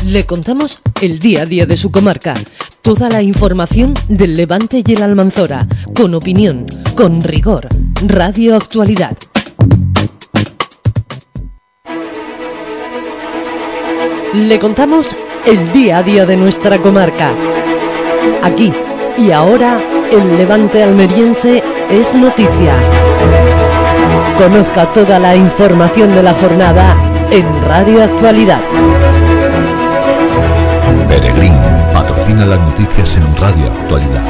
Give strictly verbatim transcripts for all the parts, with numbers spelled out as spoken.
Le contamos el día a día de su comarca, toda la información del Levante y el Almanzora, con opinión, con rigor. Radio Actualidad. Le contamos el día a día de nuestra comarca. Aquí y ahora, el Levante almeriense es noticia. Conozca toda la información de la jornada en Radio Actualidad. Peregrín patrocina las noticias en Radio Actualidad.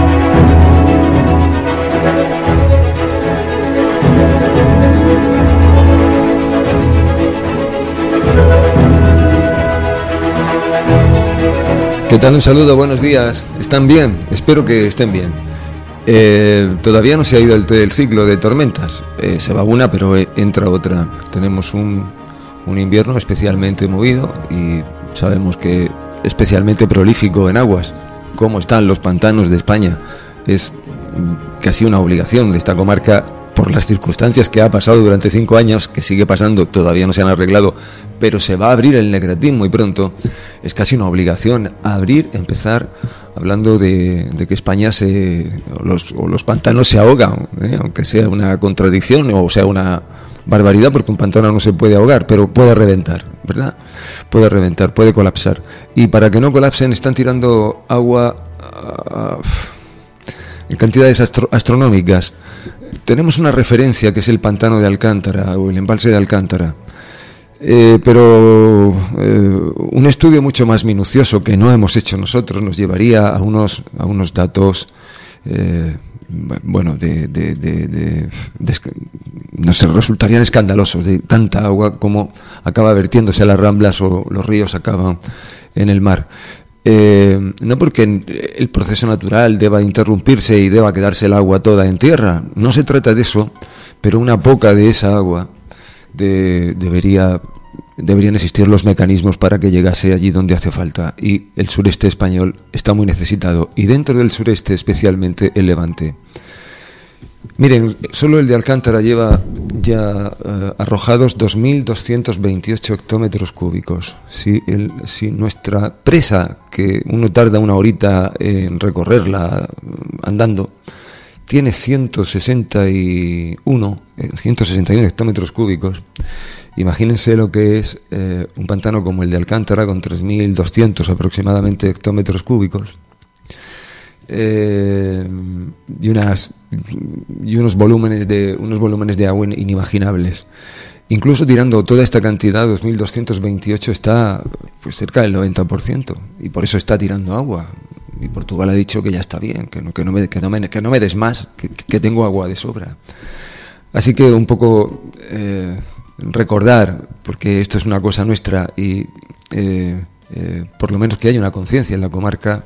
¿Qué tal? Un saludo, buenos días. ¿Están bien? Espero que estén bien. Eh, todavía no se ha ido el, el ciclo de tormentas. Eh, se va una, pero eh, entra otra. Tenemos un, un invierno especialmente movido y sabemos que especialmente prolífico en aguas. ¿Cómo están los pantanos de España? Es casi una obligación de esta comarca, por las circunstancias que ha pasado durante cinco años, que sigue pasando, todavía no se han arreglado, pero se va a abrir el Negratín muy pronto. Es casi una obligación abrir, empezar hablando de, de que España se, o los, o los pantanos se ahogan, ¿eh? Aunque sea una contradicción o sea una barbaridad, porque un pantano no se puede ahogar, pero puede reventar, ¿verdad? Puede reventar, puede colapsar. Y para que no colapsen están tirando agua uh, en cantidades astro- astronómicas. Tenemos una referencia que es el pantano de Alcántara o el embalse de Alcántara, eh, pero eh, un estudio mucho más minucioso que no hemos hecho nosotros nos llevaría a unos a unos datos eh, bueno de, de, de, de, de no sé, resultarían escandalosos, de tanta agua como acaba vertiéndose a las ramblas o los ríos acaban en el mar. Eh, no porque el proceso natural deba interrumpirse y deba quedarse el agua toda en tierra, no se trata de eso, pero una poca de esa agua de, debería, deberían existir los mecanismos para que llegase allí donde hace falta, y el sureste español está muy necesitado, y dentro del sureste especialmente el Levante. Miren, solo el de Alcántara lleva ya uh, arrojados dos mil doscientos veintiocho hectómetros cúbicos. Si, el, si nuestra presa, que uno tarda una horita en recorrerla andando, tiene ciento sesenta y uno hectómetros cúbicos, imagínense lo que es eh, un pantano como el de Alcántara con tres mil doscientos aproximadamente hectómetros cúbicos. Eh, y unas y unos volúmenes de unos volúmenes de agua inimaginables. Incluso tirando toda esta cantidad, dos mil doscientos veintiocho está pues cerca del noventa por ciento, y por eso está tirando agua. Y Portugal ha dicho que ya está bien, que no que no me que no me, que no me des más, que, que tengo agua de sobra. Así que un poco eh, recordar, porque esto es una cosa nuestra, y eh, eh, por lo menos que haya una conciencia en la comarca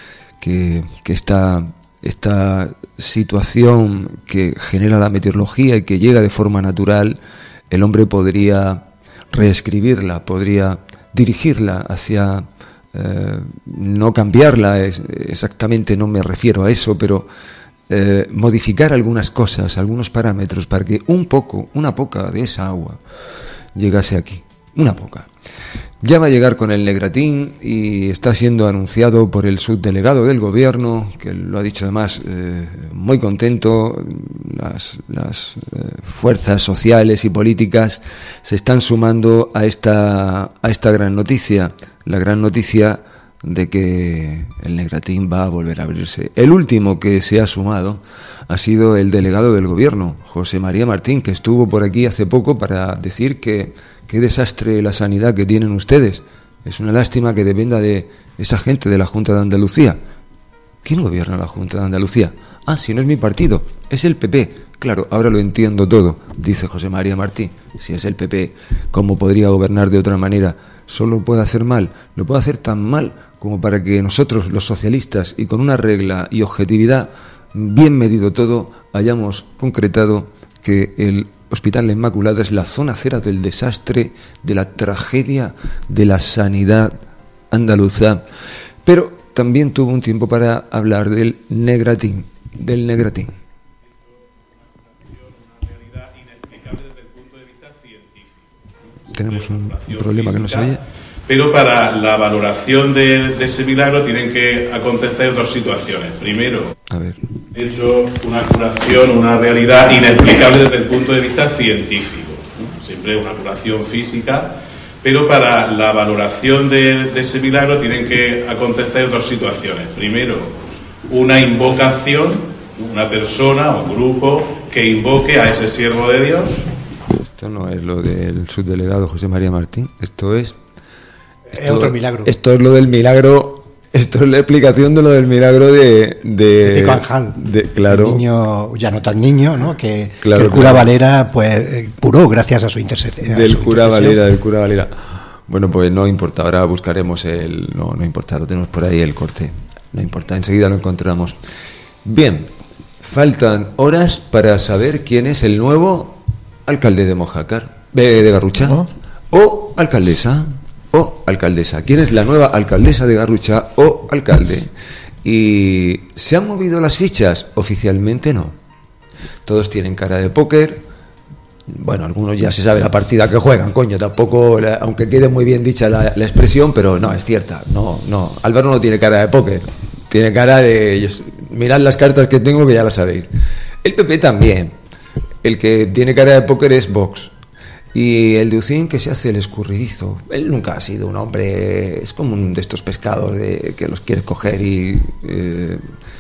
que, que esta, esta situación que genera la meteorología y que llega de forma natural, el hombre podría reescribirla, podría dirigirla hacia, eh, no cambiarla es, exactamente, no me refiero a eso, pero eh, modificar algunas cosas, algunos parámetros para que un poco, una poca de esa agua llegase aquí, una poca. Ya va a llegar con el Negratín y está siendo anunciado por el subdelegado del gobierno, que lo ha dicho además eh, muy contento. Las, las eh, fuerzas sociales y políticas se están sumando a esta, a esta gran noticia, la gran noticia de que el Negratín va a volver a abrirse. El último que se ha sumado ha sido el delegado del gobierno, José María Martín, que estuvo por aquí hace poco para decir que qué desastre la sanidad que tienen ustedes. Es una lástima que dependa de esa gente de la Junta de Andalucía. ¿Quién gobierna la Junta de Andalucía? Ah, si no es mi partido, es el P P. Claro, ahora lo entiendo todo, dice José María Martín. Si es el P P, ¿cómo podría gobernar de otra manera? Solo puede hacer mal, lo puede hacer tan mal como para que nosotros, los socialistas, y con una regla y objetividad bien medido todo, hayamos concretado que el Hospital La Inmaculada es la zona cero del desastre, de la tragedia de la sanidad andaluza. Pero también tuvo un tiempo para hablar del Negratín, del Negratín. Tenemos un, un problema que no se oye. Pero para la valoración de, de ese milagro tienen que acontecer dos situaciones. Primero, a ver, hecho una curación, una realidad inexplicable desde el punto de vista científico, ¿no? Siempre una curación física, pero para la valoración de, de ese milagro tienen que acontecer dos situaciones. Primero, una invocación, una persona o grupo que invoque a ese siervo de Dios. Esto no es lo del subdelegado José María Martín, esto es... Esto, es otro milagro. Esto es lo del milagro, esto es la explicación de lo del milagro de... De, de Canjal, de, claro. El niño, ya no tan niño, ¿no? Que, claro, que el cura claro. Valera pues curó gracias a su intercesión. Del cura Valera, del cura Valera. Bueno, pues no importa, ahora buscaremos el... No, no importa, lo tenemos por ahí el corte. No importa, enseguida lo encontramos. Bien, faltan horas para saber quién es el nuevo alcalde de Mojácar, de, de Garrucha, ¿no? O alcaldesa, o alcaldesa. ¿Quién es la nueva alcaldesa de Garrucha o alcalde? ¿Y se han movido las fichas? Oficialmente no. Todos tienen cara de póker. Bueno, algunos ya se sabe la partida que juegan, coño, tampoco, aunque quede muy bien dicha la, la expresión, pero no, es cierta, no, no, Álvaro no tiene cara de póker, tiene cara de, mirad las cartas que tengo que ya las sabéis. El P P también, el que tiene cara de póker es Vox, y el de Ucín que se hace el escurridizo. Él nunca ha sido un hombre, es como un de estos pescados de, que los quieres coger y... Eh,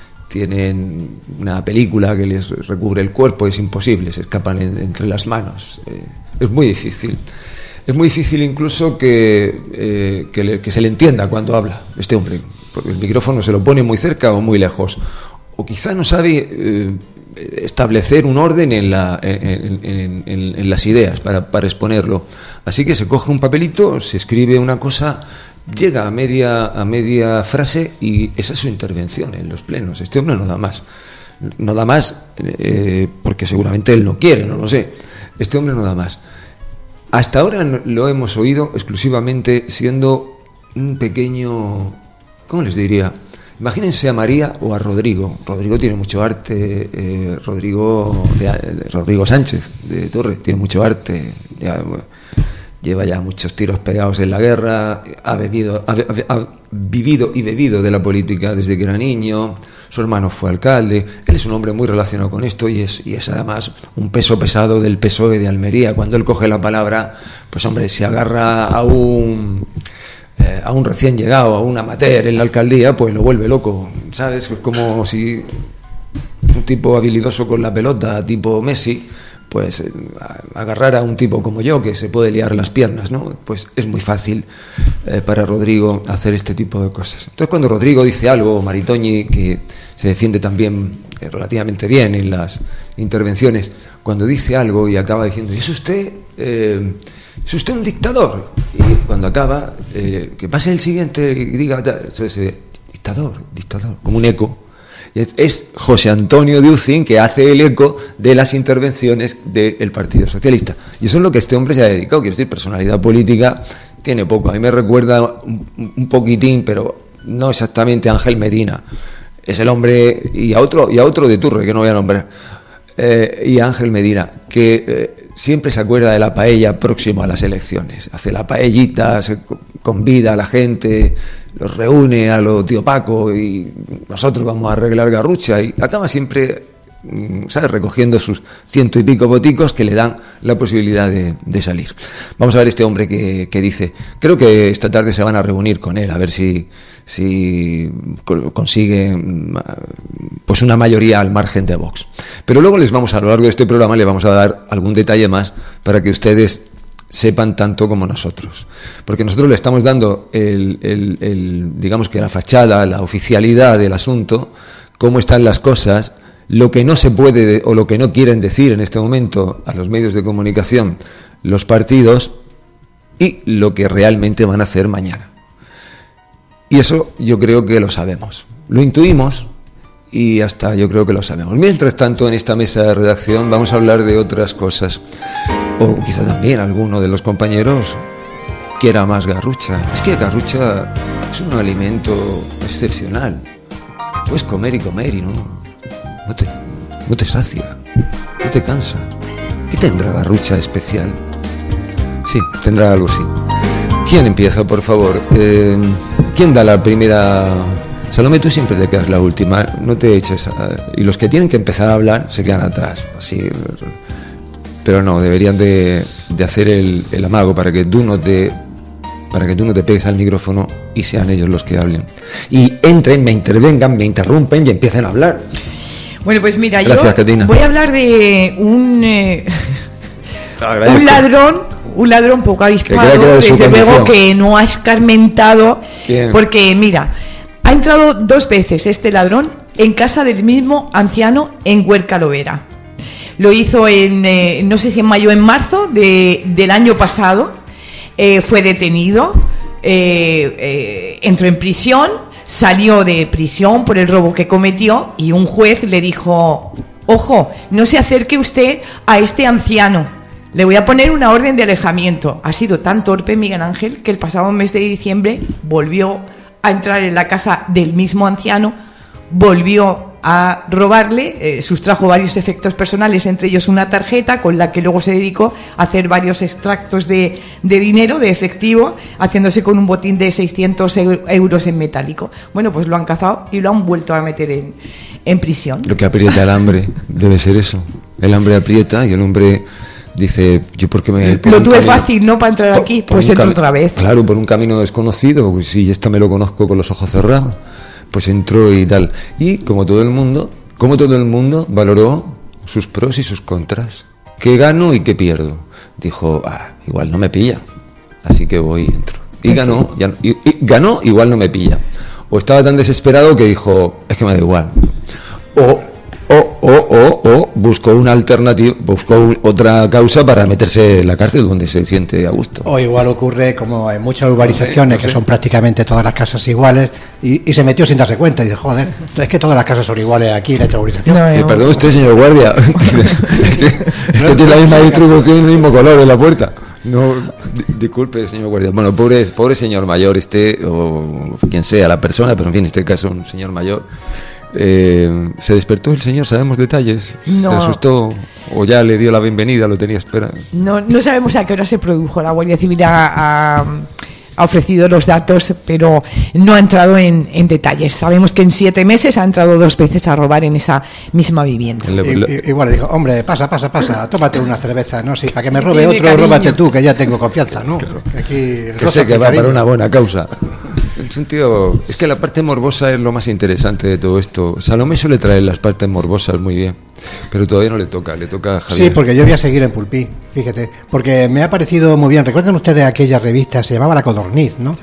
tienen una película que les recubre el cuerpo, es imposible, se escapan en, entre las manos. Eh, es muy difícil. Es muy difícil incluso que, eh, que, le, que se le entienda cuando habla este hombre, porque el micrófono se lo pone muy cerca o muy lejos. O quizá no sabe eh, establecer un orden en, la, en, en, en, en las ideas para, para exponerlo. Así que se coge un papelito, se escribe una cosa... Llega a media, a media frase y esa es su intervención en los plenos. Este hombre no da más. No da más eh, porque seguramente él no quiere, no lo sé. Este hombre no da más. Hasta ahora lo hemos oído exclusivamente siendo un pequeño... ¿Cómo les diría? Imagínense a María o a Rodrigo. Rodrigo tiene mucho arte. Eh, Rodrigo, de, de Rodrigo Sánchez de Torre tiene mucho arte. Ya, bueno, lleva ya muchos tiros pegados en la guerra, ha, bebido, ha, ha, ha vivido y bebido de la política desde que era niño, su hermano fue alcalde, él es un hombre muy relacionado con esto y es, y es además un peso pesado del P S O E de Almería. Cuando él coge la palabra, pues hombre, se agarra a un, eh, a un recién llegado, a un amateur en la alcaldía, pues lo vuelve loco, ¿sabes? Es como si un tipo habilidoso con la pelota, tipo Messi, pues eh, agarrar a un tipo como yo que se puede liar las piernas, ¿no? Pues es muy fácil eh, para Rodrigo hacer este tipo de cosas. Entonces cuando Rodrigo dice algo, Maritoñi, que se defiende también eh, relativamente bien en las intervenciones, cuando dice algo y acaba diciendo, ¿es usted, eh, es usted un dictador? Y cuando acaba, eh, que pase el siguiente y diga, entonces, eh, dictador, dictador, como un eco. Es José Antonio de Ucín que hace el eco de las intervenciones del Partido Socialista. Y eso es lo que este hombre se ha dedicado. Quiero decir, personalidad política tiene poco. A mí me recuerda un, un poquitín, pero no exactamente a Ángel Medina. Es el hombre, y a otro, y a otro de Turre, que no voy a nombrar, eh, y a Ángel Medina, que eh, siempre se acuerda de la paella próximo a las elecciones. Hace la paellita, se convida a la gente, los reúne a lo tío Paco y nosotros vamos a arreglar Garrucha, y acaba siempre, ¿sabes?, recogiendo sus ciento y pico boticos que le dan la posibilidad de, de salir. Vamos a ver este hombre que, que dice, creo que esta tarde se van a reunir con él a ver si, si consigue pues una mayoría al margen de Vox. Pero luego les vamos, a lo largo de este programa, le vamos a dar algún detalle más para que ustedes sepan tanto como nosotros, porque nosotros le estamos dando el, el, el, digamos que la fachada, la oficialidad del asunto, cómo están las cosas, lo que no se puede o lo que no quieren decir en este momento a los medios de comunicación los partidos y lo que realmente van a hacer mañana. Y eso yo creo que lo sabemos, lo intuimos y hasta yo creo que lo sabemos. Mientras tanto, en esta mesa de redacción vamos a hablar de otras cosas. O quizá también alguno de los compañeros quiera más garrucha. Es que garrucha es un alimento excepcional. Puedes comer y comer y no, no, te, no te sacia, no te cansa. ¿Qué tendrá garrucha especial? Sí, tendrá algo así. ¿Quién empieza, por favor? Eh, ¿Quién da la primera? Salomé, tú siempre te quedas la última, no te eches a... Y los que tienen que empezar a hablar se quedan atrás, así. Pero no, deberían de, de hacer el, el amago para que tú no te para que tú no te pegues al micrófono y sean ellos los que hablen. Y entren, me intervengan, me interrumpen y empiecen a hablar. Bueno, pues mira, Gracias, yo Catina. voy a hablar de un eh, un ladrón, un ladrón poco avispado, que desde luego que no ha escarmentado. ¿Quién? Porque mira, ha entrado dos veces este ladrón en casa del mismo anciano en Huerca Lovera. Lo hizo en, eh, no sé si en mayo o en marzo de, del año pasado. Eh, fue detenido, eh, eh, entró en prisión, salió de prisión por el robo que cometió y un juez le dijo: ojo, no se acerque usted a este anciano, le voy a poner una orden de alejamiento. Ha sido tan torpe Miguel Ángel que el pasado mes de diciembre volvió a entrar en la casa del mismo anciano, volvió a robarle, eh, sustrajo varios efectos personales, entre ellos una tarjeta con la que luego se dedicó a hacer varios extractos de, de dinero, de efectivo, haciéndose con un botín de seiscientos euros en metálico. Bueno, pues lo han cazado y lo han vuelto a meter en, en prisión. Lo que aprieta el hambre debe ser eso. El hambre aprieta y el hombre dice: yo porque me... Lo tuve camino, fácil, ¿no?, para entrar por, aquí, por pues entro otra vez. Claro, por un camino desconocido, pues sí, esta me lo conozco con los ojos cerrados. Pues entró y tal. Y como todo el mundo, como todo el mundo valoró sus pros y sus contras. ¿Qué gano y qué pierdo? Dijo: ah, igual no me pilla, así que voy y entro. Y pues ganó, sí. ya, y, y ganó, igual no me pilla. O estaba tan desesperado que dijo: es que me da igual. O o o o, o buscó una alternativa, buscó un, otra causa para meterse en la cárcel donde se siente a gusto. O igual ocurre como en muchas urbanizaciones, no sé, no sé. que son prácticamente todas las casas iguales, y, y se metió sin darse cuenta y dice: joder, es que todas las casas son iguales aquí en esta urbanización. No, no, perdón usted, señor guardia, es que, es que tiene la misma distribución y el mismo color en la puerta. No, di, disculpe, señor guardia. Bueno, pobre, pobre señor mayor, este, o quien sea la persona, pero en fin, en este caso un señor mayor. Eh, ¿Se despertó el señor? ¿Sabemos detalles? No. ¿Se asustó? ¿O ya le dio la bienvenida? ¿Lo tenía esperando? No, no sabemos a qué hora se produjo. La Guardia Civil ha, ha, ha ofrecido los datos, pero no ha entrado en, en detalles. Sabemos que en siete meses ha entrado dos veces a robar en esa misma vivienda. Y, y, igual le dijo: hombre, pasa, pasa, pasa, tómate una cerveza, ¿no? Sí, para que me robe otro, cariño. Róbate tú, que ya tengo confianza, ¿no? Claro. Aquí, que sé que va para una buena causa. Es un tío, es que la parte morbosa es lo más interesante de todo esto. Salomé suele traer las partes morbosas muy bien, pero todavía no le toca, le toca a Javier. Sí, porque yo voy a seguir en Pulpí, fíjate, porque me ha parecido muy bien. ¿Recuerdan ustedes aquella revista? Se llamaba La Codorniz, ¿no?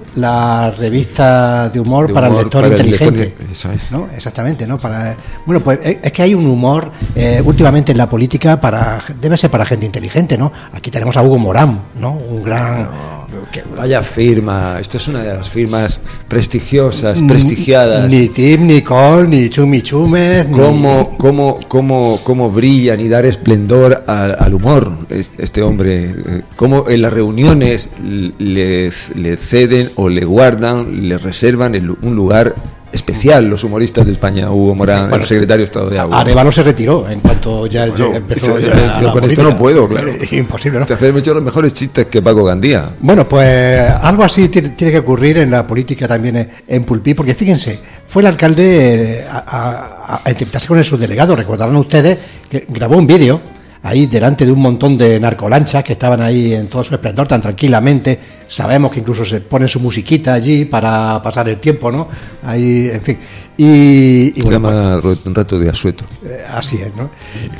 La revista de humor, de humor para el lector para inteligente. El lector, eso es. ¿No? Exactamente, ¿no? Para, bueno, pues es que hay un humor eh, últimamente en la política para, debe ser para gente inteligente, ¿no? Aquí tenemos a Hugo Morán, ¿no? Un gran... No. Que vaya firma, esto es una de las firmas prestigiosas, prestigiadas. Ni Tim, ni Cole, ni Chumi Chumes. ¿Cómo, ni... cómo, cómo, cómo brillan y dar esplendor al, al humor este hombre? Cómo en las reuniones le, le ceden o le guardan, le reservan el, un lugar especial los humoristas de España. Hugo Morán, bueno, el secretario de Estado de Agua. Arevalo se retiró en cuanto ya, bueno, ya empezó. Se, ya ya, con política. Esto no puedo, claro. Imposible, ¿no? Te hace mucho los mejores chistes que Paco Gandía. Bueno, pues algo así tiene, tiene que ocurrir en la política también en Pulpí, porque fíjense, fue el alcalde a, a, a entrevistarse con el subdelegado. Recordarán ustedes que grabó un vídeo ahí delante de un montón de narcolanchas que estaban ahí en todo su esplendor tan tranquilamente. Sabemos que incluso se pone su musiquita allí para pasar el tiempo, ¿no? Ahí, en fin. Y, y se bueno, llama pues, un rato de asueto. Eh, así es, ¿no?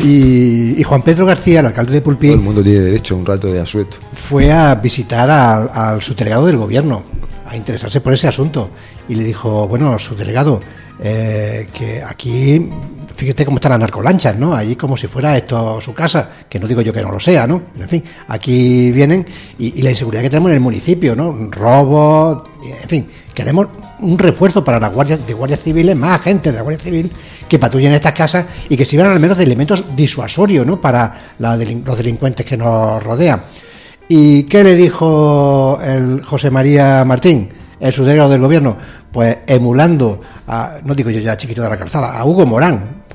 Y, y Juan Pedro García, el alcalde de Pulpí, todo el mundo tiene derecho a un rato de asueto. Fue a visitar al, al subdelegado del gobierno, a interesarse por ese asunto. Y le dijo: bueno, subdelegado, eh, que aquí... Fíjate cómo están las narcolanchas, ¿no? Allí como si fuera esto su casa, que no digo yo que no lo sea, ¿no? En fin, aquí vienen y, y la inseguridad que tenemos en el municipio, ¿no? Robos, en fin, queremos un refuerzo para las guardias de guardias civiles, más agentes de la Guardia Civil que patrullen estas casas y que sirvan al menos de elementos disuasorios, ¿no? Para la delin- los delincuentes que nos rodean. ¿Y qué le dijo el José María Martín, el subdelegado del gobierno? Pues emulando a, no digo yo ya Chiquito de la Calzada, a Hugo Morán,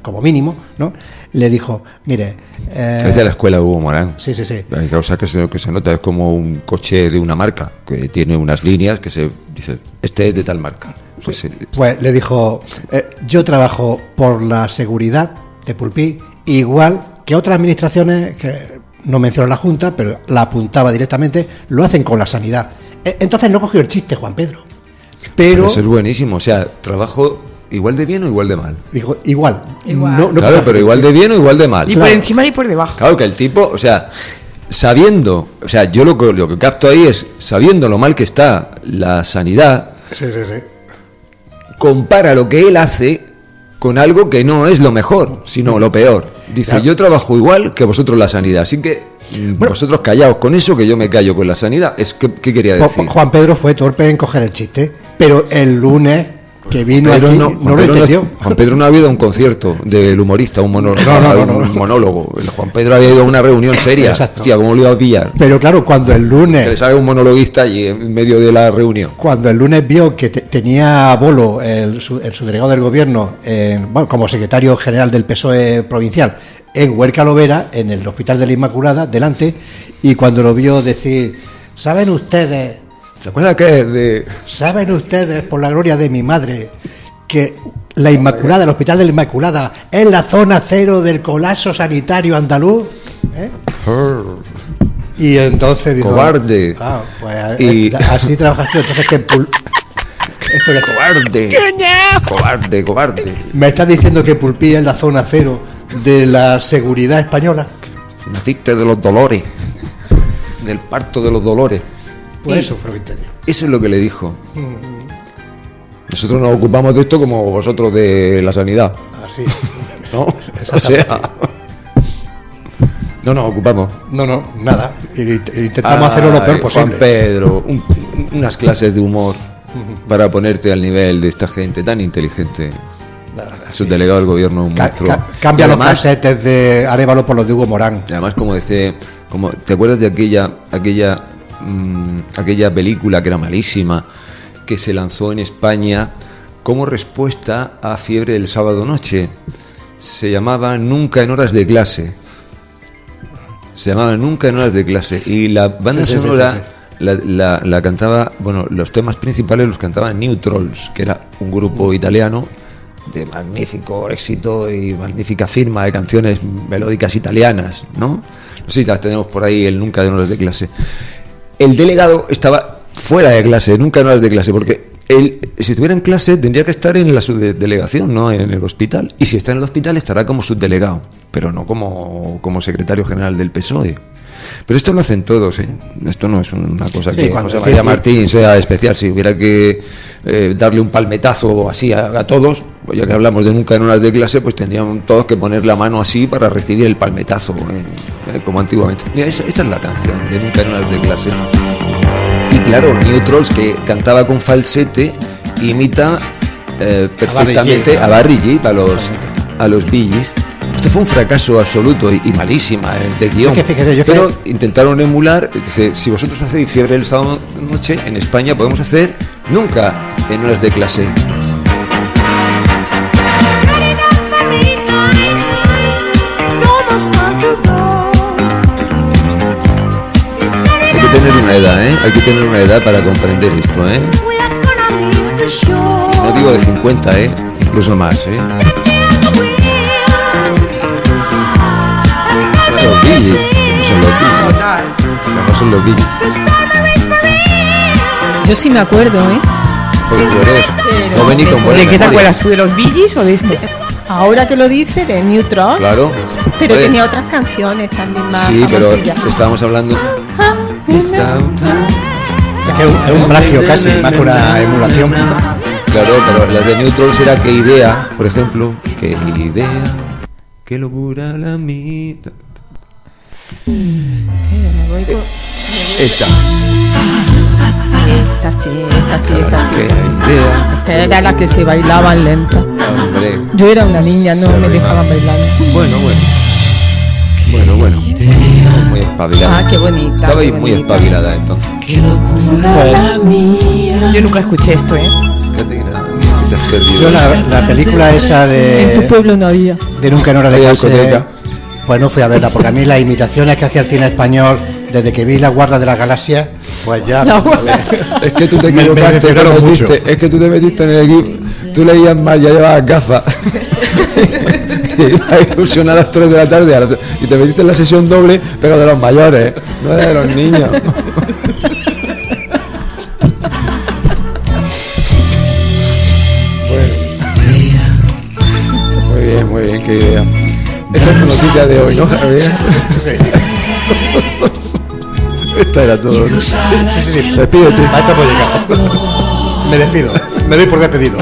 como mínimo, ¿no? Le dijo, mire... Eh, es de la escuela Hugo Morán. Sí, sí, sí. Hay cosas que se, que se nota, es como un coche de una marca, que tiene unas líneas que se dice, este es de tal marca. Pues, pues, pues le dijo, eh, yo trabajo por la seguridad de Pulpí, igual que otras administraciones, que no menciono la Junta, pero la apuntaba directamente, lo hacen con la sanidad. Eh, entonces no cogió el chiste, Juan Pedro. Pero, pero eso es buenísimo, o sea, trabajo igual de bien o igual de mal. Dijo, igual. Igual. No, no claro, pero igual de bien o igual de mal. Ni claro. por encima ni por debajo. Claro, que el tipo, o sea, sabiendo, o sea, yo lo que, lo que capto ahí es, sabiendo lo mal que está la sanidad, sí, sí, sí. compara lo que él hace con algo que no es lo mejor, sino lo peor. Dice, claro. Yo trabajo igual que vosotros la sanidad, así que bueno, vosotros callaos con eso, que yo me callo con la sanidad. Es que, ¿qué quería decir? Juan Pedro fue torpe en coger el chiste, pero el lunes que vino Pedro aquí no, no Juan lo Pedro entendió. No, Juan Pedro no ha ido a un concierto del humorista, un monólogo. No, no, no, no, un no. monólogo. El Juan Pedro había ido a una reunión seria. Exacto. Hostia, ¿cómo lo iba a pillar? Pero claro, cuando el lunes... Que le sale un monologuista allí en medio de la reunión. Cuando el lunes vio que te, tenía a Bolo, el, su, el subdelegado del gobierno, en, bueno, como secretario general del P S O E provincial, en Huerca Lovera, en el Hospital de la Inmaculada, delante, y cuando lo vio decir, ¿saben ustedes, ¿se acuerdan que de... ¿saben ustedes, por la gloria de mi madre, que la Inmaculada, el Hospital de la Inmaculada, es la zona cero del colapso sanitario andaluz? ¿Eh? Y entonces dijo, cobarde. Ah, pues y... eh, así trabajas tú, entonces que pul... Esto de cobarde. Cobarde, cobarde. Me estás diciendo que Pulpí es la zona cero de la seguridad española. Naciste de los dolores, del parto de los dolores. Pues y eso fue lo que entendí. Eso es lo que le dijo. Nosotros nos ocupamos de esto como vosotros de la sanidad. Así. ¿No? O sea, no nos ocupamos. No, no, nada. Intentamos Ay, hacerlo lo peor posible. Juan Pedro, un, unas clases de humor para ponerte al nivel de esta gente tan inteligente. Es el delegado del gobierno, un monstruo. Ca- ca- cambia además, los casetes de Arévalo por los de Hugo Morán. Además, como dice, como, ¿te acuerdas de aquella, aquella, mmm, aquella película que era malísima, que se lanzó en España como respuesta a Fiebre del sábado noche? Se llamaba Nunca en horas de clase. Se llamaba Nunca en horas de clase. Y la banda sí, sí, sonora sí, sí, sí. La, la, la cantaba, bueno, los temas principales los cantaba New Trolls, que era un grupo italiano de magnífico éxito y magnífica firma de canciones melódicas italianas, ¿no? No sé si las tenemos por ahí, el Nunca en horas de clase. El delegado estaba fuera de clase, nunca en horas de clase, porque él, si estuviera en clase, tendría que estar en la subdelegación, no en el hospital. Y si está en el hospital, estará como subdelegado, pero no como, como secretario general del P S O E. Pero esto lo hacen todos, ¿eh? Esto no es una cosa sí, que José María sí, Martín sea especial. Si hubiera que eh, darle un palmetazo así a, a todos, pues ya que hablamos de nunca en horas de clase, pues tendrían todos que poner la mano así para recibir el palmetazo, ¿eh? Eh, como antiguamente. Mira, esa, esta es la canción de Nunca en horas de clase. Y claro, New Trolls, que cantaba con falsete, imita eh, perfectamente a Barry Gibb, a los, a los Bee Gees. Esto fue un fracaso absoluto y, y malísima eh, de guión. Es que fíjate, yo pero que... intentaron emular. Dice, si vosotros hacéis Fiebre del sábado noche, en España podemos hacer Nunca en horas de clase. Hay que tener una edad, ¿eh? Hay que tener una edad para comprender esto, ¿eh? No digo de cincuenta, ¿eh? Incluso más, ¿eh? Los Bee Gees, no son los Bee Gees, no son los Bee Gees. Yo sí me acuerdo, ¿eh? Pues tú eres joven y con buena ¿De qué te memoria. acuerdas tú, de los Bee Gees o de esto? Ahora que lo dice, de New Trolls. Claro. Pero Oye, tenía otras canciones también más sí, pero famosillas. estábamos hablando. Es que es un, es un plagio casi, más que una emulación. Claro, pero las de New Trolls era Qué idea, por ejemplo. Qué idea, qué locura la mitad. Esta. Esta sí, esta sí, esta sí. Qué Esta sí. idea. Esta era la que se bailaban lenta. Hombre. Yo era una niña, no me dejaban bailar. Bueno, bueno. Bueno, bueno. Muy espabilada. Ah, qué bonita. Estaba ahí qué muy bonita. espabilada entonces. Pues, Yo nunca escuché esto, ¿eh? Fíjate que nada, que te has perdido. yo la, la película esa En tu de, pueblo no había. de dieron que no era de Ahí hay clase, discoteca. pues no fui a verla, porque a mí las imitaciones que hacía el cine español, desde que vi La Guarda de la Galaxia, pues ya... La pues, Es que tú te Me- me equivocaste, te decepcionaron metiste, mucho. es que tú te metiste en el equipo, tú leías mal, ya llevabas gafas. Y ibas a ilusionar a las tres de la tarde a las- y te metiste en la sesión doble, pero de los mayores, no de los niños. Bueno. Muy bien, muy bien, qué idea. Esta es tu noticia de hoy, ¿no, Javier? Esta era todo. ¿No? Sí, sí, sí. Despídete. A esto hemos llegado. Me despido, me doy por despedido.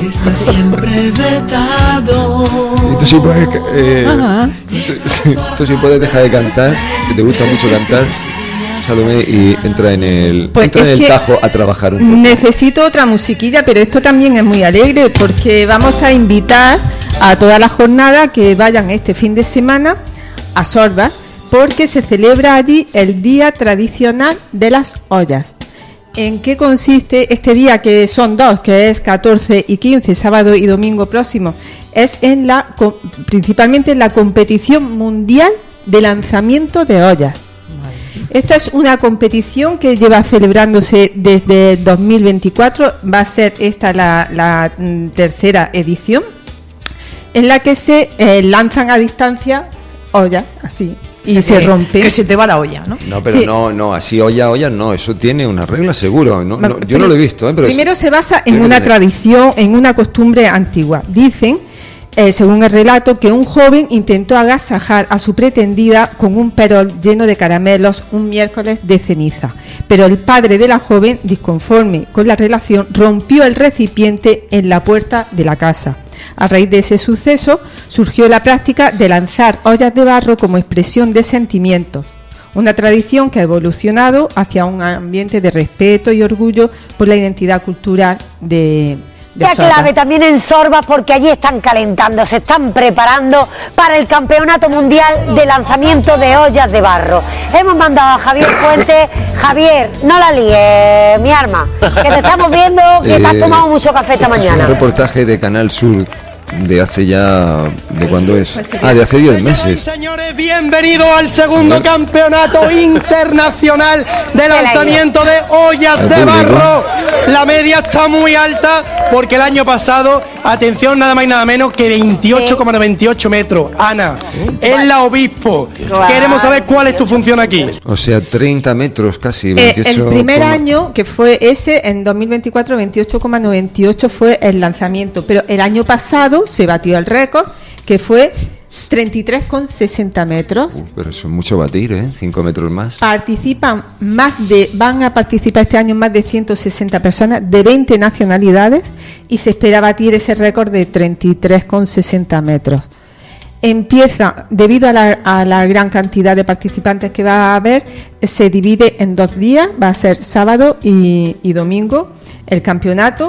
Y tú sí puedes, eh, Ajá. tú, sí- tú sí puedes dejar de cantar, que te gusta mucho cantar, Salomé, y entra en el, Pues entra en es el que tajo a trabajar un poco. Necesito otra musiquilla, pero esto también es muy alegre porque vamos a invitar a toda la jornada que vayan este fin de semana a Sorba, porque se celebra allí el Día Tradicional de las Ollas. ¿En qué consiste este día, que son dos, que es catorce y quince, sábado y domingo próximo? Es en la co- principalmente en la competición mundial de lanzamiento de ollas. Esto es una competición que lleva celebrándose desde dos mil veinticuatro, va a ser esta la, la mm, tercera edición, en la que se eh, lanzan a distancia ollas, así, y se Que- rompen. Que se te va la olla, ¿no? No, pero Sí. no, no, así olla, olla, no, eso tiene una regla seguro. No, no, yo no lo he visto, ¿eh? Pero Primero es- se basa en tiene que una tener. tradición, en una costumbre antigua. Dicen, eh, según el relato, que un joven intentó agasajar a su pretendida con un perol lleno de caramelos un miércoles de ceniza, pero el padre de la joven, disconforme con la relación, rompió el recipiente en la puerta de la casa. A raíz de ese suceso surgió la práctica de lanzar ollas de barro como expresión de sentimientos, una tradición que ha evolucionado hacia un ambiente de respeto y orgullo por la identidad cultural de, de Día Sorba. clave también en Sorba, porque allí están calentando, se están preparando para el Campeonato Mundial de Lanzamiento de Ollas de Barro. Hemos mandado a Javier Fuentes. Javier, no la líes, mi arma, que te estamos viendo que te has Eh, tomado mucho café esta este es mañana. un reportaje de Canal Sur de hace ya, ¿de cuándo es? Ah, de hace diez meses. Señores, bienvenidos al segundo campeonato internacional de lanzamiento de ollas Al de público. barro. La media está muy alta porque el año pasado, atención, nada más y nada menos que veintiocho coma noventa y ocho metros. Ana, es la Obispo. Claro. Queremos saber cuál es tu función aquí. O sea, treinta metros casi, Eh, veintiocho. el primer coma- año, que fue ese, en dos mil veinticuatro, veintiocho coma noventa y ocho fue el lanzamiento, pero el año pasado se batió el récord, que fue treinta y tres coma sesenta metros. Uh, pero eso es mucho batir, ¿eh? cinco metros más. Participan más de, van a participar este año más de ciento sesenta personas de veinte nacionalidades y se espera batir ese récord de treinta y tres coma sesenta metros. Empieza, debido a la, a la gran cantidad de participantes que va a haber, se divide en dos días, va a ser sábado y, y domingo el campeonato.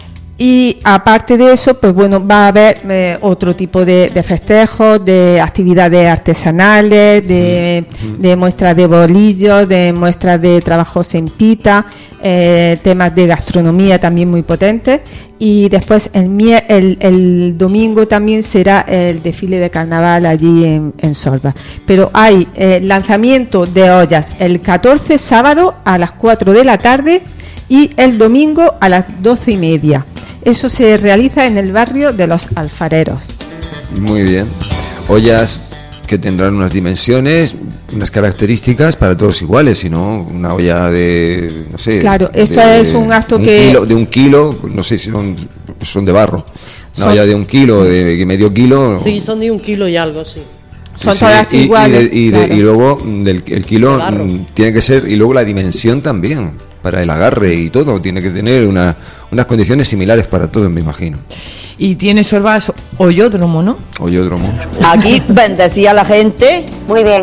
Y aparte de eso, pues bueno, va a haber eh, otro tipo de, de festejos, de actividades artesanales, de, de muestras de bolillos, de muestras de trabajos en pita, eh, temas de gastronomía también muy potentes. Y después el, mie- el, el domingo también será el desfile de carnaval allí en, en Sorba. Pero hay eh, lanzamiento de ollas el catorce, sábado, a las cuatro de la tarde, y el domingo a las doce y media. Eso se realiza en el barrio de los Alfareros. Muy bien. Ollas que tendrán unas dimensiones, unas características para todos iguales, sino una olla de, no sé. Claro, esto de- es un acto un que- kilo- de un kilo, no sé si son, son de barro. Una Son- olla de un kilo, de medio kilo. Sí, son de un kilo y algo, sí. Sí, Son sí, todas y- y iguales, de- Y, de- claro. y luego mm, del, el kilo De barro. mm, tiene que ser, y luego la dimensión también, para el agarre y todo, tiene que tener una, unas condiciones similares para todos, me imagino. Y tiene Sorba hoyódromo, ¿no? Hoyódromo. Aquí bendecía a la gente. Muy bien.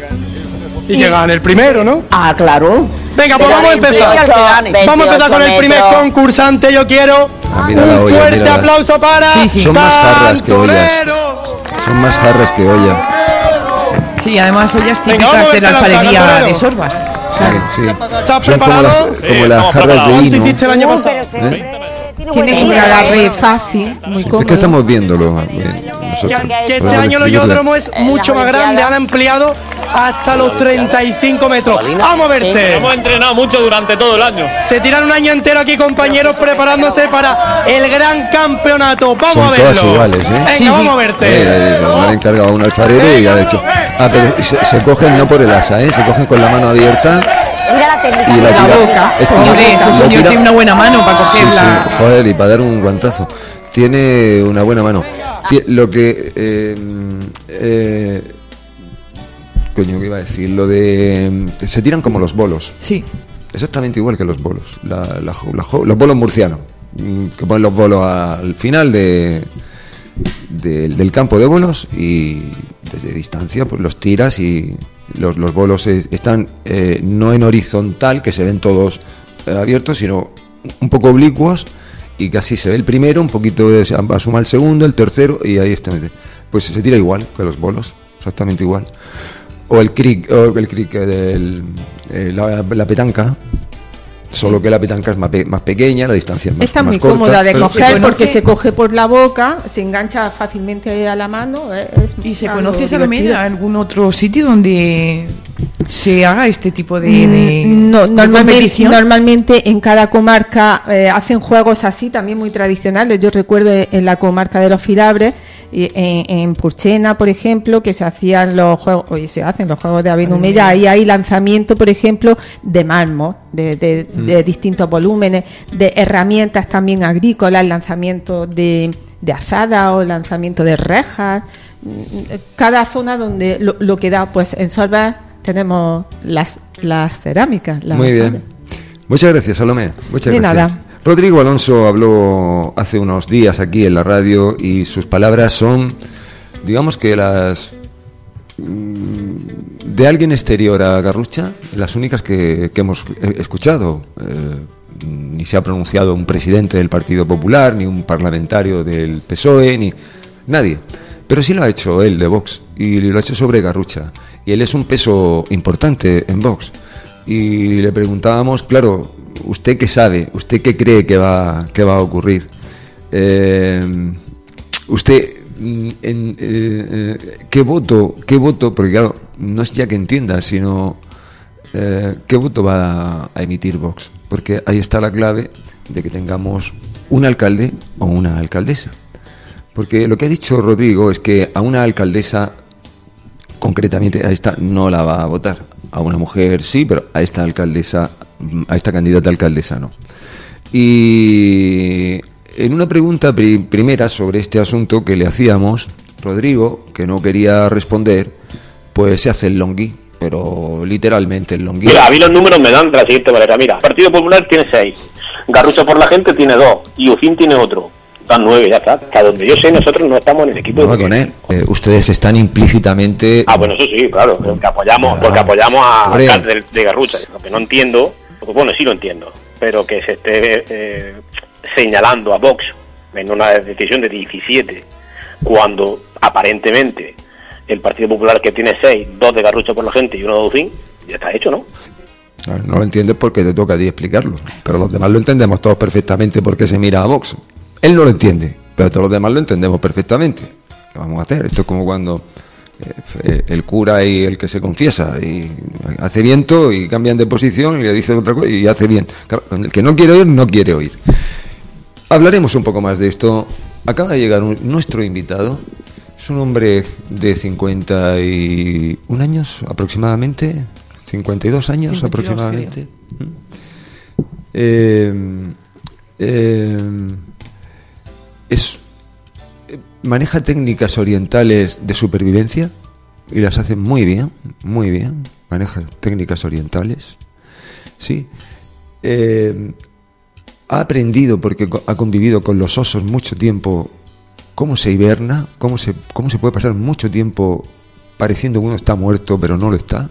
Y llegan el primero, ¿no? Ah, claro. Venga, pues vamos a empezar. Vamos a empezar con el primer concurrente. Yo quiero Ah, mira la un olla, fuerte mírala. aplauso para Sí, sí. Son más jarras que ollas. Cantorero. Son más jarras que olla. Sí, además ollas Venga, vamos típicas a de la ver qué lanza, alfarería Cantorero. de Sorbas. Sí, sí. ¿Estás Son como preparado? las, como las jarras de ¿Cuánto vino. hiciste el año Uh, pasado? pero este ¿Eh? hombre Tiene un agarre fácil, muy Sí, cómodo. es que estamos viéndolo eh, nosotros. Que, que este Podemos año el decir que- hoyódromo es mucho más grande, han ampliado hasta los treinta y cinco metros. Vamos a verte. Hemos entrenado mucho durante todo el año. Se tiran un año entero aquí, compañeros, preparándose para el gran campeonato. Vamos Son a verlo. todas iguales, ¿eh? Venga, Sí, sí. vamos a verte. Eh, eh, lo han encargado a un alfarero y ha hecho. Ah, pero se, se cogen no por el asa, ¿eh? Se cogen con la mano abierta Mira la técnica. y la La tira. boca. Es que Hombre, la- ese la señor tira- tiene una buena mano para Sí, cogerla. sí, joder, y para dar un guantazo. Tiene una buena mano. Tie- lo que. Eh, eh, coño, ¿qué iba a decir? Lo de. Se tiran como los bolos. Sí. Exactamente igual que los bolos. La, la jo- la jo- los bolos murcianos. mm, Que ponen los bolos al final de, del- del campo de bolos y desde distancia pues los tiras y los, los bolos es- están eh, no en horizontal, que se ven todos eh, abiertos, sino un poco oblicuos y casi se ve el primero, un poquito de, asuma el segundo, el tercero y ahí está. Pues se tira igual que los bolos, exactamente igual. O el crick, o el crick eh, del, eh, la, la petanca, solo que la petanca es más, pe- más pequeña, la distancia es más, Está más muy corta, cómoda de pero- coger porque se coge por la boca, se engancha fácilmente a la mano. eh, Es ¿Y se algo conoce, Salomé, divertido. algún otro sitio donde se haga este tipo de, de, Mm, no, de normalmente, competición? normalmente en cada comarca eh, hacen juegos así, también muy tradicionales. Yo recuerdo en la comarca de los Filabres, y en, en Purchena, por ejemplo, que se hacían los juegos, hoy se hacen los juegos de Abenumella, ahí hay lanzamiento, por ejemplo, de mármol, de, de, Mm. de distintos volúmenes, de herramientas también agrícolas, lanzamiento de, de azada o lanzamiento de rejas. Mm, Cada zona donde lo, lo que da, pues en Solva tenemos las, las cerámicas. Las Muy bien. Muchas gracias, Salomé. Muchas De gracias. nada. Rodrigo Alonso habló hace unos días aquí en la radio y sus palabras son, digamos que las mm, de alguien exterior a Garrucha, las únicas que, que hemos eh, escuchado. Eh, ni se ha pronunciado un presidente del Partido Popular, ni un parlamentario del P S O E, ni nadie. Pero sí lo ha hecho él de Vox y lo ha hecho sobre Garrucha. Y él es un peso importante en Vox. Y le preguntábamos, claro, ¿usted qué sabe? ¿Usted qué cree que va, que va a ocurrir? Eh, ¿Usted mm, en, eh, eh, qué voto, qué voto? Porque claro, no es ya que entienda, sino eh, qué voto va a emitir Vox. Porque ahí está la clave de que tengamos un alcalde o una alcaldesa. Porque lo que ha dicho Rodrigo es que a una alcaldesa, concretamente a esta, no la va a votar. A una mujer sí, pero a esta alcaldesa, a esta candidata alcaldesa no. Y en una pregunta pri- primera sobre este asunto que le hacíamos, Rodrigo, que no quería responder, pues se hace el longui, pero literalmente el longui. Mira, a mí los números me dan de la siguiente manera. Mira, el Partido Popular tiene seis, Garrucha por la Gente tiene dos y Ucín tiene otro. Dan nueve, ya está. Hasta donde yo sé, nosotros no estamos en el equipo. No va con él. Eh, ustedes están implícitamente. Ah, bueno, eso sí, claro, porque apoyamos, porque apoyamos a Hombre. alcalde de, de Garrucha. Lo que no entiendo, porque bueno, sí lo entiendo, pero que se esté eh, señalando a Vox en una decisión de diecisiete, cuando aparentemente el Partido Popular, que tiene seis, dos de Garrucha por la Gente y uno de Ucín, ya está hecho, ¿no? Claro, no lo entiendes porque te toca a ti explicarlo, pero los demás lo entendemos todos perfectamente porque se mira a Vox. Él no lo entiende, pero todos los demás lo entendemos perfectamente. ¿Qué vamos a hacer? Esto es como cuando eh, el cura y el que se confiesa y hace viento y cambian de posición y le dicen otra cosa y hace bien. Claro, el que no quiere oír, no quiere oír. Hablaremos un poco más de esto. Acaba de llegar un- nuestro invitado. Es un hombre de cincuenta y un años aproximadamente, cincuenta y dos años cincuenta y dos, aproximadamente. Eh, eh, es eh, maneja técnicas orientales de supervivencia y las hace muy bien, muy bien. Maneja técnicas orientales, sí. Eh, ha aprendido, porque co- ha convivido con los osos mucho tiempo, cómo se hiberna, cómo se, cómo se puede pasar mucho tiempo pareciendo que uno está muerto, pero no lo está.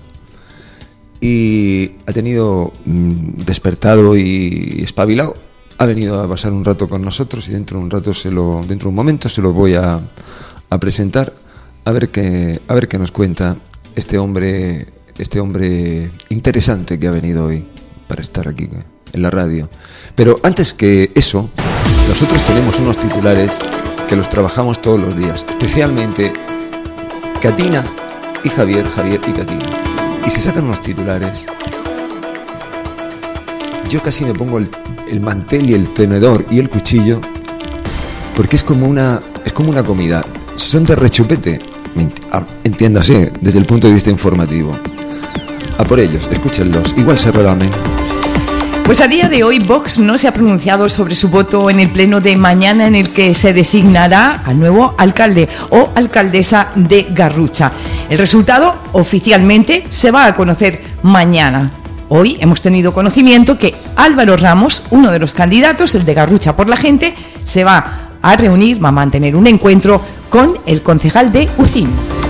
Y ha tenido mm, despertado y espabilado. Ha venido a pasar un rato con nosotros y dentro de un rato se lo, dentro de un momento se lo voy a, a presentar, a ver qué, a ver qué nos cuenta este hombre, este hombre interesante que ha venido hoy para estar aquí en la radio. Pero antes que eso, nosotros tenemos unos titulares que los trabajamos todos los días, especialmente Katina y Javier, Javier y Katina. Y se sacan unos titulares. Yo casi me pongo el, el mantel y el tenedor y el cuchillo, porque es como una, es como una comida. Son de rechupete, entiéndase, desde el punto de vista informativo. A por ellos, escúchenlos, igual se relamen. Pues a día de hoy Vox no se ha pronunciado sobre su voto en el pleno de mañana, en el que se designará al nuevo alcalde o alcaldesa de Garrucha. El resultado oficialmente se va a conocer mañana. Hoy hemos tenido conocimiento que Álvaro Ramos, uno de los candidatos, el de Garrucha por la Gente, se va a reunir, va a mantener un encuentro con el concejal de Ucín.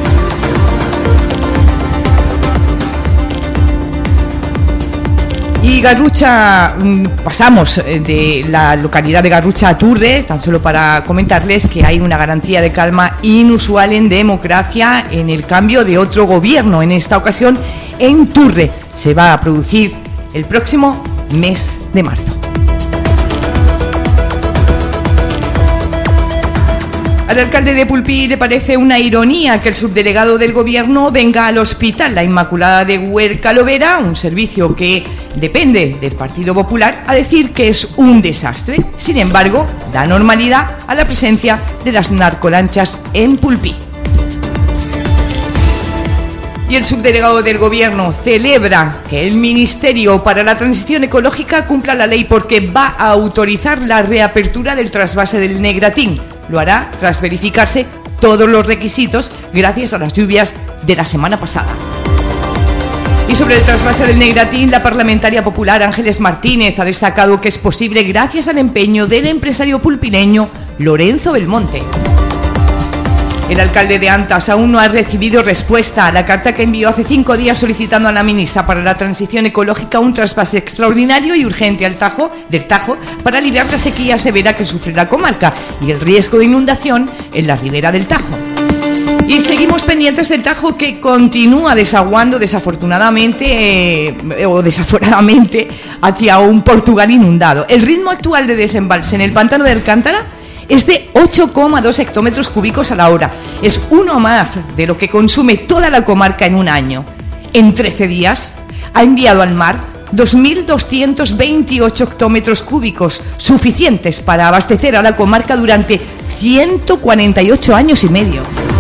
Y Garrucha, pasamos de la localidad de Garrucha a Turre, tan solo para comentarles que hay una garantía de calma inusual en democracia en el cambio de otro gobierno. En esta ocasión, en Turre, se va a producir el próximo mes de marzo. Al alcalde de Pulpí le parece una ironía que el subdelegado del gobierno venga al Hospital La Inmaculada de Huerca Lovera, un servicio que depende del Partido Popular, a decir que es un desastre. Sin embargo, da normalidad a la presencia de las narcolanchas en Pulpí. Y el subdelegado del gobierno celebra que el Ministerio para la Transición Ecológica cumpla la ley porque va a autorizar la reapertura del trasvase del Negratín. Lo hará tras verificarse todos los requisitos gracias a las lluvias de la semana pasada. Y sobre el trasvase del Negratín, la parlamentaria popular Ángeles Martínez ha destacado que es posible gracias al empeño del empresario pulpileño Lorenzo Belmonte. El alcalde de Antas aún no ha recibido respuesta a la carta que envió hace cinco días solicitando a la ministra para la Transición Ecológica un trasvase extraordinario y urgente al Tajo, del Tajo para aliviar la sequía severa que sufre la comarca y el riesgo de inundación en la ribera del Tajo. Y seguimos pendientes del Tajo, que continúa desaguando desafortunadamente eh, o desaforadamente hacia un Portugal inundado. El ritmo actual de desembalse en el pantano de Alcántara es de ocho coma dos hectómetros cúbicos a la hora. Es uno más de lo que consume toda la comarca en un año. En trece días ha enviado al mar dos mil doscientos veintiocho hectómetros cúbicos, suficientes para abastecer a la comarca durante ciento cuarenta y ocho años y medio.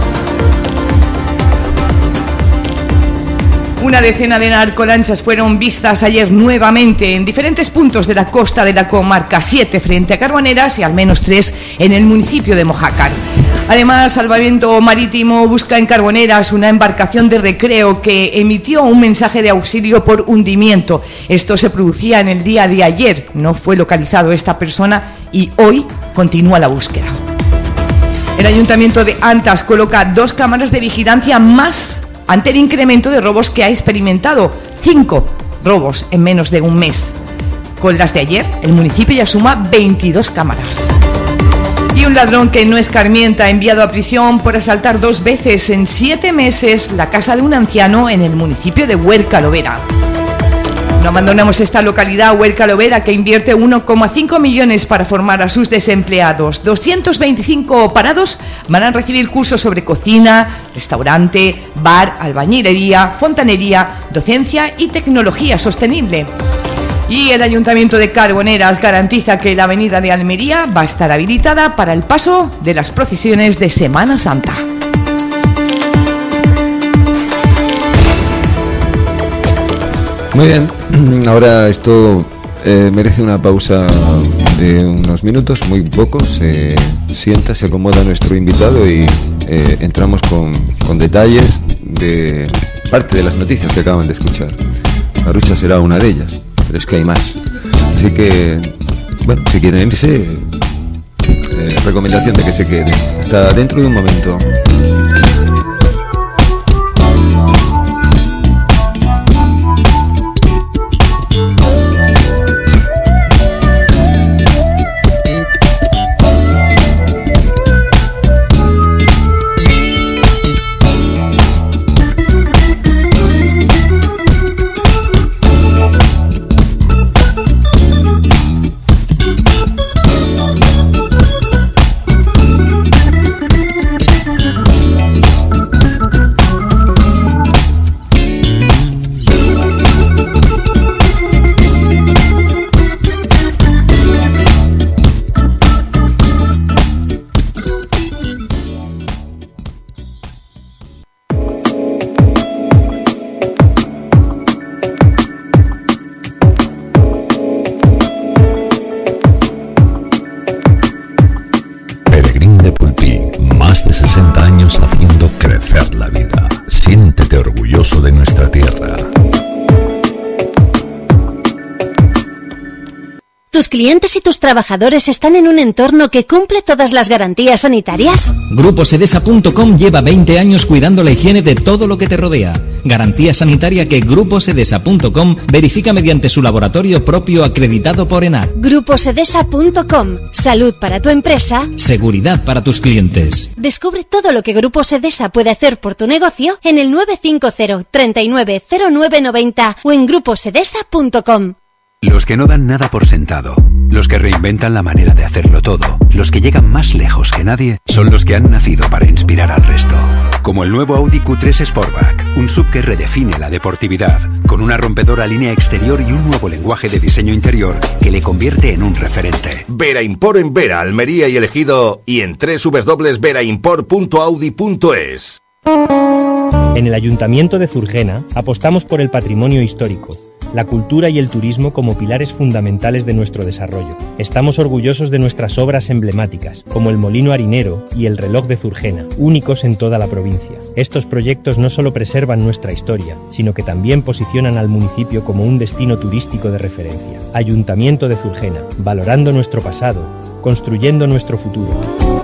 Una decena de narcolanchas fueron vistas ayer nuevamente en diferentes puntos de la costa de la comarca, siete frente a Carboneras y al menos tres en el municipio de Mojácar. Además, Salvamento Marítimo busca en Carboneras una embarcación de recreo que emitió un mensaje de auxilio por hundimiento. Esto se producía en el día de ayer, no fue localizado esta persona y hoy continúa la búsqueda. El Ayuntamiento de Antas coloca dos cámaras de vigilancia más ante el incremento de robos que ha experimentado. Cinco robos en menos de un mes. Con las de ayer, el municipio ya suma veintidós cámaras. Y un ladrón que no escarmienta ha enviado a prisión por asaltar dos veces en siete meses la casa de un anciano en el municipio de Huerca Lovera. No abandonamos esta localidad, Huerca Lovera, que invierte uno coma cinco millones para formar a sus desempleados. doscientos veinticinco parados van a recibir cursos sobre cocina, restaurante, bar, albañilería, fontanería, docencia y tecnología sostenible. Y el Ayuntamiento de Carboneras garantiza que la avenida de Almería va a estar habilitada para el paso de las procesiones de Semana Santa. Muy bien, ahora esto eh, merece una pausa de unos minutos, muy pocos. Se sienta, se acomoda nuestro invitado y eh, entramos con, con detalles de parte de las noticias que acaban de escuchar. Garrucha será una de ellas, pero es que hay más. Así que, bueno, si quieren irse, eh, recomendación de que se queden. Hasta dentro de un momento. Agradecer la vida. Siéntete orgulloso de nuestra tierra. ¿Tus clientes y tus trabajadores están en un entorno que cumple todas las garantías sanitarias? Grupo Sedesa punto com lleva veinte años cuidando la higiene de todo lo que te rodea. Garantía sanitaria que Grupo Sedesa punto com verifica mediante su laboratorio propio acreditado por ENAC. Grupo Sedesa punto com. Salud para tu empresa. Seguridad para tus clientes. Descubre todo lo que Grupo Sedesa puede hacer por tu negocio en el nueve cinco cero, treinta y nueve, cero nueve noventa o en grupo sedesa punto com. Los que no dan nada por sentado, los que reinventan la manera de hacerlo todo, los que llegan más lejos que nadie, son los que han nacido para inspirar al resto. Como el nuevo Audi Q tres Sportback, un sub que redefine la deportividad, con una rompedora línea exterior y un nuevo lenguaje de diseño interior que le convierte en un referente. Vera Import en Vera, Almería y El Ejido, y en doble u doble u doble u punto vera import punto audi punto es. En el Ayuntamiento de Zurgena apostamos por el patrimonio histórico, la cultura y el turismo como pilares fundamentales de nuestro desarrollo. Estamos orgullosos de nuestras obras emblemáticas, como el Molino Harinero y el Reloj de Zurgena, únicos en toda la provincia. Estos proyectos no solo preservan nuestra historia, sino que también posicionan al municipio como un destino turístico de referencia. Ayuntamiento de Zurgena, valorando nuestro pasado, construyendo nuestro futuro.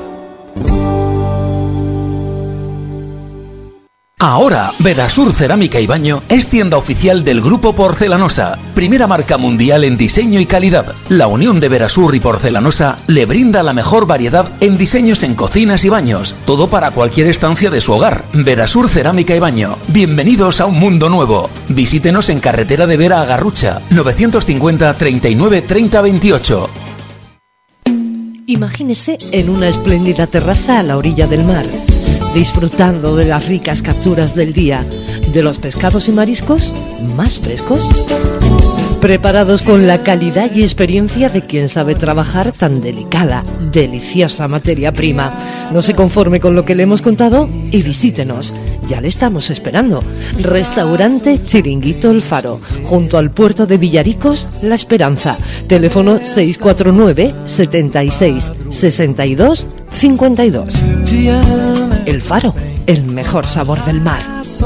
Ahora, Verasur Cerámica y Baño es tienda oficial del Grupo Porcelanosa, primera marca mundial en diseño y calidad. La unión de Verasur y Porcelanosa le brinda la mejor variedad en diseños en cocinas y baños, todo para cualquier estancia de su hogar. Verasur Cerámica y Baño, bienvenidos a un mundo nuevo. Visítenos en Carretera de Vera a Garrucha, novecientos cincuenta, treinta y nueve, treinta, veintiocho. Imagínese en una espléndida terraza a la orilla del mar, disfrutando de las ricas capturas del día, de los pescados y mariscos más frescos, preparados con la calidad y experiencia de quien sabe trabajar tan delicada, deliciosa materia prima. No se conforme con lo que le hemos contado y visítenos. Ya le estamos esperando. Restaurante Chiringuito El Faro, junto al puerto de Villaricos, La Esperanza. Teléfono seis cuatro nueve, setenta y seis, sesenta y dos, cincuenta y dos. El Faro, el mejor sabor del mar.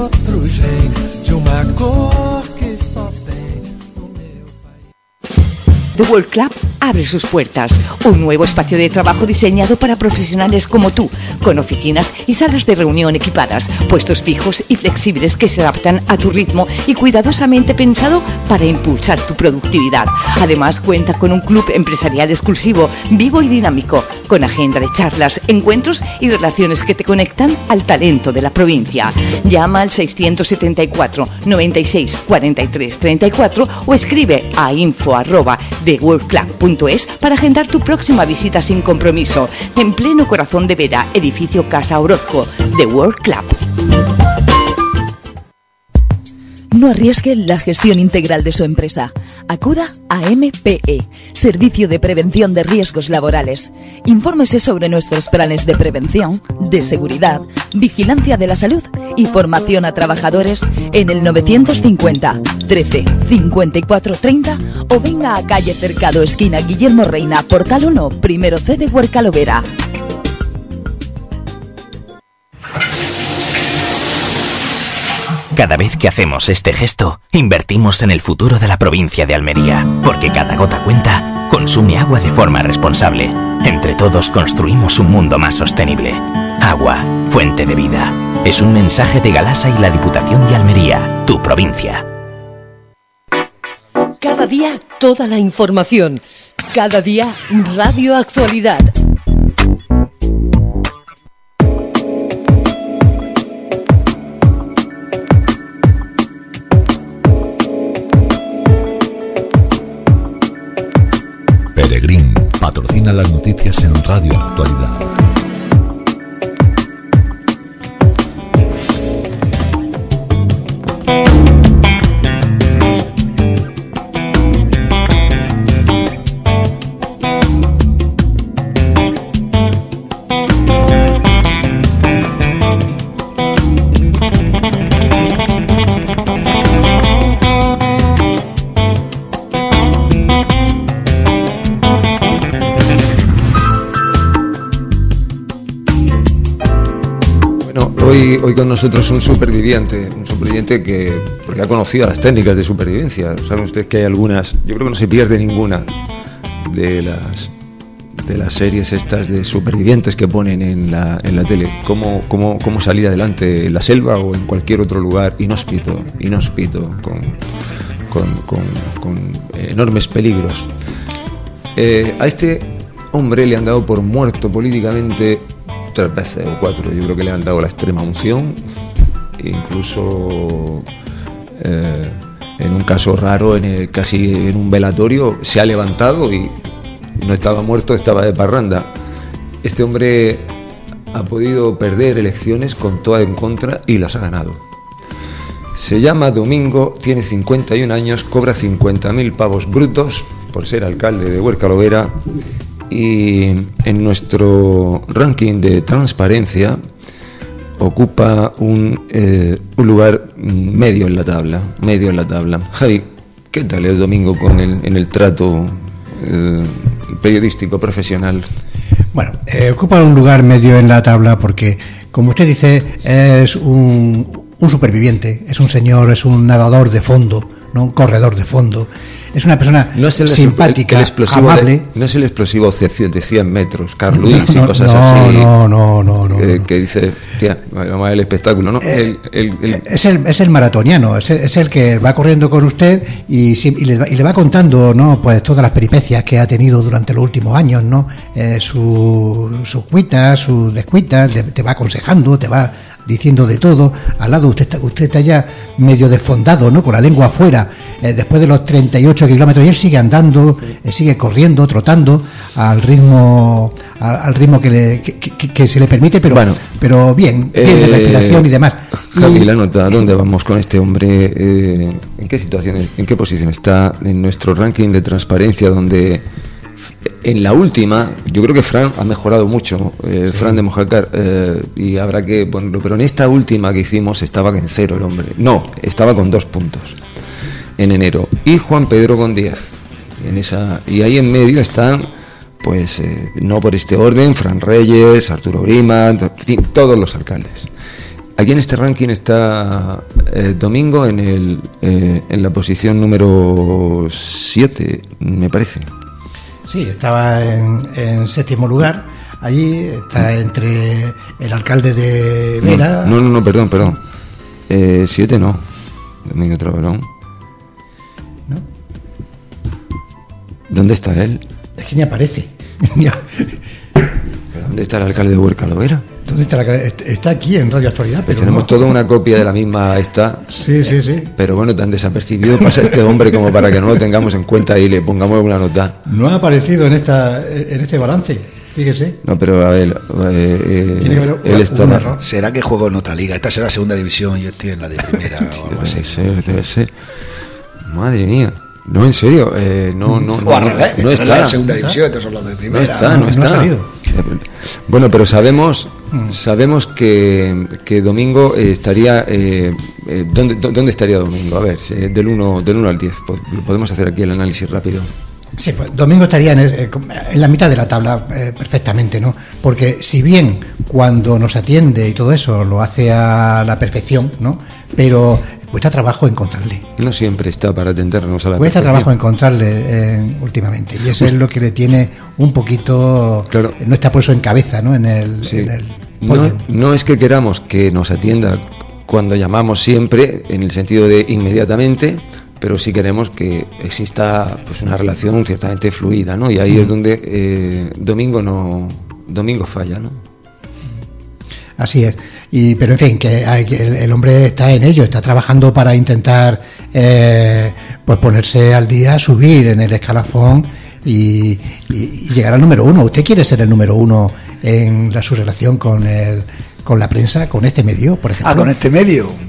The World Club abre sus puertas, un nuevo espacio de trabajo diseñado para profesionales como tú, con oficinas y salas de reunión equipadas, puestos fijos y flexibles que se adaptan a tu ritmo y cuidadosamente pensado para impulsar tu productividad. Además cuenta con un club empresarial exclusivo, vivo y dinámico, con agenda de charlas, encuentros y relaciones que te conectan al talento de la provincia. Llama al seiscientos setenta y cuatro, noventa y seis, cuarenta y tres, treinta y cuatro o escribe a info arroba the world club punto es para agendar tu próxima visita sin compromiso. En pleno corazón de Vera, edificio Casa Orozco, The World Club. No arriesgue la gestión integral de su empresa. Acuda a M P E, Servicio de Prevención de Riesgos Laborales. Infórmese sobre nuestros planes de prevención, de seguridad, vigilancia de la salud y formación a trabajadores en el novecientos cincuenta, trece, cincuenta y cuatro, treinta o venga a calle Cercado, esquina Guillermo Reina, Portal uno, primero C de Huercalovera. Cada vez que hacemos este gesto, invertimos en el futuro de la provincia de Almería, porque cada gota cuenta, consume agua de forma responsable. Entre todos construimos un mundo más sostenible. Agua, fuente de vida. Es un mensaje de Galasa y la Diputación de Almería, tu provincia. Cada día, toda la información. Cada día, Radio Actualidad. Peregrín patrocina las noticias en Radio Actualidad. hoy, hoy con nosotros un superviviente, un superviviente que, porque ha conocido las técnicas de supervivencia. Saben ustedes que hay algunas, yo creo que no se pierde ninguna de las de las series estas de supervivientes que ponen en la, en la tele, cómo, cómo, cómo salir adelante en la selva o en cualquier otro lugar inhóspito, inhóspito, con, con, con, con enormes peligros. Eh, a este hombre le han dado por muerto políticamente tres veces o cuatro. Yo creo que le han dado la extrema unción, incluso eh, en un caso raro, en el, casi en un velatorio, se ha levantado y no estaba muerto, estaba de parranda. Este hombre ha podido perder elecciones con toda en contra y las ha ganado. Se llama Domingo, tiene cincuenta y un años, cobra cincuenta mil pavos brutos por ser alcalde de Huerca-Lovera, y en nuestro ranking de transparencia ocupa un, eh, un lugar medio en la tabla, medio en la tabla. Javi, ¿qué tal el Domingo con el, en el trato eh, periodístico profesional? Bueno, eh, ocupa un lugar medio en la tabla porque, como usted dice, es un, un superviviente, es un señor, es un nadador de fondo, no un corredor de fondo. Es una persona no es el, simpática, el, el amable. De, no es el explosivo de cien metros, Carl Lewis no, no, y cosas no, así. No, no, no, no. Que, no. que dice, tía, vamos a ver el espectáculo, ¿no? Eh, el, el, el... Es, el, es el maratoniano, es el, es el que va corriendo con usted y, y, le, y le va contando, ¿no? Pues todas las peripecias que ha tenido durante los últimos años, ¿no? Eh, sus su cuitas, sus descuitas, te, te va aconsejando, te va diciendo de todo. Al lado usted está, usted está ya medio desfondado, ¿no? Con la lengua afuera, eh, después de los treinta y ocho kilómetros, y él sigue andando, eh, sigue corriendo, trotando al ritmo al, al ritmo que, le, que, que, que se le permite, pero bueno, pero bien, bien eh, de respiración y demás. Javi, y, la nota, ¿dónde vamos con este hombre? Eh, ¿En qué situación, en qué posición está en nuestro ranking de transparencia, donde en la última, yo creo que Fran ha mejorado mucho, eh, sí. Fran de Mojácar, eh, y habrá que ponerlo, pero en esta última que hicimos estaba en cero el hombre, no, estaba con dos puntos en enero, y Juan Pedro con diez, en esa, y ahí en medio están, pues, eh, no por este orden, Fran Reyes, Arturo Grima, en fin, todos los alcaldes. Aquí en este ranking está eh, Domingo en, el, eh, en la posición número siete, me parece. Sí, estaba en, en séptimo lugar. Allí está entre el alcalde de Vera. No, no, no, perdón, perdón. Eh, siete no. Domingo Traverón. ¿No? ¿Dónde está él? Es que ni aparece. ¿Pero dónde está el alcalde de Huerca-Lovera? ¿Dónde está el alcalde? Está aquí en Radio Actualidad. Pero pues tenemos no. toda una copia de la misma esta. Sí, sí, sí. Pero bueno, tan desapercibido pasa este hombre como para que no lo tengamos en cuenta y le pongamos una nota. No ha aparecido en esta en este balance, fíjese. No, pero a ver, eh, Tiene que haber él está un ¿Será que juego en otra liga? Esta será segunda división y yo estoy en la de primera o algo así. Debe ser, debe ser. Madre mía. No, en serio, eh, no, no, no, o al no, revés, no está. En segunda división, estás hablando de primera. No está, no, no está. No bueno, pero sabemos, sabemos que, que Domingo eh, estaría, eh, eh, ¿dónde, ¿dónde estaría Domingo? A ver, eh, del uno del uno al diez, podemos hacer aquí el análisis rápido. Sí, pues Domingo estaría en, el, en la mitad de la tabla eh, perfectamente, ¿no? Porque si bien cuando nos atiende y todo eso lo hace a la perfección, ¿no? Pero cuesta trabajo encontrarle. No siempre está para atendernos a la cuesta perfección. trabajo encontrarle eh, últimamente, y eso es lo que le tiene un poquito, claro. No está por eso en cabeza, ¿no? En el, sí. en el no, no es que queramos que nos atienda cuando llamamos siempre, en el sentido de inmediatamente, pero sí queremos que exista pues una relación ciertamente fluida, ¿no? Y ahí mm. es donde eh, Domingo no Domingo falla, ¿no? Así es, y pero en fin, que hay, el, el hombre está en ello, está trabajando para intentar eh, pues ponerse al día, subir en el escalafón y, y, y llegar al número uno. ¿Usted quiere ser el número uno en la, su relación con el con la prensa, con este medio, por ejemplo? Ah, con este medio.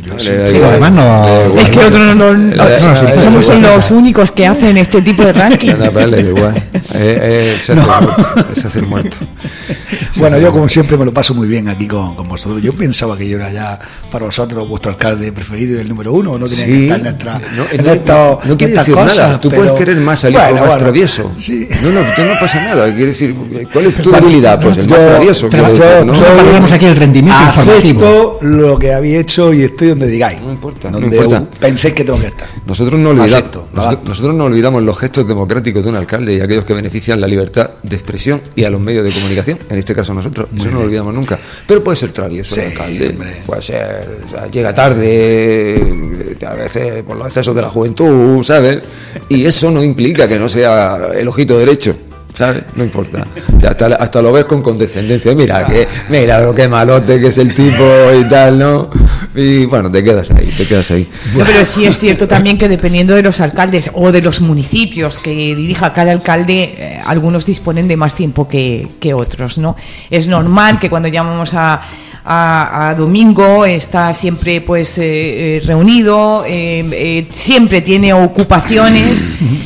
Yo, sí, sí, además no. Es que otros no, no, no, no, no somos son los únicos que hacen este tipo de ranking. Igual. Eh, eh, se, hace No. muerto, se hace el muerto. Bueno, yo como siempre me lo paso muy bien aquí con, con vosotros. Yo pensaba que yo era ya para vosotros vuestro alcalde preferido y el número uno. No tenía Sí. que estar en, nuestra, No, en no, esto- no quiere estas decir cosas, nada. Tú pero- puedes querer más al hijo Bueno, más bueno, travieso. sí. No, no, tú no pasa nada. Quiere decir, ¿cuál es tu Bueno, debilidad? Pues el yo- más travieso. yo- quiero decir, yo- ¿no? yo- valoramos aquí el rendimiento informativo. Acepto lo que habéis hecho y estoy donde digáis. No importa, no Donde importa. penséis que tengo que estar. Nosotros no, olvidamos, Acepto, lo nosotros, nosotros no olvidamos los gestos democráticos de un alcalde y aquellos que benefician la libertad de expresión y a los medios de comunicación, en este caso nosotros, eso no lo olvidamos nunca. Pero puede ser travieso Sí, el alcalde, hombre. puede ser, o sea, llega tarde, eh, a veces por los excesos de la juventud, ¿sabes? Y eso no implica que no sea el ojito derecho. ¿Sabes? No importa. O sea, hasta, hasta lo ves con condescendencia. Mira, que, mira lo que malote que es el tipo y tal, ¿no? Y bueno, te quedas ahí, te quedas ahí. No, pero sí es cierto también que dependiendo de los alcaldes o de los municipios que dirija cada alcalde, eh, algunos disponen de más tiempo que, que otros, ¿no? Es normal que cuando llamamos a, a, a Domingo está siempre pues eh, eh, reunido, eh, eh, siempre tiene ocupaciones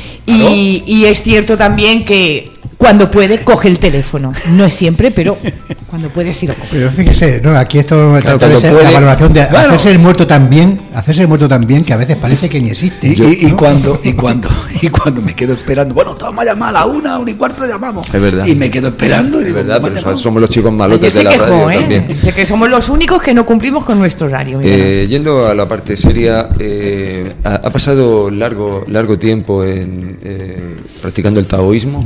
y, y es cierto también que cuando puede coge el teléfono. No es siempre, pero cuando puede sí lo coge. Pero fíjese, no, aquí esto Claro, trata de cuando ser puede- la valoración de Bueno. hacerse el muerto tan bien, hacerse el muerto tan bien que a veces parece que ni existe. Y, y- y ¿no? cuando y cuando y cuando me quedo esperando, bueno, vamos a llamar a la una, una y cuarto llamamos. Es verdad. Y me quedo esperando y Es digo, verdad, "Vamos a pero llamar". somos los chicos Ayer malotes se de la quejó, radio ¿eh? también. Dice que somos los únicos que no cumplimos con nuestro horario. Mira. Eh, yendo a la parte seria, eh, ha, ha pasado largo largo tiempo en, eh, practicando el taoísmo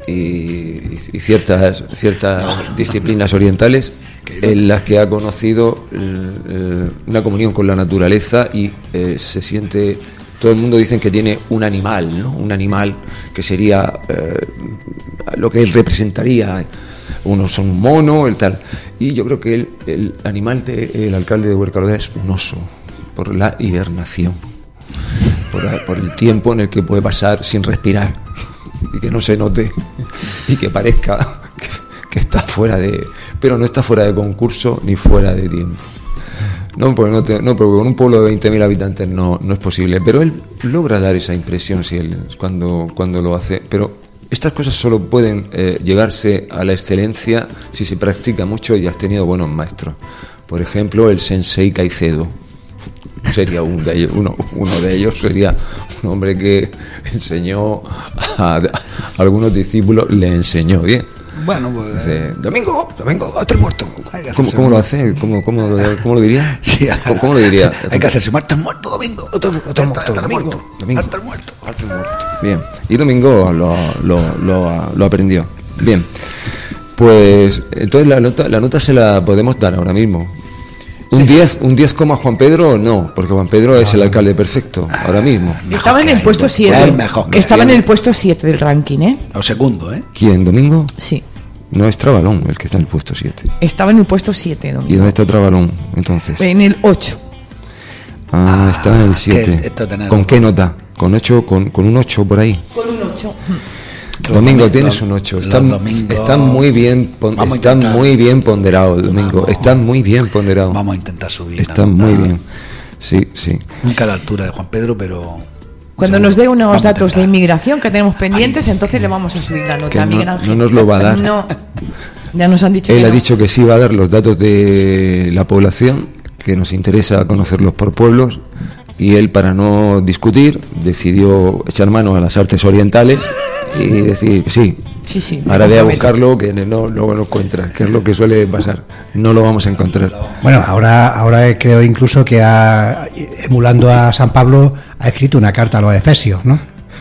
y, y ciertas ciertas disciplinas orientales en las que ha conocido eh, una comunión con la naturaleza y eh, se siente, todo el mundo dicen que tiene un animal, ¿no? Un animal que sería eh, lo que él representaría. Unos son un mono, el tal. Y yo creo que el, el animal del alcalde de Huercalovera es un oso, por la hibernación, por, la- por el tiempo en el que puede pasar sin respirar y que no se note y que parezca que, que está fuera de. Pero no está fuera de concurso ni fuera de tiempo. No, porque, no, te- no, porque con un pueblo de veinte mil habitantes no, no es posible. Pero él logra dar esa impresión si él, cuando, cuando lo hace. Pero estas cosas solo pueden eh, llegarse a la excelencia si se practica mucho y has tenido buenos maestros. Por ejemplo, el Sensei Caicedo. Sería un de ellos, uno, uno de ellos sería un hombre que enseñó a, a algunos discípulos, le enseñó bien. Bueno, pues Dice, Domingo, Domingo, hazte el muerto. Hay que ¿Cómo, hacerse cómo lo muerto. hace? ¿Cómo, cómo, lo- cómo lo diría? Sí, ¿Cómo, cómo lo diría? hay que hacerse muerto, muerto domingo. Otro, otro muerto, Domingo, Domingo. Harta el muerto. Hazte el muerto. Bien, y Domingo lo, lo, lo, lo aprendió. Bien, pues entonces la nota, la nota se la podemos dar ahora mismo. Un diez, un diez como a Juan Pedro, no, porque Juan Pedro es el alcalde perfecto, ahora mismo. Estaba en el puesto siete. el mejor que Estaba en hay. el puesto siete del ranking, ¿eh? O segundo, ¿eh? ¿Quién, Domingo? Sí. No es Trabalón el que está en el puesto siete. Estaba en el puesto siete, ¿Y Domingo. dónde está Trabalón entonces? En el ocho. Ah, está en el que siete. esto tenés ¿Con dos. qué nota? ¿Con ocho? ¿Con, con un ocho por ahí? Con un ocho. Los Domingo, domingos- tienes un ocho. los Está, domingos- está muy bien pon- Vamos a está intentar. muy bien ponderado, Domingo. Vamos. Está muy bien ponderado. Vamos a intentar subir. Está la nota. muy bien. Sí, sí. Nunca a la altura de Juan Pedro, pero Cuando seguro. nos dé unos Vamos a datos de intentar. inmigración que tenemos pendientes, entonces le vamos a subir la nota Que a no- Miguel Ángel. no nos lo va a dar. No. Ya nos han dicho Él que ha no. dicho que sí va a dar los datos de la población, que nos interesa conocerlos por pueblos, y él, para no discutir, decidió echar mano a las artes orientales y decir que sí. Sí, sí. Ahora ve a comprometo. buscarlo, que no luego no encuentra, que es lo que suele pasar. No lo vamos a encontrar. Bueno, ahora, ahora creo incluso que ha, emulando a San Pablo, ha escrito una carta a los Efesios, ¿no?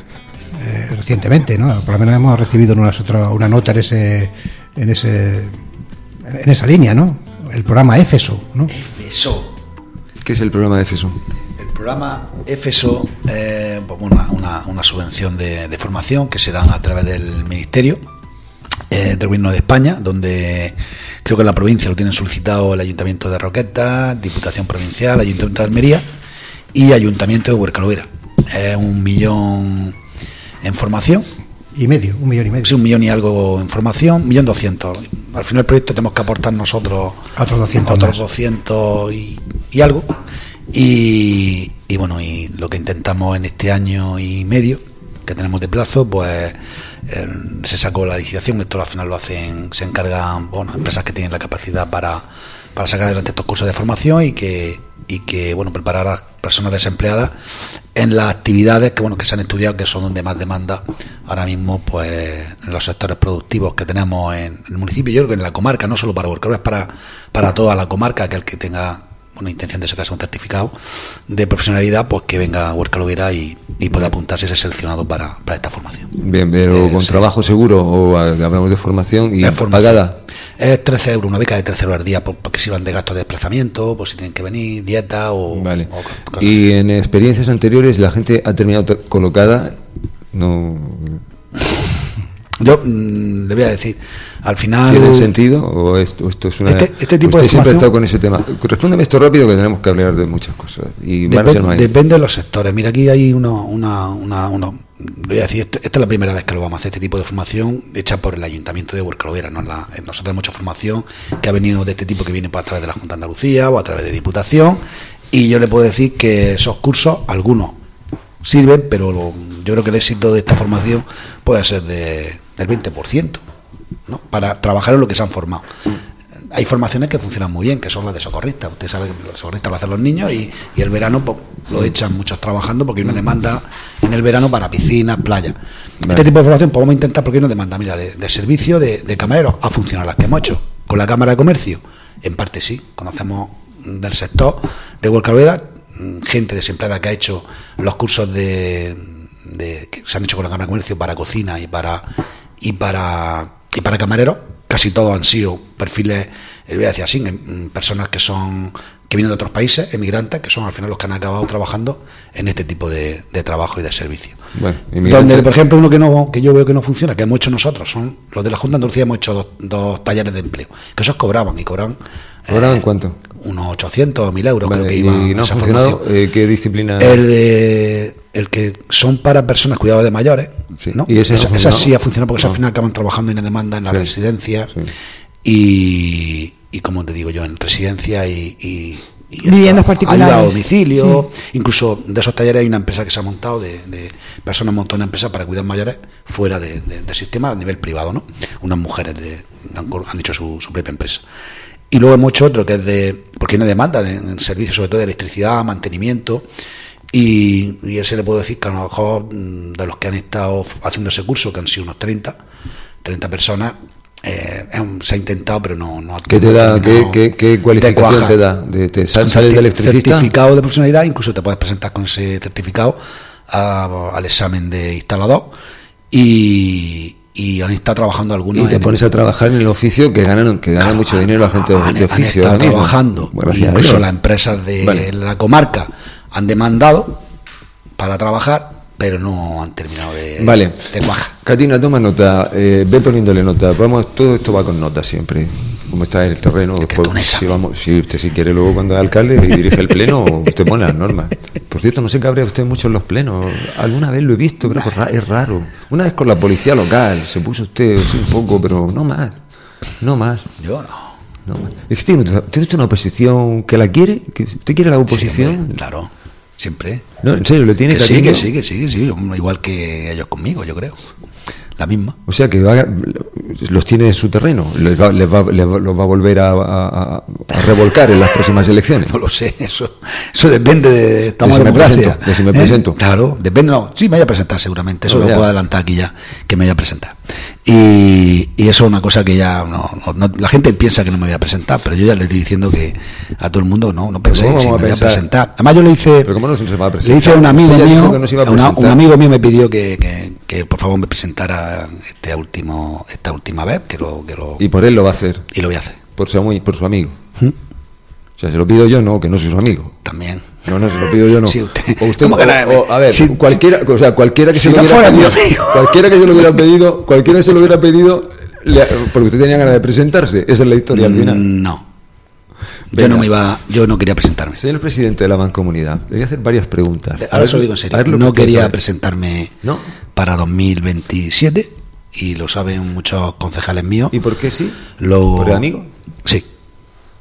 Eh, recientemente, ¿no? Por lo menos hemos recibido nosotros una nota en ese, en ese, en esa línea, ¿no? El programa Éfeso, ¿no? Éfeso. ¿Qué es el programa de Efeso? El programa Éfeso es una, una, una subvención de, de formación que se dan a través del Ministerio eh, del Gobierno de España, donde creo que en la provincia lo tienen solicitado el Ayuntamiento de Roquetas, Diputación Provincial, Ayuntamiento de Almería y Ayuntamiento de Huercalovera. Es un millón en formación. Y medio, un millón y medio. Sí, un millón y algo en formación, un millón doscientos. Al final del proyecto tenemos que aportar nosotros Otros doscientos otros más. doscientos y, y algo. Y, y bueno, y lo que intentamos en este año y medio que tenemos de plazo, pues eh, se sacó la licitación. Esto al final lo hacen, se encargan, bueno, empresas que tienen la capacidad para, para sacar adelante estos cursos de formación y que y que bueno, preparar a las personas desempleadas en las actividades que bueno que se han estudiado, que son donde más demanda ahora mismo, pues en los sectores productivos que tenemos en el municipio. Yo creo que en la comarca, no solo para Huerca, es para, para toda la comarca, que el que tenga una intención de sacarse un certificado de profesionalidad, pues que venga a Huerca Lovera y, y pueda apuntarse y ser seleccionado para, para esta formación. Bien, pero con sí. trabajo seguro, o hablamos de formación y formación. Pagada. Es trece euros, una beca de trece euros al día, porque si van de gastos de desplazamiento, pues si tienen que venir, dieta o... Vale. O y en experiencias anteriores la gente ha terminado colocada, no... Yo mm, le voy a decir, al final... ¿Tiene sentido o esto, esto es una... Este, este tipo Usted de siempre ha estado con ese tema. Respóndeme esto rápido, que tenemos que hablar de muchas cosas. Y Dep depende de los sectores. Mira, aquí hay uno, una... una, una voy a decir, esta es la primera vez que lo vamos a hacer, este tipo de formación hecha por el Ayuntamiento de Huerca Lovera. ¿No? La, nosotros hay mucha formación que ha venido de este tipo, que viene por a través de la Junta de Andalucía o a través de Diputación, y yo le puedo decir que esos cursos, algunos sirven, pero lo, yo creo que el éxito de esta formación puede ser de, del veinte por ciento, ¿no? Para trabajar en lo que se han formado. Hay formaciones que funcionan muy bien, que son las de socorristas. Usted sabe que los socorristas lo hacen los niños y, y el verano pues, lo echan muchos trabajando, porque hay una demanda en el verano para piscinas, playas. Vale. Este tipo de formación podemos intentar, porque hay una demanda, mira, de, de servicio, de, de camareros, a funcionar las que hemos hecho. Con la Cámara de Comercio, en parte sí, conocemos del sector de Huerca Lovera, gente desempleada que ha hecho los cursos de, de que se han hecho con la Cámara de Comercio para cocina y para y para y para camareros. Casi todos han sido perfiles, voy a decir así, personas que son que vienen de otros países, emigrantes, que son al final los que han acabado trabajando en este tipo de, de trabajo y de servicio. Bueno, donde, por ejemplo, uno que no que yo veo que no funciona, que hemos hecho nosotros, son los de la Junta de Andalucía. Hemos hecho dos, dos talleres de empleo, que esos cobraban y cobraban. ¿Cobraban eh, cuánto? Unos ochocientos o mil euros, vale, creo que iba. ¿Y no ha funcionado? Eh, ¿Qué disciplina? El de el que son para personas cuidados de mayores, sí. ¿no? ¿Y ese esa, no esa sí ha funcionado, porque no. al final acaban trabajando en demanda en las sí. residencias sí. y, y como te digo yo, en residencias y, y, y viviendas particulares, ayuda a domicilio, sí. Incluso de esos talleres hay una empresa que se ha montado de, de personas, han montado una empresa para cuidar mayores fuera de, de, del sistema a nivel privado, ¿no? Unas mujeres de, han, han hecho su, su propia empresa. Y luego hemos hecho otro que es de, porque hay una demanda en, en servicios sobre todo de electricidad, mantenimiento, y, y ese le puedo decir que a lo mejor de los que han estado haciendo ese curso, que han sido unos treinta personas, eh, se ha intentado, pero no, no ha ¿Qué te da? ¿Qué, qué, qué cualificación te da? ¿De, te sales de electricista? Certificado de profesionalidad, incluso te puedes presentar con ese certificado a, al examen de instalador y y han estado trabajando algunos. Y te pones el... a trabajar en el oficio, que ganan que ganan mucho dinero la gente han, de oficio. Han estado trabajando, bueno, incluso las empresas de vale. la comarca han demandado para trabajar, pero no han terminado de, vale. de cuajar. Catina, toma nota, eh, ve poniéndole nota. Vamos, todo esto va con nota siempre. Como está en el terreno, es que después, si vamos, si usted si quiere luego cuando es alcalde y dirige el pleno, usted pone las normas. Por cierto, no se cabrea usted mucho en los plenos. Alguna vez lo he visto, pero es raro. Una vez con la policía local se puso usted sí, un poco, pero no más, no más. Yo no. no más. Es que tiene, tiene usted una oposición que la quiere, que usted quiere la oposición. Sí, hombre, claro, siempre. No, en serio, le tiene que cariño. sí, que sí, que sí, sí, igual que ellos conmigo, yo creo. La misma. O sea que va, los tiene en su terreno, les va, les va, les va, los va a volver a, a, a revolcar en las próximas elecciones. No lo sé, eso eso depende de estamos de si en democracia. De si me presento. ¿Eh? Claro, depende, no, sí me voy a presentar seguramente, eso no, lo ya. puedo adelantar aquí ya, que me voy a presentar. Y, y eso es una cosa que ya no, no, no, la gente piensa que no me voy a presentar, pero yo ya le estoy diciendo que a todo el mundo no, no pensé si me voy a presentar. Además yo le hice, ¿Pero cómo no se va a presentar? Le hice a un amigo mío, no una, un amigo mío me pidió que, que, que por favor me presentara este último esta última vez, que lo, que lo y por él lo va a hacer. Y lo voy a hacer. Por su, por su amigo. ¿Mm? O sea, se lo pido yo, no, que no soy su amigo. También. No, no, se lo pido yo, no. Sí, usted, o usted, o, o, a ver, si, cualquiera, o sea, cualquiera que si se no lo hubiera pedido, cualquiera que se lo hubiera pedido, cualquiera que se lo hubiera pedido, le, porque usted tenía ganas de presentarse, esa es la historia al final. No. Venga. Yo no me iba, yo no quería presentarme. Señor presidente de la Mancomunidad, le voy a hacer varias preguntas. Ahora eso lo digo en serio. No quería sabe. presentarme ¿No? para dos mil veintisiete y lo saben muchos concejales míos. ¿Y por qué sí? Lo... ¿Por el amigo? Sí.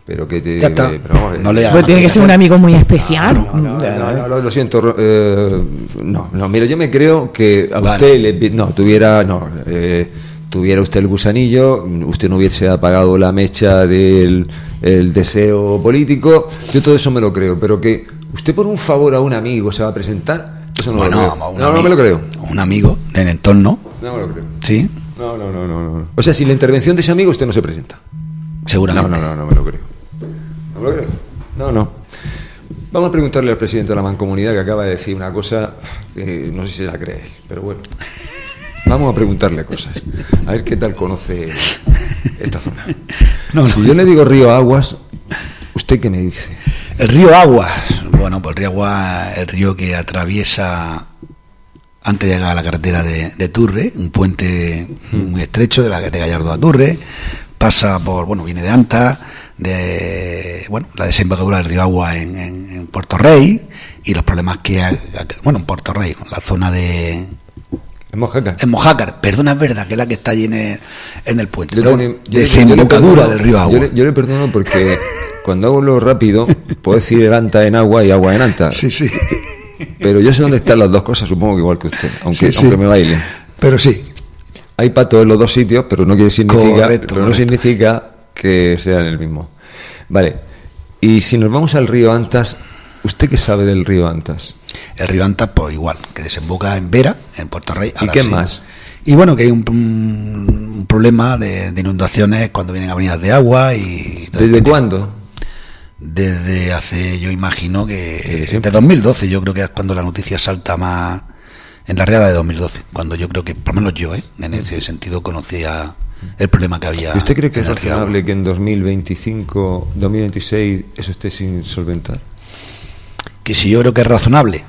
pero que te... Ya está. eh, pero vamos, No le Pues tiene que ser un amigo muy especial. No, no, no, no, lo siento. eh, no, no, mira, yo me creo que a Vale. usted le, no tuviera, no, eh, tuviera usted el gusanillo, usted no hubiese apagado la mecha del el deseo político. Yo todo eso me lo creo, pero que usted por un favor a un amigo se va a presentar, eso no Bueno, me lo creo. un No, amigo- no me lo creo. Un amigo del entorno, No me lo creo. ¿sí? No, no, no, no, no. O sea, sin la intervención de ese amigo usted no se presenta. Seguramente. No, no, no, no me lo creo. No me lo creo. No, no. Vamos a preguntarle al presidente de la Mancomunidad, que acaba de decir una cosa que no sé si se la cree él, pero bueno. Vamos a preguntarle cosas. A ver qué tal conoce esta zona. No, si no. yo le digo Río Aguas, ¿usted qué me dice? El río Aguas, bueno, pues el río Aguas, el río que atraviesa antes de llegar a la carretera de, de Turre, un puente muy estrecho de la de Gallardo a Turre, pasa por, bueno, viene de Anta, de, bueno, la desembocadura del río Agua en, en, en Puerto Rey y los problemas que hay, bueno, en Puerto Rey, la zona de... En Mojácar. En Mojácar, perdona, es verdad, que es la que está allí en el, en el puente. Yo, Pero, le- yo le- desembocadura yo le perdono- del río Agua. Yo le, yo le perdono porque cuando hago lo rápido, puedo decir el Anta en agua y agua en Anta. Sí, sí. Pero yo sé dónde están las dos cosas, supongo que igual que usted, aunque, Sí, sí. aunque me baile. Pero sí. Hay patos en los dos sitios, pero no quiere significa, Correcto, pero no correcto. significa que sean el mismo. Vale. Y si nos vamos al río Antas, ¿usted qué sabe del río Antas? El río Antas, pues igual, que desemboca en Vera, en Puerto Rey. ¿Y ahora qué sí. más? Y bueno, que hay un, un- un problema de, de inundaciones cuando vienen avenidas de agua y... ¿Desde cuándo? Desde hace, yo imagino que... Desde De siempre. dos mil doce, yo creo que es cuando la noticia salta más... En la riada de dos mil doce, cuando yo creo que, por lo menos yo, ¿eh? en ese sentido, conocía el problema que había... ¿Y usted cree que es en el río Agua. razonable que en dos mil veinticinco, dos mil veintiséis eso esté sin solventar? Que si yo creo que es razonable,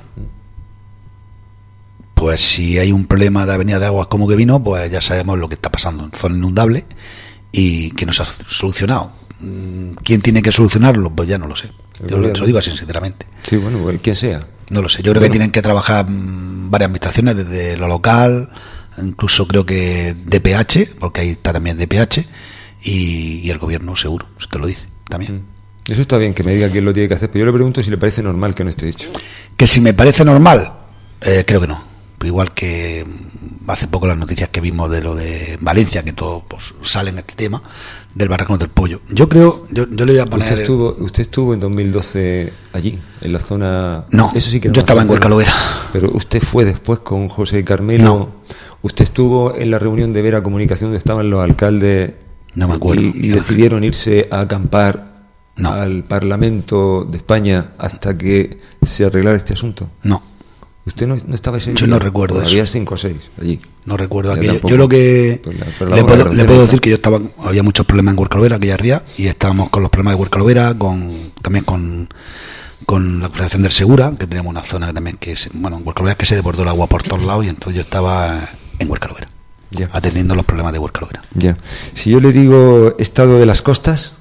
pues si hay un problema de avenida de aguas como que vino, pues ya sabemos lo que está pasando en zona inundable y que no se ha solucionado. Mm, ¿Quién tiene que solucionarlo? Pues ya no lo sé. El Yo lo gobierno. digo así sinceramente. Sí, bueno, pues, quien sea. No lo sé. Yo creo Bueno. que tienen que trabajar mm, varias administraciones, desde lo local, incluso creo que D P H, porque ahí está también D P H, y, y el gobierno seguro, si te lo dice también. Eso está bien que me diga quién lo tiene que hacer, pero yo le pregunto si le parece normal que no esté hecho. Que si me parece normal, eh, creo que no. Igual que mm, hace poco las noticias que vimos de lo de Valencia, que todo pues, sale en este tema, del barracón del pollo. Yo creo, yo, yo le voy a poner... Usted estuvo, usted estuvo en dos mil doce allí, en la zona... No, eso sí que yo estaba en Huerca Huerca Lovera. Pero usted fue después con José Carmelo... No. Usted estuvo en la reunión de Vera Comunicación donde estaban los alcaldes... No me acuerdo. Y, y decidieron irse a acampar al Parlamento de España hasta que se arreglara este asunto. No. ¿Usted no, no estaba ese Yo día? no recuerdo Pues eso. Había cinco o seis allí. No recuerdo Yo aquello. tampoco. Yo lo que Pues la- pero la le, vamos a puedo, le agradecer puedo esta. decir que yo estaba, había muchos problemas en Huerca Lovera, aquella ría, y estábamos con los problemas de Huerca Lovera, con, también con, con la Federación del Segura, que teníamos una zona que también que, se, bueno, en Huerca Lovera es que se desbordó el agua por todos lados, y entonces yo estaba en Huerca Lovera, Ya. atendiendo los problemas de Huerca Lovera. Ya. Si yo le digo estado de las costas...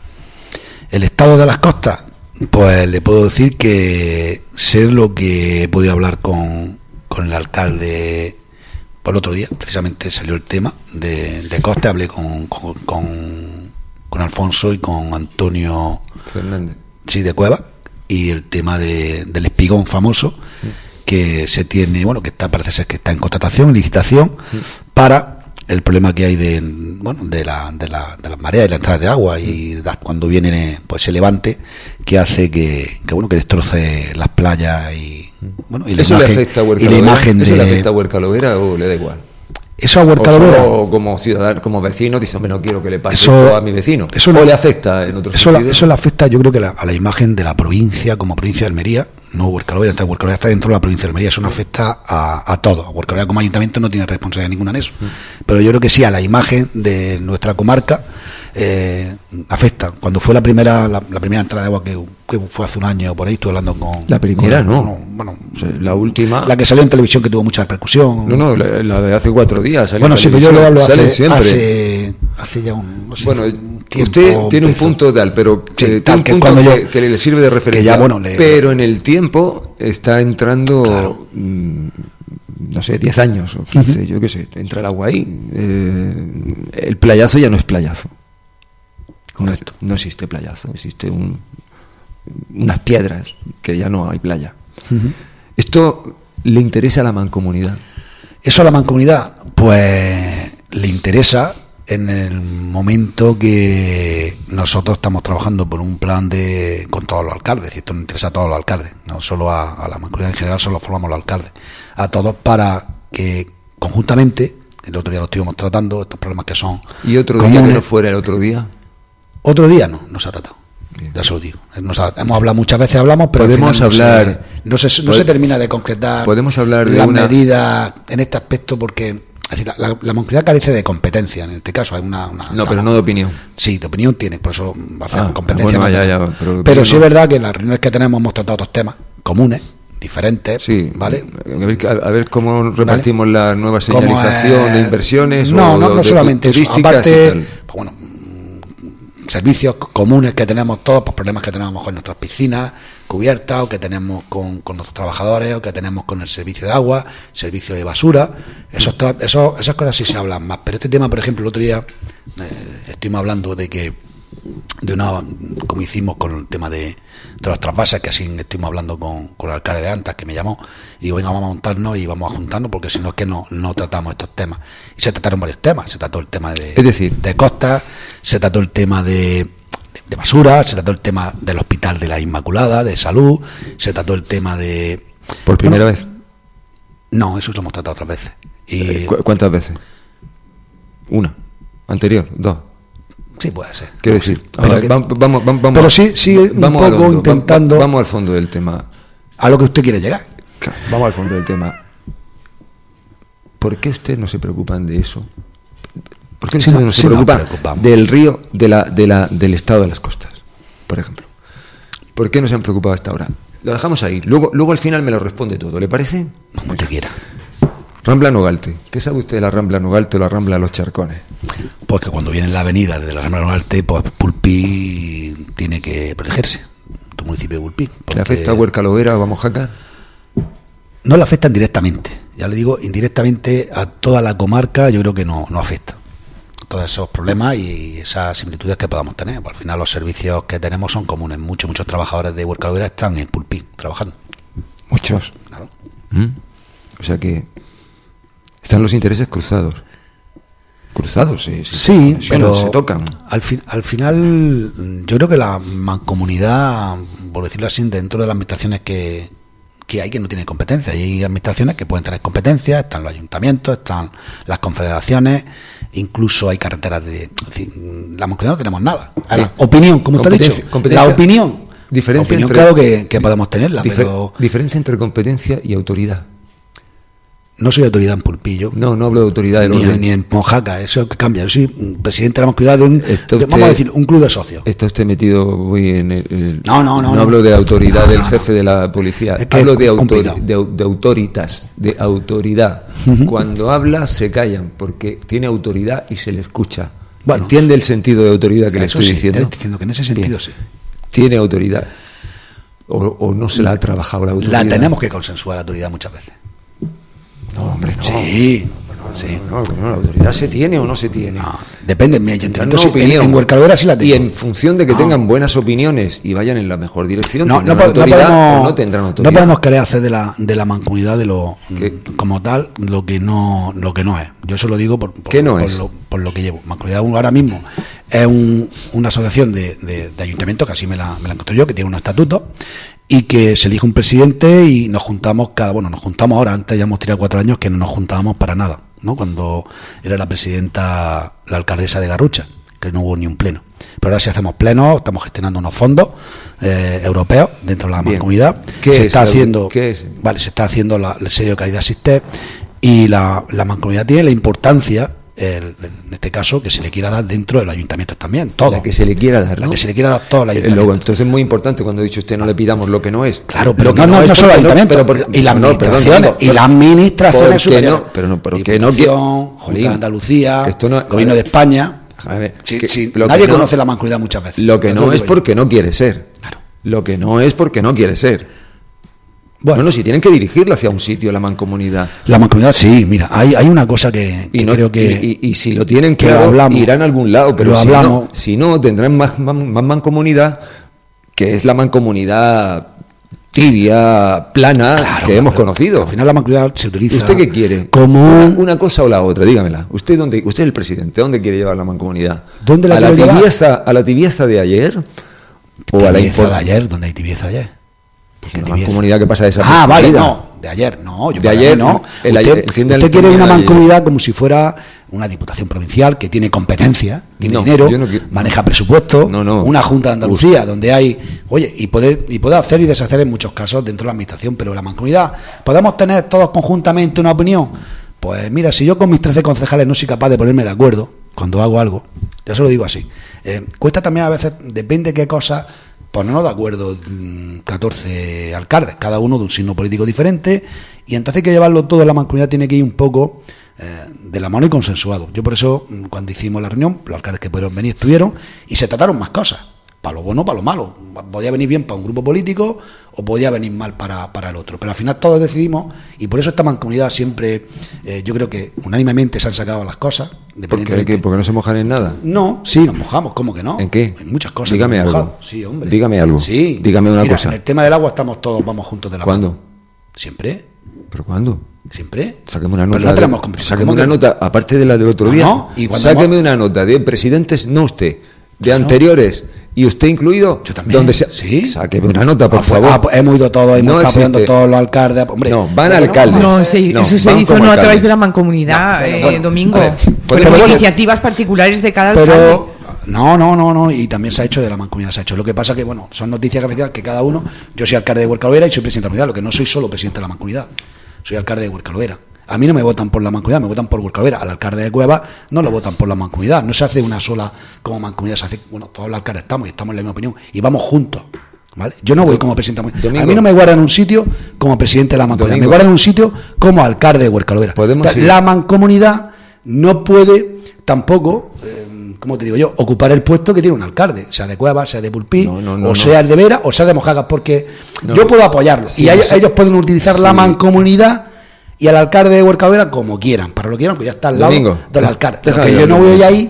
El estado de las costas, pues le puedo decir que sé lo que he podido hablar con, con el alcalde por el otro día, precisamente salió el tema de, de Costa, hablé con, con, con, con Alfonso y con Antonio Fernández. Sí, de Cueva, y el tema de, del espigón famoso, que se tiene, bueno, que está, parece ser que está en contratación, licitación, para el problema que hay de, bueno, de la, de la, de las mareas y la entrada de agua y da- cuando viene pues ese levante que hace que, que bueno, que destroce las playas y bueno, y la ¿Eso imagen, le afecta a Huerca y la Lovera? imagen ¿Eso de le afecta a Huerca Lovera o le da igual? eso a Huerca O Lovera. solo como ciudadano, como vecino, dice, hombre, no quiero que le pase Eso- esto a mi vecino. eso o le- le afecta en otro Eso, la- sentido. eso le afecta, yo creo que la- a la imagen de la provincia como provincia de Almería, no Huerca Lovera, entonces Huerca Lovera está dentro de la provincia de Almería, eso no afecta a, a todo. Huerca Lovera como ayuntamiento no tiene responsabilidad ninguna en eso, pero yo creo que sí a la imagen de nuestra comarca eh, afecta. Cuando fue la primera la, la primera entrada de agua que, que fue hace un año por ahí, estuve hablando con La primera, con- no. con- bueno, O sea, la última... la que salió en televisión que tuvo mucha repercusión. No, no, la, la de hace cuatro días. salió Bueno, en sí, pero yo lo televisión. hablo Salen hace, siempre. hace, hace ya un, no sé, Bueno, un tiempo usted tiene un empezó. punto tal, pero Sí, eh, tal, tiene un que punto cuando que, yo- que le sirve de referencia. ya, bueno, le- pero en el tiempo está entrando, mm, no sé, diez años o quince, yo qué sé, entra el agua ahí. eh, el playazo ya no es playazo. No, no existe playazo, existe un, unas piedras, que ya no hay playa. Uh-huh. ¿Esto le interesa a la mancomunidad? Eso a la mancomunidad, pues le interesa en el momento que nosotros estamos trabajando por un plan de con todos los alcaldes, y esto nos interesa a todos los alcaldes, no solo a, a la mancomunidad en general, solo formamos los alcaldes, a todos, para que conjuntamente, el otro día lo estuvimos tratando, estos problemas que son ¿Y otro comunes. día que no fuera el otro día? Otro día no, no se ha tratado. Bien. Ya se lo digo. Nos ha, hemos hablado muchas veces, hablamos, pero podemos al final hablar. No se, no, se, no se termina de concretar. Podemos hablar de las una medidas en este aspecto, porque es decir, la, la, la mancomunidad carece de competencia. En este caso hay una. una no, pero no de opinión. Sí, de opinión tiene, por eso hacer ah, competencia. Bueno, no ya, ya, pero pero no. sí es verdad que en las reuniones que tenemos hemos tratado otros temas comunes, diferentes, sí, ¿vale? A ver, a ver cómo repartimos ¿vale? la nueva señalización señalización de inversiones. No, o no, no de solamente eso. Aparte, pues bueno, servicios comunes que tenemos todos, pues problemas que tenemos con nuestras piscinas cubiertas, o que tenemos con, con nuestros trabajadores, o que tenemos con el servicio de agua, servicio de basura, esos, tra- esos esas cosas sí se hablan más. Pero este tema, por ejemplo, el otro día eh, estuvimos hablando de que de una, como hicimos con el tema de, de los trasvases, que así estuvimos hablando con, con el alcalde de Antas, que me llamó, y digo, venga, vamos a montarnos y vamos a juntarnos, porque si no es que no, no tratamos estos temas. Y se trataron varios temas, se trató el tema de, es decir, de costas, se trató el tema de, de, de basura, se trató el tema del hospital de la Inmaculada, de salud, se trató el tema de... ¿Por primera bueno, vez? No, eso lo hemos tratado otras veces. Y, ¿Cu- ¿Cuántas veces? Una. ¿Anterior? ¿Dos? Sí, puede ser. Quiero decir, pero, ahora, que, vamos, vamos, vamos, pero sí, sí un vamos poco fondo, intentando... Vamos al fondo del tema. A lo que usted quiere llegar. Vamos al fondo del tema. ¿Por qué ustedes no se preocupan de eso? ¿Por qué sí, ustedes no sí se preocupan nos del río, de la, de la, del estado de las costas, por ejemplo? ¿Por qué no se han preocupado hasta ahora? Lo dejamos ahí. Luego, luego al final me lo responde todo. ¿Le parece? Como te quiera. Rambla Nogalte. ¿Qué sabe usted de la Rambla Nogalte o la Rambla Los Charcones? Pues que cuando viene la avenida de la Rambla Nogalte, pues Pulpí tiene que protegerse. Tu municipio de Pulpí. ¿Le afecta a Huerca Lovera o a Mojácar? No le afectan directamente. Ya le digo, indirectamente a toda la comarca yo creo que no, no afecta. Todos esos problemas y esas similitudes que podamos tener. Pues al final los servicios que tenemos son comunes. Muchos, muchos trabajadores de Huerca Lovera están en Pulpí trabajando. Muchos. Claro. ¿Mm? O sea que están los intereses cruzados. Cruzados, sí. Sí, sí pero se tocan. Al, fin, al final, yo creo que la mancomunidad, por decirlo así, dentro de las administraciones que, que hay, que no tienen competencia. Y hay administraciones que pueden tener competencia, están los ayuntamientos, están las confederaciones, incluso hay carreteras de... Es decir, la mancomunidad no tenemos nada. Ahora, opinión, como te he dicho, la opinión. Diferencia opinión entre, claro que, que podemos tenerla, difer, pero... Diferencia entre competencia y autoridad. No soy autoridad en Pulpillo. No, no hablo de autoridad del ni, orden. Ni en Mojaca, eso que cambia. Yo soy presidente de la mancomunidad de un, usted, de, vamos a decir, un club de socios. Está usted metido muy en el... el no, no, no. No, no hablo de la autoridad no, del no, jefe no. de la policía. Es que hablo es de, autor, de, de autoritas, de autoridad. Uh-huh. Cuando habla se callan porque tiene autoridad y se le escucha. Bueno, ¿entiende el sentido de autoridad que le estoy sí, diciendo? Estoy diciendo que en ese sentido Bien. sí. Tiene autoridad. O, o no se la ha trabajado la autoridad. La tenemos que consensuar la autoridad muchas veces. No, hombre, no. Sí, no, sí. No, no, no, la autoridad se tiene o no se tiene. No, depende. Mi ayuntamiento sí, opinión. En, en Huerca Lovera sí la tengo. Y en función de que no. tengan buenas opiniones y vayan en la mejor dirección, no, tendrán no, autoridad no podemos, o no tendrán autoridad. No podemos querer hacer de la de la mancomunidad de lo ¿Qué? como tal lo que no lo que no es. Yo eso lo digo por, por, ¿Qué no por, es? Lo, por lo que llevo. Mancomunidad ahora mismo es un, una asociación de, de, de ayuntamientos, que así me la, me la encontré yo, que tiene unos estatutos y que se elige un presidente y nos juntamos cada, bueno, nos juntamos ahora, antes ya hemos tirado cuatro años que no nos juntábamos para nada, ¿no? Cuando era la presidenta, la alcaldesa de Garrucha, que no hubo ni un pleno. Pero ahora sí hacemos plenos, estamos gestionando unos fondos eh, europeos dentro de la mancomunidad. ¿Qué se es está el, haciendo, ¿qué es? Vale, se está haciendo la, el sello de calidad Sistep y la, la mancomunidad tiene la importancia, el, en este caso, que se le quiera dar dentro del ayuntamiento también, todo. La que se le quiera dar, ¿no? La que se le quiera dar todo el ayuntamiento. Luego, entonces es muy importante cuando he dicho usted no le pidamos lo que no es. Claro, pero no, no, no, no solo el ayuntamiento, no, pero, y las no, administraciones, perdón, y las administraciones superiores. No, pero no, pero que no quiero. Junta de Andalucía, esto no, Gobierno de España. A ver, sí, que, sí, lo nadie que no, conoce la mancomunidad muchas veces. Lo que no es yo. porque no quiere ser. Claro. Lo que no es porque no quiere ser. Bueno, no, si tienen que dirigirla hacia un sitio, la mancomunidad. La mancomunidad, sí, mira, hay, hay una cosa que, que y no, creo que... Y, y, y si lo tienen que claro, lo hablamos, irán a algún lado, pero lo si, hablamos, no, si no, tendrán más, más, más mancomunidad, que es la mancomunidad tibia, plana, claro, que hemos conocido. Al final la mancomunidad se utiliza... ¿Usted qué quiere? Como una, una cosa o la otra, dígamela. ¿Usted dónde, usted es el presidente, ¿dónde quiere llevar la mancomunidad? ¿Dónde la ¿A la quiere tibieza, a la tibieza de ayer? ¿O a la tibieza de ayer? ¿Dónde hay tibieza ayer? Pues una mancomunidad que pasa de esa Ah, vale, no, de ayer, no. Yo de ayer, no. El, usted entiende usted el, quiere una el mancomunidad como si fuera una diputación provincial que tiene competencia, tiene no, dinero, no, maneja presupuesto, no, no. una Junta de Andalucía Uf. donde hay, oye, y puede, y puede hacer y deshacer en muchos casos dentro de la administración, pero la mancomunidad, ¿podemos tener todos conjuntamente una opinión? Pues mira, si yo con mis trece concejales no soy capaz de ponerme de acuerdo cuando hago algo, ya se lo digo así, eh, cuesta también a veces, depende qué cosas, ponernos de acuerdo catorce alcaldes, cada uno de un signo político diferente, y entonces hay que llevarlo todo, la mancomunidad tiene que ir un poco eh, de la mano y consensuado. Yo por eso, cuando hicimos la reunión, los alcaldes que pudieron venir estuvieron, y se trataron más cosas, para lo bueno, para lo malo. Podía venir bien para un grupo político o podía venir mal para, para el otro, pero al final todos decidimos, y por eso esta mancomunidad siempre, eh, yo creo que unánimemente se han sacado las cosas. ¿Por qué? ¿Porque no se mojan en nada? No, sí, nos mojamos, ¿cómo que no? ¿En qué? En muchas cosas. Dígame algo. Mojado. Sí, hombre. Dígame algo. Sí. Dígame una Mira, cosa. En el tema del agua estamos todos, vamos juntos de la ¿Cuándo? mano. ¿Siempre? ¿Pero cuándo? ¿Siempre? Sáqueme una nota. Pero no tenemos de, sáqueme una que... nota, aparte de la del otro día. No, ¿y sáqueme hemos... una nota de presidentes, no usted, de no. anteriores. ¿Y usted incluido? Yo también. Donde se... Sí. Sáqueme una nota, por ah, favor. Ah, pues hemos ido todos, hemos no estado apoyando todos los alcaldes. Hombre, no, van no, alcaldes. No, sí, no, eso se hizo no a través de la mancomunidad, no, pero, eh, bueno, Domingo. Ver, con pero, iniciativas particulares de cada alcalde. Pero, no, no, no, no. Y también se ha hecho de la mancomunidad, se ha hecho. Lo que pasa que, bueno, son noticias que que cada uno. Yo soy alcalde de Huercalovera y soy presidente de la mancomunidad. Lo que no soy solo presidente de la mancomunidad. Soy alcalde de Huercalovera. A mí no me votan por la mancomunidad, me votan por Huercalovera. Al alcalde de Cueva no lo votan por la mancomunidad. No se hace una sola como mancomunidad, se hace, bueno, todos los alcaldes estamos y estamos en la misma opinión y vamos juntos, ¿vale? Yo no voy como presidente de la mancomunidad. A mí no me guardan un sitio como presidente de la mancomunidad, Domingo. Me guardan un sitio como alcalde de Huercalovera. Entonces, la mancomunidad no puede tampoco, eh, como te digo yo, ocupar el puesto que tiene un alcalde, sea de Cueva, sea de Pulpí, no, no, no, o sea el de Vera, o sea de Mojagas, porque no, yo puedo apoyarlo sí, y ellos, sí. ellos pueden utilizar sí. la mancomunidad y al alcalde de Huercalovera como quieran, para lo que quieran, porque ya está al lado Domingo, del alcalde. Pero que yo no voy ahí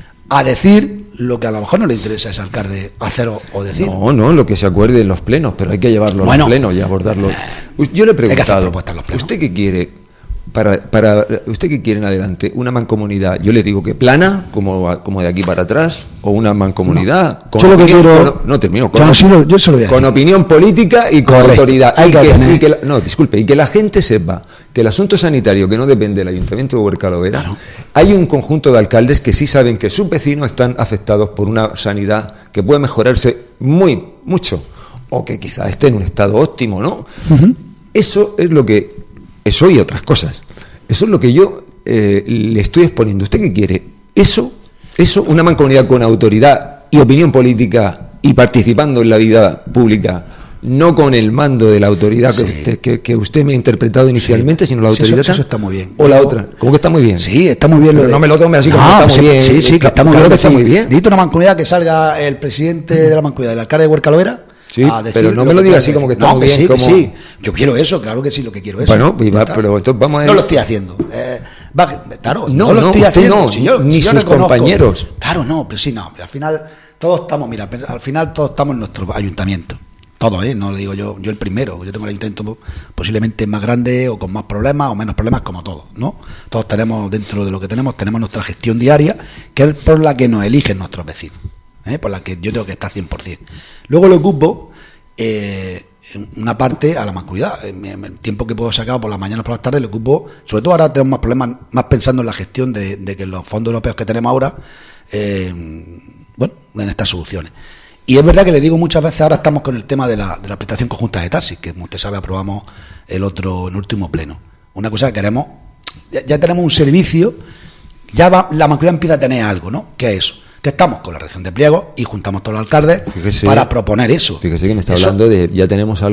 a decir lo que a lo mejor no le interesa a ese alcalde hacer o, o decir. No, no, lo que se acuerde en los plenos, pero hay que llevarlo bueno, a los plenos y abordarlo. Yo le he preguntado, ¿usted qué quiere? Para, para usted que quiere en adelante una mancomunidad, yo le digo que plana, como, como de aquí para atrás, o una mancomunidad no, con, yo opinión, quiero, con, no termino, con, yo, yo se lo voy a con opinión política y con Correcto. autoridad. Hay y que que, y que la, no, disculpe, y que la gente sepa que el asunto sanitario, que no depende del Ayuntamiento de Huercalovera, claro. hay un conjunto de alcaldes que sí saben que sus vecinos están afectados por una sanidad que puede mejorarse muy, mucho, o que quizá esté en un estado óptimo, ¿no? Uh-huh. Eso es lo que... Eso y otras cosas. Eso es lo que yo eh, le estoy exponiendo. ¿Usted qué quiere? Eso, eso, una mancomunidad con autoridad y opinión política y participando en la vida pública, no con el mando de la autoridad sí. que, usted, que, que usted me ha interpretado inicialmente, sí. sino la autoridad. Sí, eso, eso está muy bien. O la otra. ¿Cómo que está muy bien? Sí, está muy bien. Lo de... No me lo tome así como no, está muy sí, bien. Sí, sí, que está muy bien. Que está muy bien. Necesito una mancomunidad que salga el presidente de la mancomunidad, el alcalde de Huercalovera. Sí, pero no me lo diga así como que está no, muy bien. Sí, como... sí, yo quiero eso, claro que sí, lo que quiero es eso. Bueno, pues va, pero esto vamos a... No lo estoy haciendo. Eh, va, claro, no, no lo no, estoy haciendo. No, si yo, ni si yo sus reconozco, compañeros. Claro, no, pero sí, no. Al final todos estamos, mira, al final todos estamos en nuestro ayuntamiento. Todos, ¿eh? No lo digo yo, yo el primero. Yo tengo el ayuntamiento posiblemente más grande o con más problemas o menos problemas como todos, ¿no? Todos tenemos, dentro de lo que tenemos, tenemos nuestra gestión diaria, que es por la que nos eligen nuestros vecinos, ¿eh? Por la que yo tengo que estar cien por ciento. Luego lo ocupo... Eh, una parte a la mancomunidad. El tiempo que puedo sacar por las mañanas, por las tardes, le ocupo, sobre todo ahora tenemos más problemas, más pensando en la gestión de, de que los fondos europeos que tenemos ahora, eh, bueno, en estas soluciones. Y es verdad que le digo muchas veces, ahora estamos con el tema de la, de la prestación conjunta de taxis, que como usted sabe aprobamos el otro, en el último pleno. Una cosa que queremos, ya, ya tenemos un servicio, ya va, la mancomunidad empieza a tener algo, ¿no? ¿Qué es eso? Que estamos con la redacción de pliegos y juntamos todos los alcaldes fíjese, para proponer eso. Fíjese que me está eso, hablando de ya tenemos algo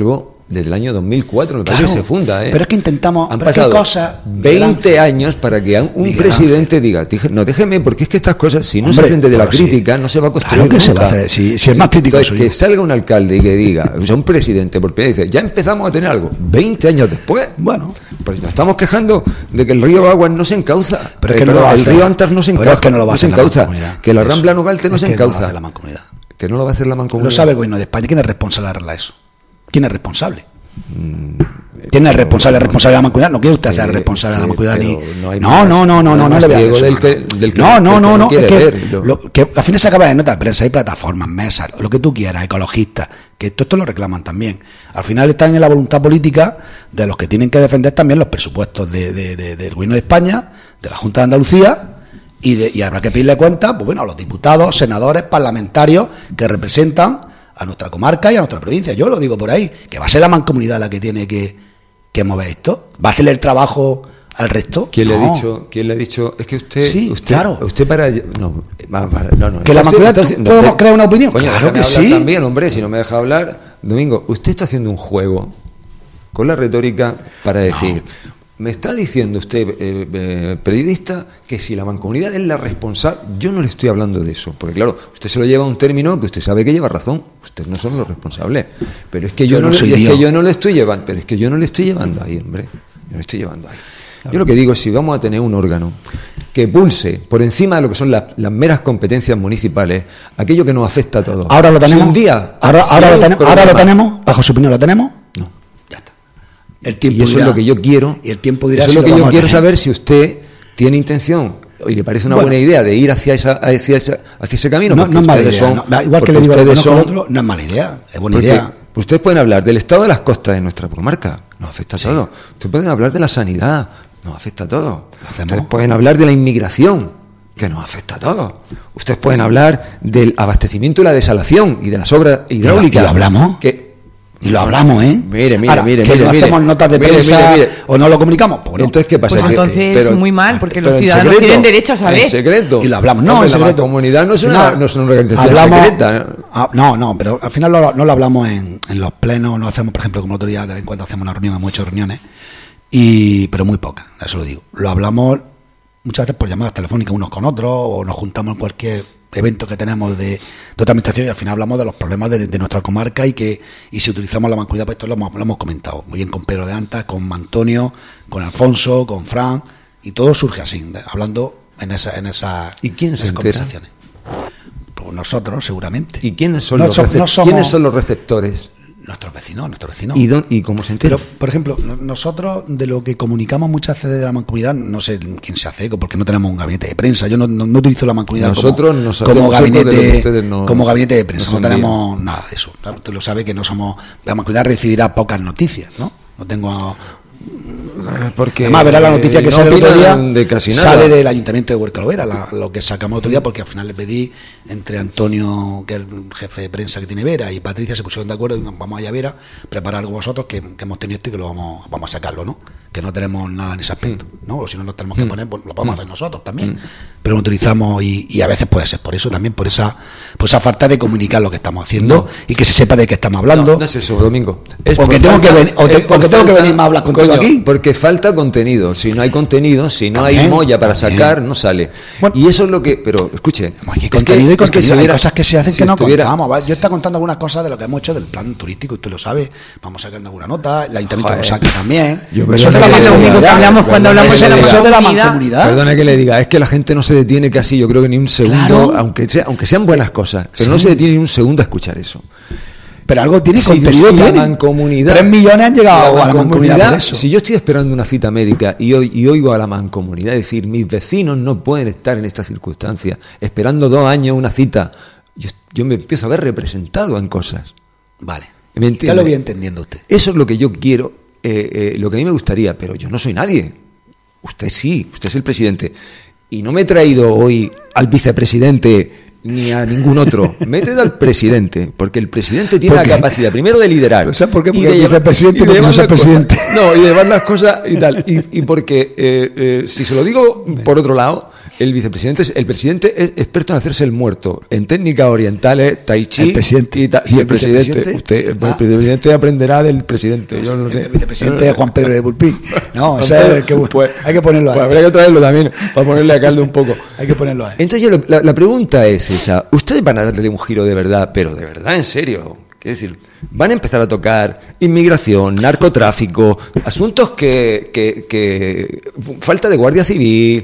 desde el año dos mil cuatro, me parece Claro, que se funda, ¿eh? pero es que intentamos... Han pero es que hay pasado cosas, veinte años para que un Miguel presidente diga, "Dije- no, déjeme, porque es que estas cosas, si no Hombre, se hacen desde la claro, sí. crítica, no se va a construir Claro que se nunca". va a hacer, si- si el más crítico Entonces, soy que yo. salga un alcalde y que diga, o sea, un presidente, por primera vez, dice, ya empezamos a tener algo, veinte años después. Bueno. Pues nos estamos quejando de que el río Aguas no se encauza. Pero es Eh, que no lo perdón, va a el hacer. río Antas no se Pero encauza. es que no lo va a no se hacer la encauza. Mancomunidad. Que la Eso. Rambla Nogalte no Es se que no lo va a encauza. hacer la Mancomunidad. Que no lo va a hacer la Mancomunidad. Lo sabe el gobierno de España. ¿Quién es responsable de arreglar eso? ¿Quién es responsable? Mm, ¿Quién es responsable? ¿Es responsable de la Mancomunidad? No quiere usted hacer Sí, responsable de la sí, Mancomunidad ni. pero no hay No, más- no, no, no, no hay no, no más le veas ciego eso, del no. que- del que- No, del no, que no, no no. quiere Es que, verlo. lo- que al final se acaba de nota de prensa, hay plataformas, mesas, lo que tú quieras, ecologistas, que todo esto lo reclaman también. Al final están en la voluntad política de los que tienen que defender también los presupuestos de, de- de- del gobierno de España, de la Junta de Andalucía. Y, de, y habrá que pedirle cuenta, pues bueno, a los diputados, senadores, parlamentarios que representan a nuestra comarca y a nuestra provincia. Yo lo digo por ahí, que va a ser la Mancomunidad la que tiene que, que mover esto. ¿Va a hacerle el trabajo al resto? ¿Quién le No. ha dicho? ¿Quién le ha dicho? Es que usted, Sí, usted, claro. usted para, no, va, para- no, no. Que la Usted Mancomunidad está haci- podemos usted- crear una opinión. Coño, Claro déjame que hablar sí. también, hombre, si no me deja hablar, Domingo, usted está haciendo un juego con la retórica para decir, me está diciendo usted, eh, eh, periodista, que si la Mancomunidad es la responsable, yo no le estoy hablando de eso, porque claro, usted se lo lleva a un término que usted sabe que lleva razón, ustedes no son los responsables, pero es que yo, Yo no, no le- soy es Dios. que yo no le estoy llevando, pero es que yo no le estoy llevando ahí, hombre, yo no le estoy llevando ahí. Yo lo que digo es, si vamos a tener un órgano que pulse por encima de lo que son las, las meras competencias municipales, aquello que nos afecta a todos. Ahora lo tenemos. Si un día, ahora, si ahora, hay lo, un tenemos ahora lo problema- tenemos. Bajo su opinión lo tenemos. No. Ya está. El tiempo Y eso dirá- es lo que yo quiero. Y el tiempo dirá Eso es si lo que yo vamos a quiero tener. saber, si usted tiene intención y le parece una Bueno. buena idea de ir hacia esa, hacia esa- hacia ese camino. No, porque no es mala ustedes idea. son- no. Igual que porque le digo lo ustedes conozco al son- otro, no es mala idea. Es buena porque idea. ustedes pueden hablar del estado de las costas de nuestra comarca, nos afecta a todo. Ustedes pueden hablar de la sanidad, nos afecta a todo. Ustedes pueden hablar de la inmigración, que nos afecta a todo. Ustedes pueden hablar del abastecimiento y la desalación y de las obras hidráulicas. ¿Y lo hablamos? Que, Y lo hablamos, ¿eh? Mire, mire, Ahora, mire, que mire, no mire. hacemos notas de Mire, prensa mire, mire. o no lo comunicamos. Pues no. Entonces, ¿qué pasa? Pues Que- entonces pero- muy mal, porque los pero en ciudadanos secreto, tienen derecho a saber. En secreto. Y lo hablamos. No, Hombre, en la secreto. mancomunidad no es una, Al no es una organización hablamos- secreta. Ah, no, no, pero al final lo- no lo hablamos en, en los plenos, no hacemos, por ejemplo, como el otro día, de vez en cuando hacemos una reunión, hemos hecho reuniones, y pero muy pocas, eso lo digo. Lo hablamos muchas veces por llamadas telefónicas unos con otros, o nos juntamos en cualquier evento que tenemos de, de otra administración, y al final hablamos de los problemas de, de nuestra comarca, y que y si utilizamos la Mancomunidad, pues esto lo hemos, lo hemos comentado muy bien con Pedro de Antas, con Antonio, con Alfonso, con Fran, y todo surge así, de- hablando en esa en esa ¿Y quién en se esas entera? conversaciones. Pues nosotros, seguramente. ¿Y quiénes son, No los, so- recep- no somos- ¿quiénes son los receptores? Nuestros vecinos, nuestros vecinos. ¿Y, dón- ¿Y cómo se entera? Pero, por ejemplo, no- nosotros de lo que comunicamos muchas veces de la Mancomunidad, no sé quién se hace eco, porque no tenemos un gabinete de prensa. Yo no, no, no utilizo la Mancomunidad Nosotros como, nos como hacemos eco de lo que gabinete ustedes no- como gabinete de prensa. nos No envían. tenemos nada de eso. Claro, tú lo sabes que no somos. La Mancomunidad recibirá pocas noticias, ¿no? No tengo. Porque Además, verá la noticia que no sale el otro día, opinan de casi nada. sale del Ayuntamiento de Huerca Lovera, la- lo que sacamos el otro día, porque al final le pedí, entre Antonio, que es el jefe de prensa que tiene Vera, y Patricia se pusieron de acuerdo, y vamos allá a Vera, preparar algo vosotros, que, que hemos tenido esto y que lo vamos, vamos a sacarlo, ¿no? Que no tenemos nada en ese aspecto, ¿no? O si no nos tenemos que Mm. poner, pues lo podemos Mm. hacer nosotros también. Pero lo utilizamos, y, y a veces puede ser por eso también, por esa, por esa falta de comunicar lo que estamos haciendo, No. y que se sepa de qué estamos hablando. No, no es eso, Domingo. Es Porque por tengo que falta- ven- o te- es por porque tengo que falta- venir más a hablar contigo coño, aquí. Porque falta contenido. Si no hay contenido, si no hay También, molla para también. sacar, no sale. Y eso es lo que. Pero escuche. Hay es contenido que- y contenido. es que si Hay hubiera- cosas que se hacen si que no estuviera- contamos. ¿va? Yo estoy contando algunas cosas de lo que hemos hecho del plan turístico, y tú lo sabes. Vamos sacando alguna nota, el ayuntamiento Joder. lo saca también. Yo Eso perdona es de la que le diga, mancomunidad. ya, hablamos cuando perdona hablamos que de le la diga. Eso es de la mancomunidad. mancomunidad. Perdona que le diga, es que la gente no se detiene casi, yo creo que ni un segundo, Claro. aunque, sea, aunque sean buenas cosas, pero Sí. no se detiene ni un segundo a escuchar eso. Pero algo tiene, Si- contenido si la tiene. mancomunidad, Tres millones han llegado si a la mancomunidad por eso. Si yo estoy esperando una cita médica y, oy- y oigo a la mancomunidad decir, mis vecinos no pueden estar en estas circunstancias, esperando dos años una cita, yo, yo me empiezo a ver representado en cosas. Vale. ¿Me Ya entiende? lo voy entendiendo usted. Eso es lo que yo quiero, eh, eh, lo que a mí me gustaría, pero yo no soy nadie. Usted sí, usted es el presidente. Y no me he traído hoy al vicepresidente ni a ningún otro. Me he traído al presidente, porque el presidente tiene ¿Por la qué? capacidad, primero, de liderar. O sea, ¿por qué? y Porque de el llevar- vicepresidente y de porque no llevar es el las cosas- presidente. No, y de llevar las cosas y tal. Y, y porque, eh, eh, si se lo digo por otro lado, El vicepresidente es, el presidente es experto en hacerse el muerto, en técnicas orientales, tai chi. El presidente. Y, ta, y, ¿Y el, el presidente, vicepresidente? usted, el Ah. presidente aprenderá del presidente, yo no sé. El vicepresidente es Juan Pedro de Bulpí. No, o Juan sea, Pedro, que, pues, hay que ponerlo ahí. Pues habría que traerlo también para ponerle a caldo un poco. Hay que ponerlo ahí. Entonces, yo, la, la pregunta es esa: ustedes van a darle un giro de verdad, pero de verdad, en serio. Es decir, van a empezar a tocar inmigración, narcotráfico, asuntos que, que, que falta de guardia civil,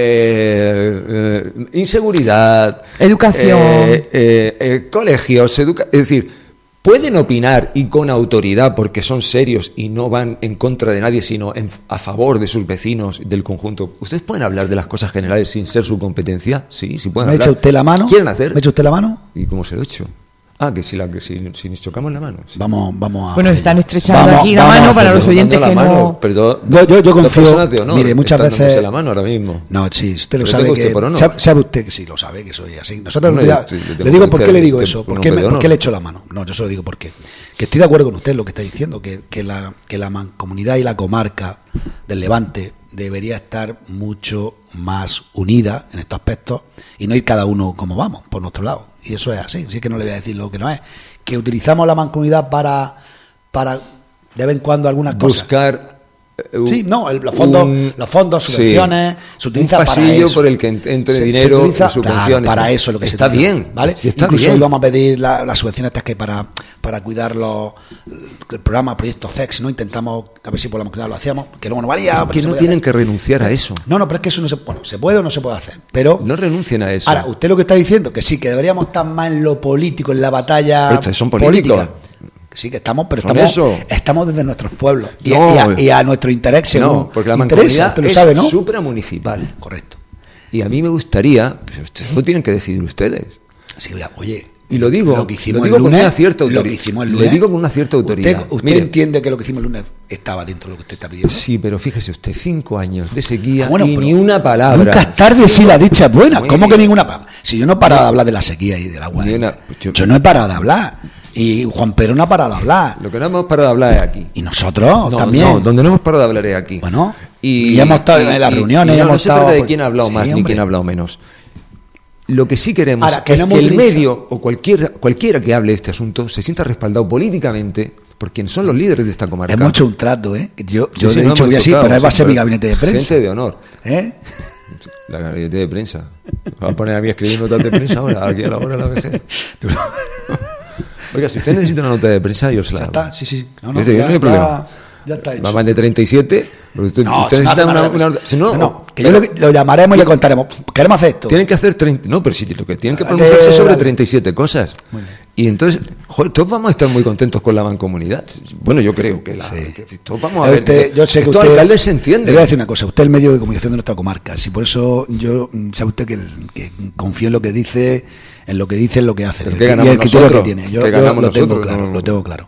eh, eh, inseguridad, educación, eh, eh, eh, colegios, educa es decir, pueden opinar y con autoridad porque son serios y no van en contra de nadie, sino en, a favor de sus vecinos, del conjunto. ¿Ustedes pueden hablar de las cosas generales sin ser su competencia? Sí, sí pueden ¿Me hablar. echa usted la mano? ¿Quieren hacer? ¿Me echa usted la mano? ¿Y cómo se lo he hecho? Ah, que si, la, que si, si nos chocamos la mano. Sí. Vamos, vamos a. Bueno, están estrechando vamos, aquí la vamos mano a para los Pero oyentes dando que la mano, no. Pero Yo, yo, yo confío. personas de honor Mire, muchas están dándose veces. la mano ahora mismo. No, sí, usted lo Pero sabe tengo que. usted por honor. Sabe, sabe usted que sí, lo sabe que soy así. Nosotros Bueno, ya- yo- yo tengo le digo que por qué usted- le digo usted eso, por por qué, un me- hombre de por qué le honor. echo la mano. No, yo se lo digo porque que estoy de acuerdo con usted en lo que está diciendo, que, que la que la mancomunidad y la comarca del Levante debería estar mucho más unida en estos aspectos y no ir cada uno como vamos, por nuestro lado. Y eso es así, así que no le voy a decir lo que no es. Que utilizamos la mancomunidad para, para de vez en cuando algunas cosas. Buscar. eh, Sí, no, el- los fondos, un- los fondos, sí, subvenciones, se utiliza un para pasillo eso. por el que ent- entre Se- se dinero utiliza, y subvenciones. claro, para eso es lo que se está utiliza, bien, ¿vale? sí, está Incluso bien. íbamos a pedir la- las subvenciones estas que para, para cuidar los, el programa Proyecto C E X, ¿no? Intentamos, a ver si por la mancomunidad lo hacíamos, que luego no valía. Es pero que se no podía tienen hacer. que renunciar a eso. No, no, pero es que eso no se, bueno, se puede o no se puede hacer, pero No renuncien a eso. ahora, usted lo que está diciendo, que sí, que deberíamos estar más en lo político, en la batalla Pero ustedes son políticos. política. Que sí, que estamos, pero Son estamos, eso. estamos desde nuestros pueblos y, No. y a, y a nuestro interés según No, porque la interesa, mancomunidad usted lo es sabe, ¿no? supramunicipal. Correcto. Y a mí me gustaría, pues ustedes lo tienen que decidir ustedes. Sí, oye, Y lo digo, lo que hicimos lo digo el con lunes, una cierta lo que autoridad. hicimos el Le lunes, digo con una cierta autoridad. Usted, usted Mire, entiende que lo que hicimos el lunes estaba dentro de lo que usted está pidiendo. sí, pero fíjese usted, cinco años de sequía Ah, bueno, y pero ni una palabra. Nunca es tarde si la dicha es buena. Muy ¿Cómo que bien. ninguna palabra? Si yo no he parado de hablar de la sequía y del agua. Ni una- yo, yo no he parado de hablar. Y Juan Pedro no ha parado de hablar. Lo que no hemos parado de hablar es aquí. Y nosotros No, también. no, donde no hemos parado de hablar es aquí. Bueno, y, y hemos estado en las reuniones, y no, hemos no se estado- trata de quién ha hablado Sí, más ni hombre. quién ha hablado menos. Lo que sí queremos Ahora, que es no que hemos el utilizado- medio o cualquier, cualquiera que hable de este asunto se sienta respaldado políticamente por quienes son los líderes de esta comarca. Hemos hecho un trato, ¿eh? Que Yo, Sí, yo sí, le he no dicho hemos que así, chocado, pero él va a ser sí, mi gabinete de prensa. Gente de honor. ¿Eh? La gabinete de prensa. ¿Va a poner a mí a escribir notas de prensa ahora, aquí a la hora de la vejez? Oiga, si usted necesita una nota de prensa, yo se la Ya hago. está, sí, sí. No, no, Es decir, ya, no hay ya- problema. ya está hecho. Va más de treinta y siete. Pero usted, No, usted si no necesita hace una, nada, una- si no, no, no, que pero- yo lo, lo llamaremos y le contaremos. Queremos hacer esto. Tienen que hacer treinta. No, pero sí, lo que tienen que Ah, pronunciarse que- sobre vale. treinta y siete cosas. Y entonces, joder, todos vamos a estar muy contentos con la mancomunidad. Bueno, yo creo que, la, que todos vamos a ver. Usted- yo sé que estos usted- alcaldes se Le entienden. voy a decir una cosa, usted es el medio de comunicación de nuestra comarca, si por eso yo mm, sabe usted que, que confío en lo que dice, en lo que dice, en lo que hace, ¿Pero y qué el- y ganamos el criterio que nosotros? tiene. Yo, ¿Qué yo ganamos lo tengo nosotros? claro, No. lo tengo claro.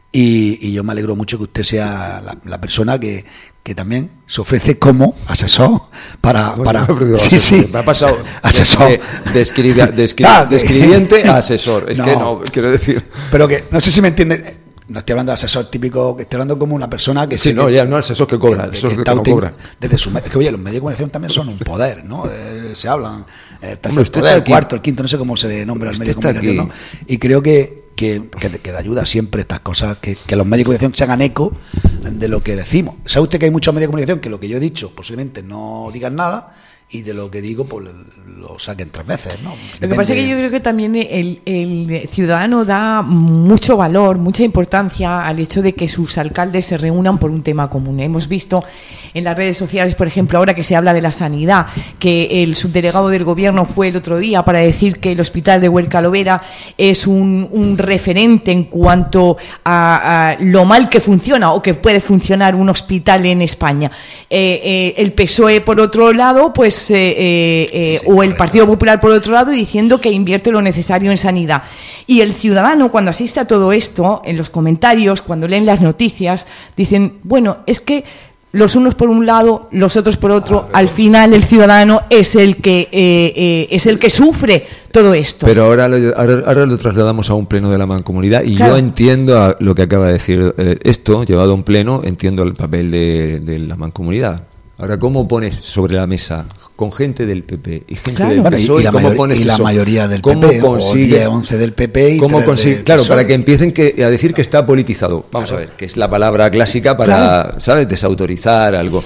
Y, y yo me alegro mucho que usted sea la, la persona que, que también se ofrece como asesor para... Bueno, para me ha perdido sí, asesor. sí. Me ha pasado asesor. de, de, escriba- de escri- Ah, de escribiente a asesor. Es no. que no, quiero decir. Pero que, no sé si me entiende, no estoy hablando de asesor típico, que estoy hablando como una persona que... Sí, sé no, que- ya no asesor que cobra, que- asesor que que está no util- cobra. Desde su, es que oye, los medios de comunicación también son un poder, ¿no? Eh, se hablan, el tercer Hombre, usted poder, está el aquí. cuarto, el quinto, no sé cómo se nombra el Usted medio de está comunicación, aquí. ¿no? Y creo que, que, que, que ayuda siempre estas cosas, que, que los medios de comunicación se hagan eco de lo que decimos. ¿Sabe usted que hay muchos medios de comunicación que lo que yo he dicho posiblemente no digan nada? Y de lo que digo, pues lo saquen tres veces, ¿no? Lo que pasa es que yo creo que también el, el ciudadano da mucho valor, mucha importancia al hecho de que sus alcaldes se reúnan por un tema común. Hemos visto en las redes sociales, por ejemplo, ahora que se habla de la sanidad, que el subdelegado del gobierno fue el otro día para decir que el hospital de Huerca Lovera es un, un referente en cuanto a, a lo mal que funciona o que puede funcionar un hospital en España. Eh, eh, el P S O E, por otro lado, pues Eh, eh, eh, sí, o el Partido Popular por otro lado diciendo que invierte lo necesario en sanidad, y el ciudadano cuando asiste a todo esto en los comentarios, cuando leen las noticias, dicen, bueno, es que los unos por un lado, los otros por otro, al final el ciudadano es el que eh, eh, es el que sufre todo esto. Pero ahora lo, ahora, ahora lo trasladamos a un pleno de la mancomunidad y Claro. yo entiendo a lo que acaba de decir eh, esto, llevado a un pleno, entiendo el papel de, de la mancomunidad. Ahora, ¿cómo pones sobre la mesa con gente del P P y gente Claro. del Bueno, y- P S O E? y la ¿Cómo mayor- pones y la eso? mayoría del ¿Cómo P P, o consigue- diez, once del P P y ¿Cómo tres consigue- del Claro, P S O E? para que empiecen que, a decir que está politizado. Vamos Claro. a ver, que es la palabra clásica para, Claro. ¿sabes?, desautorizar algo.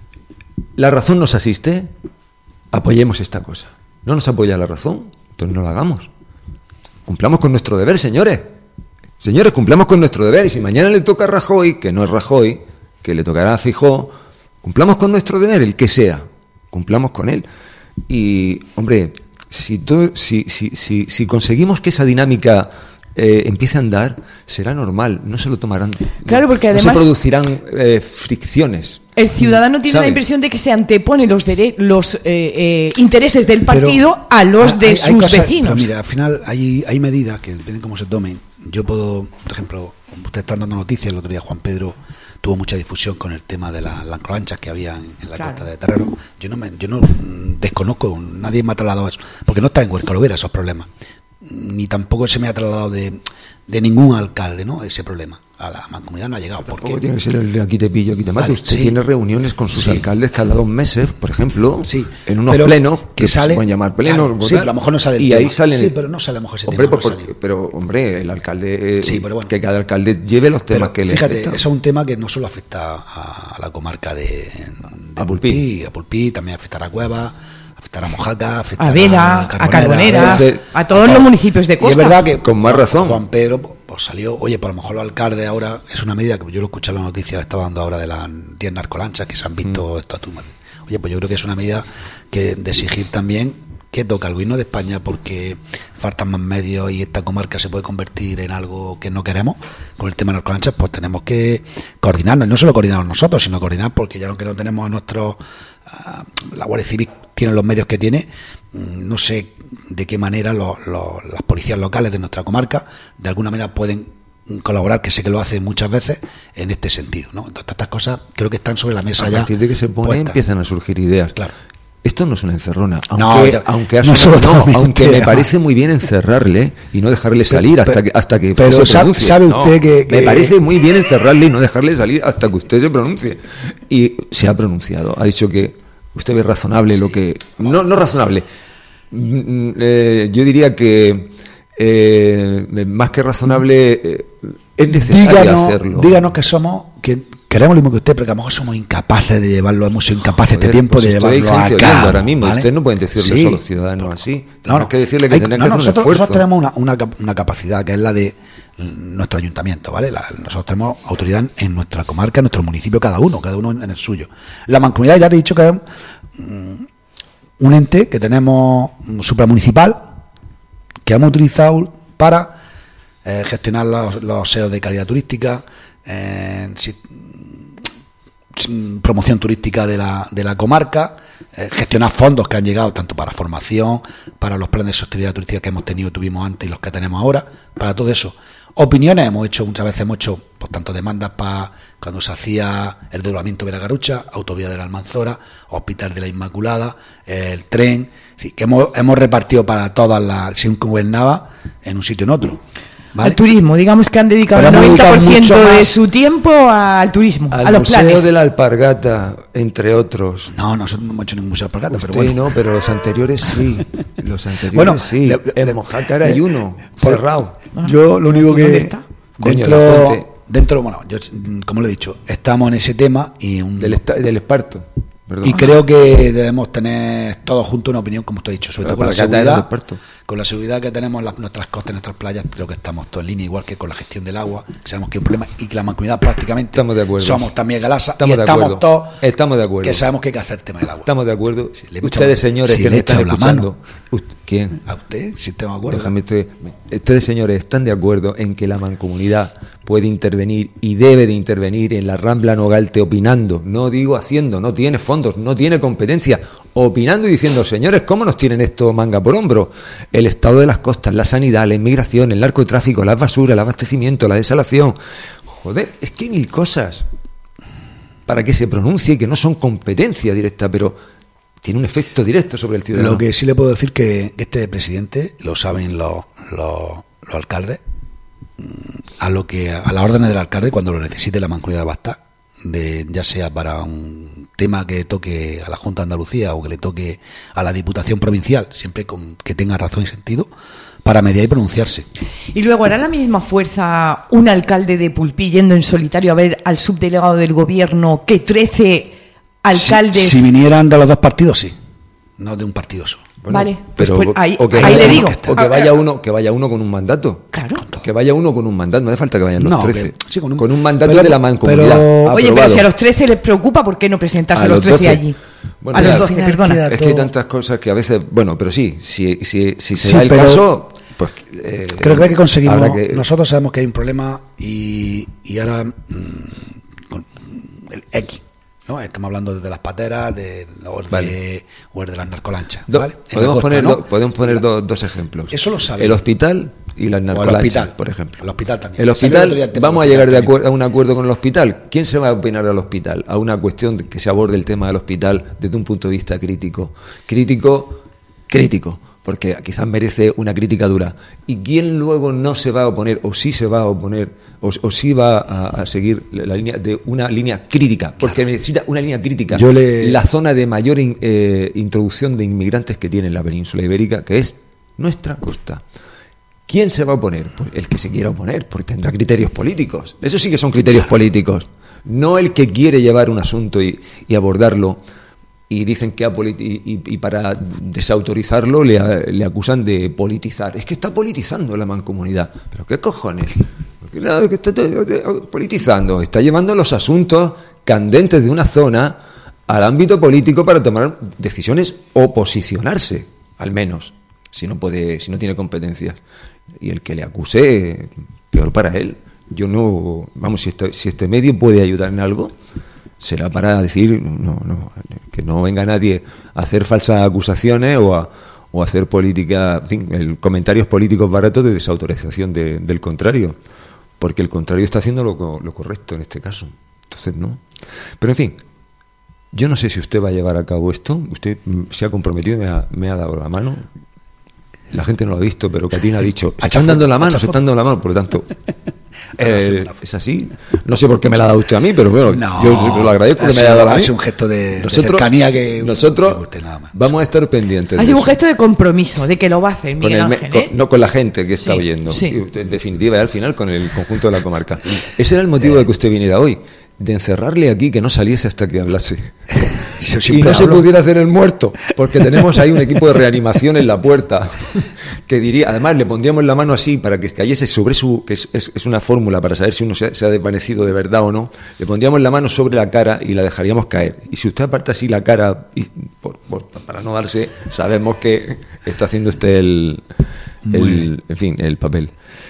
¿La razón nos asiste? Apoyemos esta cosa. ¿No nos apoya la razón? Entonces no la hagamos. Cumplamos con nuestro deber, señores. Señores, cumplamos con nuestro deber. Y si mañana le toca a Rajoy, que no es Rajoy, que le tocará a Feijóo, cumplamos con nuestro deber, el que sea. Cumplamos con él. Y, hombre, si, todo, si, si, si, si conseguimos que esa dinámica eh, empiece a andar, será normal. No se lo tomarán. Claro, porque no se además- producirán eh, fricciones. El ciudadano tiene ¿Sabe? la impresión de que se antepone los dere- los eh, eh, intereses del partido Pero a los de hay- hay sus cosas- vecinos. Pero mira, al final hay, hay medidas que dependen cómo se tomen. Yo puedo, por ejemplo, usted está dando noticias, el otro día Juan Pedro tuvo mucha difusión con el tema de las lancholanchas que había en, en la Claro. costa de Terrero. Yo no me, yo no mm, desconozco, nadie me ha trasladado eso, porque no está en Huercalovera esos problemas, ni tampoco se me ha trasladado de, de ningún alcalde, ¿no? Ese problema. A la mancomunidad no ha llegado. ¿Por Tampoco qué? tiene que ser el de aquí te pillo, aquí te mato. Vale, Usted sí. tiene reuniones con sus Sí. alcaldes cada dos meses, por ejemplo, en unos pero plenos, que que sale- se pueden llamar plenos. claro, o sí, tal, pero a lo mejor no sale el y tema. ahí salen. Sí, pero no sale a lo mejor ese hombre, tema, no por- sale. pero, hombre, el alcalde, Sí, pero bueno. que cada alcalde lleve los temas Pero que le fíjate, afectan. eso es un tema que no solo afecta a, a la comarca de, de A Pulpí. a Pulpí, también afectará a Cueva, afectará a Mojaca, afectará A Vela, a Carboneras, Entonces, a todos los municipios de y es costa. verdad que Con más Juan- razón. Juan Pedro pues salió, oye, pues a lo mejor los alcaldes ahora, es una medida que yo lo escuché en la noticia que estaba dando ahora de las diez narcolanchas que se han visto Mm. esto a tu madre. Oye, pues yo creo que es una medida que de exigir también que toca al gobierno de España porque faltan más medios y esta comarca se puede convertir en algo que no queremos con el tema de narcolanchas, pues tenemos que coordinarnos, y no solo coordinarnos nosotros, sino coordinar porque ya lo que no tenemos a nuestros ah, la Guardia Civil tiene los medios que tiene, mm, no sé de qué manera los- los- las policías locales de nuestra comarca de alguna manera pueden colaborar, que sé que lo hacen muchas veces en este sentido, ¿no? Entonces, estas cosas creo que están sobre la mesa A ya. partir de que se pone puestas. empiezan a surgir ideas. Claro. Esto no es una encerrona, No, aunque, ya- aunque, ha no sonado- solo no, totalmente, aunque me además. parece muy bien encerrarle y no dejarle salir hasta que hasta que pero se sabe- pronuncie. sabe No, usted que- que- me parece muy bien encerrarle y no dejarle salir hasta que usted se pronuncie. Y se ha pronunciado, ha dicho que usted ve razonable lo que no no razonable. Mm, mm, eh, yo diría que eh, más que razonable eh, es necesario díganos, hacerlo. díganos que somos, que queremos lo mismo que usted, pero que a lo mejor somos incapaces de llevarlo, hemos sido incapaces Joder, este tiempo pues de esto hay llevarlo a gente cabo. oyendo ahora mismo. ¿vale? Ustedes no pueden decirle Sí. eso a los ciudadanos así. No, Tenemos no. que decirle que Hay- tendrán no, que no, hacer un nosotros, esfuerzo. nosotros tenemos una, una, cap- una capacidad que es la de mm, nuestro ayuntamiento, ¿vale? La- nosotros tenemos autoridad en nuestra comarca, en nuestro municipio, cada uno, cada uno en, en el suyo. La mancomunidad ya te he dicho que es mm, un ente que tenemos mm, supramunicipal que hemos utilizado para eh, gestionar los, los S E O de calidad turística, eh, si- mm, promoción turística de la, de la comarca, eh, gestionar fondos que han llegado tanto para formación, para los planes de sostenibilidad turística que hemos tenido, tuvimos antes y los que tenemos ahora, para todo eso. Opiniones hemos hecho, muchas veces hemos hecho, por tanto, demandas para cuando se hacía el desdoblamiento de la Garucha, autovía de la Almanzora, Hospital de la Inmaculada, el tren, es decir, que hemos, hemos repartido para todas las, sin gobernaba, en un sitio o en otro. ¿vale? Al turismo, digamos que han dedicado Pero el hemos noventa por ciento dedicado mucho de más- su tiempo al turismo, Al a los Museo planes. de la Alpargata, entre otros. No, nosotros no hemos hecho ningún museo de alpargata, pero Usted bueno. no, pero los anteriores sí. Los anteriores Bueno, sí. le- le- en Mojácar hay le- uno, por- cerrado. Yo lo único que ¿Dónde está? Coño, la dentro, fuente. dentro, bueno, yo mm, como le he dicho, estamos en ese tema y un, Del, esta- del Esparto. Perdón. y creo que debemos tener todos juntos una opinión, como usted ha dicho, sobre La todo con la Alpargata era del seguridad, Esparto. con la seguridad que tenemos en las- nuestras costas, en nuestras playas, creo que estamos todos en línea, igual que con la gestión del agua, que sabemos que hay un problema y que la mancomunidad prácticamente Estamos de acuerdo. somos también galasa Estamos y de estamos acuerdo. todos Estamos de acuerdo. que sabemos que hay que hacer el tema del agua. Estamos de acuerdo. le hemos Ustedes, echado- señores, si que le nos están he echado la escuchando. Ust- ¿Quién? ¿A usted? Si estamos de acuerdo. Déjame, usted- ustedes, señores, están de acuerdo en que la mancomunidad puede intervenir y debe de intervenir en la Rambla Nogalte opinando, no digo haciendo, no tiene fondos, no tiene competencia, opinando y diciendo, señores, ¿cómo nos tienen esto manga por hombro? El estado de las costas, la sanidad, la inmigración, el narcotráfico, las basuras, el abastecimiento, la desalación. Joder, es que hay mil cosas para que se pronuncie que no son competencia directa, pero tiene un efecto directo sobre el ciudadano. Lo que sí le puedo decir que este presidente, lo saben los, los, los alcaldes, mm, a lo que a las órdenes del alcalde, cuando lo necesite la mancomunidad va a estar. de ya sea para un tema que toque a la Junta de Andalucía o que le toque a la Diputación Provincial, siempre con que tenga razón y sentido, para mediar y pronunciarse. Y luego, ¿hará la misma fuerza un alcalde de Pulpí yendo en solitario a ver al subdelegado del gobierno que trece alcaldes? Si, si vinieran de los dos partidos, sí, no de un partido solo. Bueno, vale, pero pues, pues, ahí, o que, ahí le digo. O que vaya uno, que vaya uno con un mandato. Claro. Que vaya uno con un mandato, no hace falta que vayan los no, trece. Que, sí, con, un, con un mandato pero, de la mancomunidad. Pero, oye, pero si a los los trece les preocupa, ¿por qué no presentarse a los, los trece allí? Bueno, a los doce, perdona. Es que hay tantas cosas que a veces, bueno, pero sí, si, si, si se sí, da el pero, caso, pues eh, creo que hay que conseguirlo. Que... Nosotros sabemos que hay un problema y, y ahora mmm, con el X, ¿no? Estamos hablando de las pateras, de, o, de, vale. o de las narcolanchas. Do, ¿vale? Podemos, costa, poner, ¿no? do, podemos poner do, dos ejemplos. Eso lo sabemos. El hospital y las narcolanchas, el hospital, por ejemplo. El hospital también. El hospital, el vamos a llegar de acuerdo, a un acuerdo con el hospital. ¿Quién se va a opinar al hospital? A una cuestión de que se aborde el tema del hospital desde un punto de vista crítico. Crítico, crítico. Porque quizás merece una crítica dura. ¿Y quién luego no se va a oponer, o sí se va a oponer, o, o sí va a, a seguir la línea de una línea crítica? Porque claro. necesita una línea crítica. Yo le... La zona de mayor in, eh, introducción de inmigrantes que tiene la península ibérica, que es nuestra costa. ¿Quién se va a oponer? Pues el que se quiera oponer, porque tendrá criterios políticos. Eso sí que son criterios claro. políticos. No el que quiere llevar un asunto y, y abordarlo. Y dicen que y, y, y para desautorizarlo le, le acusan de politizar. Es que está politizando la mancomunidad. ¿Pero qué cojones? Porque nada, que está politizando. Está llevando los asuntos candentes de una zona al ámbito político para tomar decisiones o posicionarse, al menos, si no puede, si no tiene competencias. Y el que le acuse, peor para él. Yo no, vamos, si este, si este medio puede ayudar en algo, será para decir no, no, que no venga nadie a hacer falsas acusaciones o a, o a hacer política, en fin, el, comentarios políticos baratos de desautorización de, del contrario, porque el contrario está haciendo lo, lo correcto en este caso. Entonces, no. Pero, en fin, yo no sé si usted va a llevar a cabo esto. Usted se ha comprometido, me ha, me ha dado la mano. La gente no lo ha visto, pero Catina ha dicho, se están dando la mano, se están dando la mano, por lo tanto... Eh, es así, no sé por qué me la ha dado usted a mí, pero bueno, no, yo lo agradezco que me haya dado a mí. Es un gesto de, nosotros, de cercanía que nosotros que nada más. Vamos a estar pendientes. Ha sido un gesto de compromiso, de que lo va a hacer Miguel con el, Ángel, con, ¿eh? No con la gente que está sí, oyendo, sí. Y en definitiva, y al final con el conjunto de la comarca. Ese era el motivo eh. de que usted viniera hoy, de encerrarle aquí, que no saliese hasta que hablase. Y no hablo. Se pudiera hacer el muerto, porque tenemos ahí un equipo de reanimación en la puerta que diría, además le pondríamos la mano así para que cayese sobre su, que es, es, es una fórmula para saber si uno se, se ha desvanecido de verdad o no, le pondríamos la mano sobre la cara y la dejaríamos caer. Y si usted aparta así la cara, y, por, por, para no darse, sabemos que está haciendo este el, el en fin, el papel.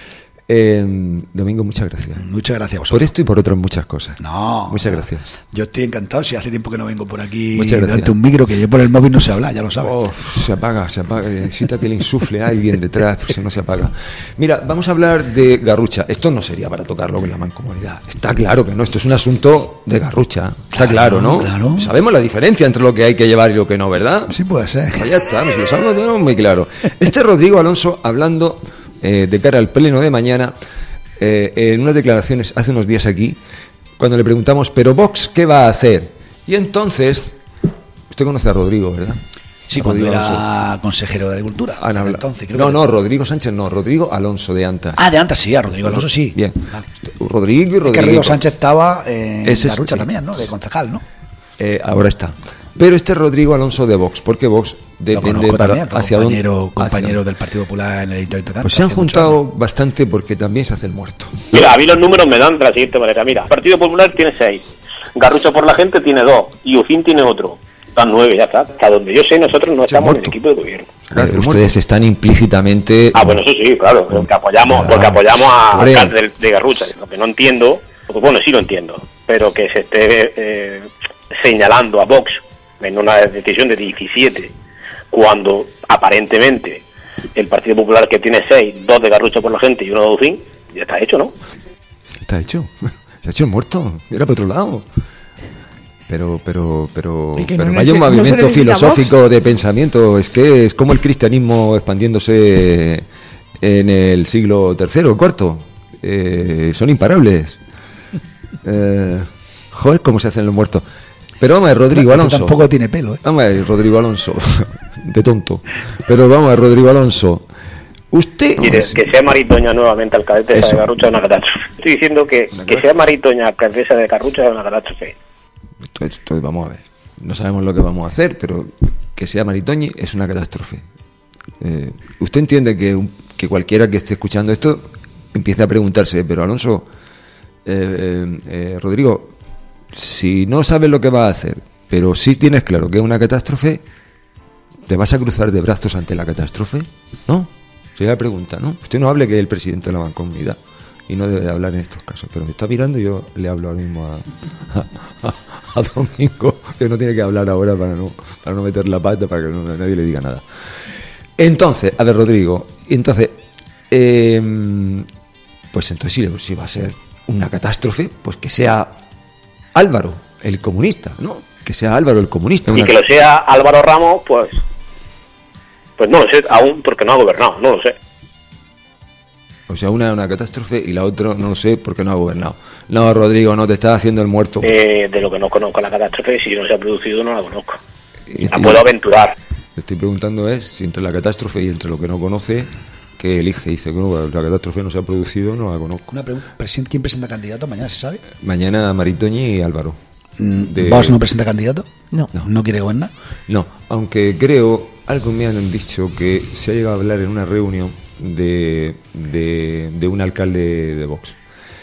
Eh, Domingo, muchas gracias. Muchas gracias a vosotros. Por esto y por otras muchas cosas. No. Muchas gracias. Yo estoy encantado. Si hace tiempo que no vengo por aquí ante un micro, que yo por el móvil no se habla, ya lo sabes. Oh, se apaga, se apaga. Necesita que le insufle a alguien detrás, pues si no se apaga. Mira, vamos a hablar de Garrucha. Esto no sería para tocarlo con la mancomunidad. Está claro que no. Esto es un asunto de Garrucha. Está claro, claro, ¿no? Claro. Sabemos la diferencia entre lo que hay que llevar y lo que no, ¿verdad? Sí, puede ser. Pues ya está, nos lo sabemos muy claro. Este Rodrigo Alonso, hablando eh, de cara al pleno de mañana, Eh, en unas declaraciones hace unos días aquí, cuando le preguntamos, ¿pero Vox qué va a hacer? Y entonces, usted conoce a Rodrigo, ¿verdad? Sí, a cuando Rodrigo era Alonso. consejero de Agricultura. Ah, no, entonces, creo no, que no, Rodrigo Sánchez no, Rodrigo Alonso de Anta. Ah, de Anta sí, a Rodrigo Alonso sí. Bien, vale. Rodrigo y Rodrigo. Es que Rodrigo Sánchez estaba en Ese, Garrucha sí. también, ¿no? De concejal, ¿no? Eh, ahora está. Pero este Rodrigo Alonso de Vox, porque Vox depende para también, hacia compañero, dónde, compañero hacia... del Partido Popular en el Ayuntamiento de Anta. Pues se han juntado bastante porque también se hace el muerto. Mira, a mí los números me dan de la siguiente manera. Mira, el Partido Popular tiene seis, Garrucha por la Gente tiene dos y Ucín tiene otro. Están nueve, ya está. Hasta donde yo sé, nosotros no estamos en el equipo de gobierno. Claro, ustedes muerto. Están implícitamente... Ah, bueno, eso sí, claro, porque apoyamos, ah, porque apoyamos a alcalde de, de Garrucha. Lo que no entiendo, porque bueno, sí lo entiendo, pero que se esté eh, señalando a Vox en una decisión de diecisiete, cuando aparentemente el Partido Popular, que tiene seis, dos de Garrucha por la Gente y uno de Ucín, ya está hecho, ¿no? Está hecho, se ha hecho el muerto, era para otro lado. Pero, pero, pero, pero no vaya un movimiento no filosófico Vox de pensamiento, es que es como el cristianismo expandiéndose en el siglo tercero o cuarto, eh, son imparables. Eh, Joder, cómo se hacen los muertos. Pero vamos a ver, Rodrigo Claro, Alonso. tampoco tiene pelo, ¿eh? Vamos a ver, Rodrigo Alonso. De tonto. Pero vamos a ver, Rodrigo Alonso. Usted. Mire, que sea Maritoña nuevamente alcaldesa Eso. de Garrucha es una catástrofe. Estoy diciendo que, que sea Maritoña alcaldesa de Garrucha es una catástrofe. Entonces, entonces, vamos a ver. No sabemos lo que vamos a hacer, pero que sea Maritoñi es una catástrofe. Eh, usted entiende que, un- que cualquiera que esté escuchando esto empiece a preguntarse, pero Alonso, eh, eh, eh, Rodrigo, si no sabes lo que vas a hacer, pero sí tienes claro que es una catástrofe, ¿te vas a cruzar de brazos ante la catástrofe? ¿No? Sería la pregunta, ¿no? Usted no hable que es el presidente de la Mancomunidad y no debe de hablar en estos casos, pero me está mirando y yo le hablo ahora mismo a, a, a Domingo, que no tiene que hablar ahora para no, para no meter la pata, para que no- nadie le diga nada. Entonces, a ver, Rodrigo, entonces, eh, pues entonces si, si va a ser una catástrofe, pues que sea Álvaro, el comunista, ¿no? Que sea Álvaro el comunista. Y una- que lo sea Álvaro Ramos, pues pues no lo sé aún porque no ha gobernado, no lo sé. O sea, una es una catástrofe y la otra no lo sé porque no ha gobernado. No, Rodrigo, no te estás haciendo el muerto. Eh, de lo que no conozco la catástrofe, si no se ha producido no la conozco. Y- La y- puedo aventurar. Le estoy preguntando es si entre la catástrofe y entre lo que no conoce, que elige. Dice que no, la catástrofe no se ha producido, no la conozco. Una pregunta, ¿present- ¿quién presenta candidato mañana, se sabe? Mañana Maritoñi y Álvaro. De- ¿Vos no presenta candidato? No. ¿No quiere gobernar? No, aunque creo, algo me han dicho que se ha llegado a hablar en una reunión de, de, de un alcalde de Vox.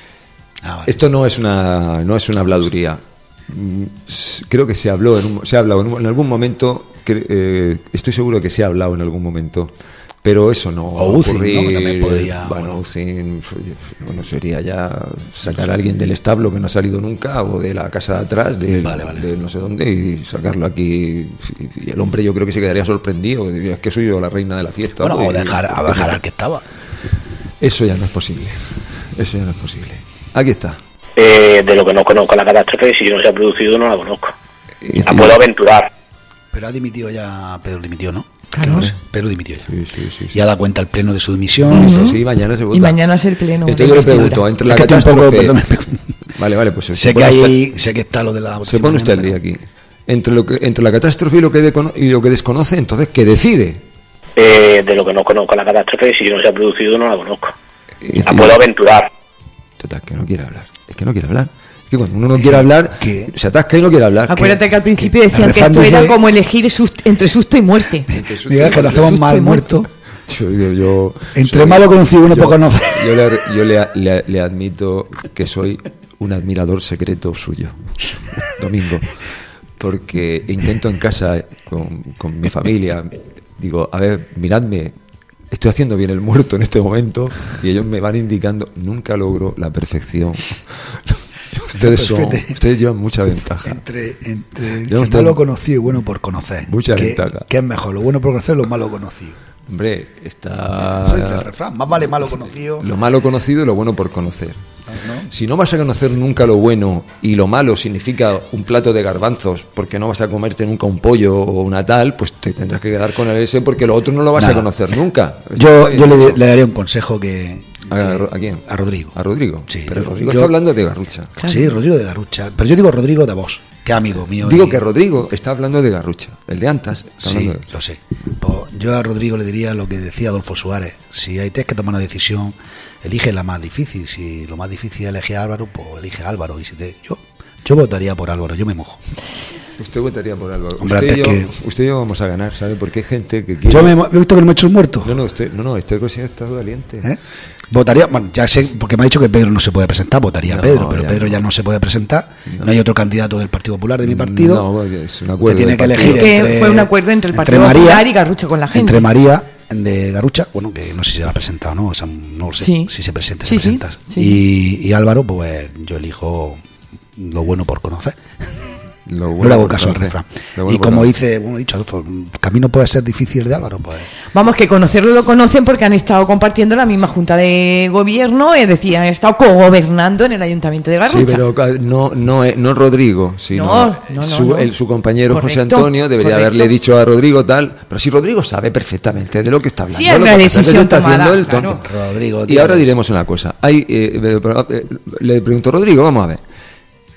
Esto no es una no es una habladuría. Mm, s- Creo que se habló en un- se ha hablado en, un- en algún momento. Que, eh, estoy seguro que se ha hablado en algún momento. Pero eso no O va a Ucin, ¿no? ocurrir. Que también podría, bueno, Ucin, bueno, sería ya sacar a alguien del establo que no ha salido nunca o de la casa de atrás, de, de no sé dónde, y sacarlo aquí. Y el hombre yo creo que se quedaría sorprendido. Diría, es que soy yo la reina de la fiesta. Bueno, ¿no? o Y- dejar, a dejar al que estaba. Eso ya no es posible. Eso ya no es posible. Aquí está. Eh, de lo que no conozco la catástrofe, si no se ha producido no la conozco. La puedo aventurar. Pero ha dimitido ya, Pedro dimitió, ¿no? Claro. Pedro dimitió ya. Sí, sí, sí, Y ha dado cuenta el pleno de su dimisión. Sí, sí, mañana se vota. Y mañana es el pleno. Entonces de yo le investidura. pregunto, entre la Es que estoy un poco, catástrofe... perdón, Vale, vale, pues... se Sé que pone hay, usted- sé que está lo de la Se pone usted al día aquí. Entre, lo que, entre la catástrofe y lo, que decono- y lo que desconoce, entonces, ¿qué decide? Eh, de lo que no conozco la catástrofe, si no se ha producido no la conozco. La puedo aventurar. Total, que no quiere hablar. Es que no quiere hablar. Es que cuando uno no quiere hablar, se atasca y no quiere hablar. Acuérdate que al principio decían que Alejandro esto era dice- como elegir sust- entre susto y muerte. Miguel, que lo hacemos mal muerto. Yo, yo- yo Entre soy- malo conocido y uno yo- poco conocido. Yo, le, yo le, le- le admito que soy un admirador secreto suyo, Domingo, porque intento en casa con, con mi familia, digo, a ver, miradme, estoy haciendo bien el muerto en este momento y ellos me van indicando, nunca logro la perfección. Ustedes son, Perfecto. ustedes llevan mucha ventaja. Entre, entre Yo el estoy- malo conocido y bueno por conocer. Mucha ¿Qué, ventaja. ¿Qué es mejor? ¿Lo bueno por conocer o lo malo conocido? Hombre, está... Eso es el refrán. Más vale malo conocido. Lo malo conocido y lo bueno por conocer. Si no vas a conocer nunca lo bueno y lo malo significa un plato de garbanzos porque no vas a comerte nunca un pollo o una tal, pues te tendrás que quedar con el ese porque lo otro no lo vas Nada. a conocer nunca. Yo, Está bien yo le, dicho. le daría un consejo que... ¿A, ¿A quién? A Rodrigo. A Rodrigo. Sí, Pero yo- Rodrigo yo- está hablando de Garrucha. Sí, Rodrigo de Garrucha. Pero yo digo Rodrigo de vos, que es amigo mío. Digo y- que Rodrigo está hablando de Garrucha. El de Antas. Está Sí, hablando de- lo sé. Pues yo a Rodrigo le diría lo que decía Adolfo Suárez. Si hay tienes que tomar una decisión, elige la más difícil. Si lo más difícil es elegir a Álvaro, pues elige a Álvaro. Y si te, yo, yo votaría por Álvaro, yo me mojo. Usted votaría por Álvaro. Hombre, usted, y yo, antes que- usted y yo vamos a ganar, ¿sabe? Porque hay gente que quiere... Yo me he visto que no me he hecho el muerto. No, no, usted, no, no, este cosa está valiente. ¿Eh? Votaría, bueno, ya sé, porque me ha dicho que Pedro no se puede presentar, votaría a No, Pedro, pero ya Pedro no. ya no se puede presentar. No. hay otro candidato del Partido Popular de mi partido. No, es un acuerdo que tiene del que partido. elegir Es que entre, fue un acuerdo entre el Partido María- Popular y Garrucha con la gente. Entre María de Garucha, bueno, que no sé si se ha presentado o no, o sea, no lo sé, Sí. si se presenta, Sí, se sí, presenta. sí. Y, y Álvaro, pues yo elijo lo bueno por conocer. Lo No bueno le hago por caso al conocer. refrán. Lo bueno Y por como conocer. dice, bueno, he dicho Adolfo, el camino puede ser difícil de Álvaro, pues Vamos, que conocerlo lo conocen porque han estado compartiendo la misma junta de gobierno, es decir, han estado cogobernando en el ayuntamiento de Garrucha. Sí, pero ca- no, no, es- no Rodrigo, sino No, no, no, su, no. el- su compañero José Correcto, Antonio debería correcto. haberle dicho a Rodrigo tal, pero si Rodrigo sabe perfectamente de lo que está hablando. Sí, es lo una que pasa es que decisión se está tomada, haciendo el claro. tonto. Rodrigo, Y tío, ahora eh. diremos una cosa. Hay, eh, eh, pero, eh, le pregunto, Rodrigo, vamos a ver.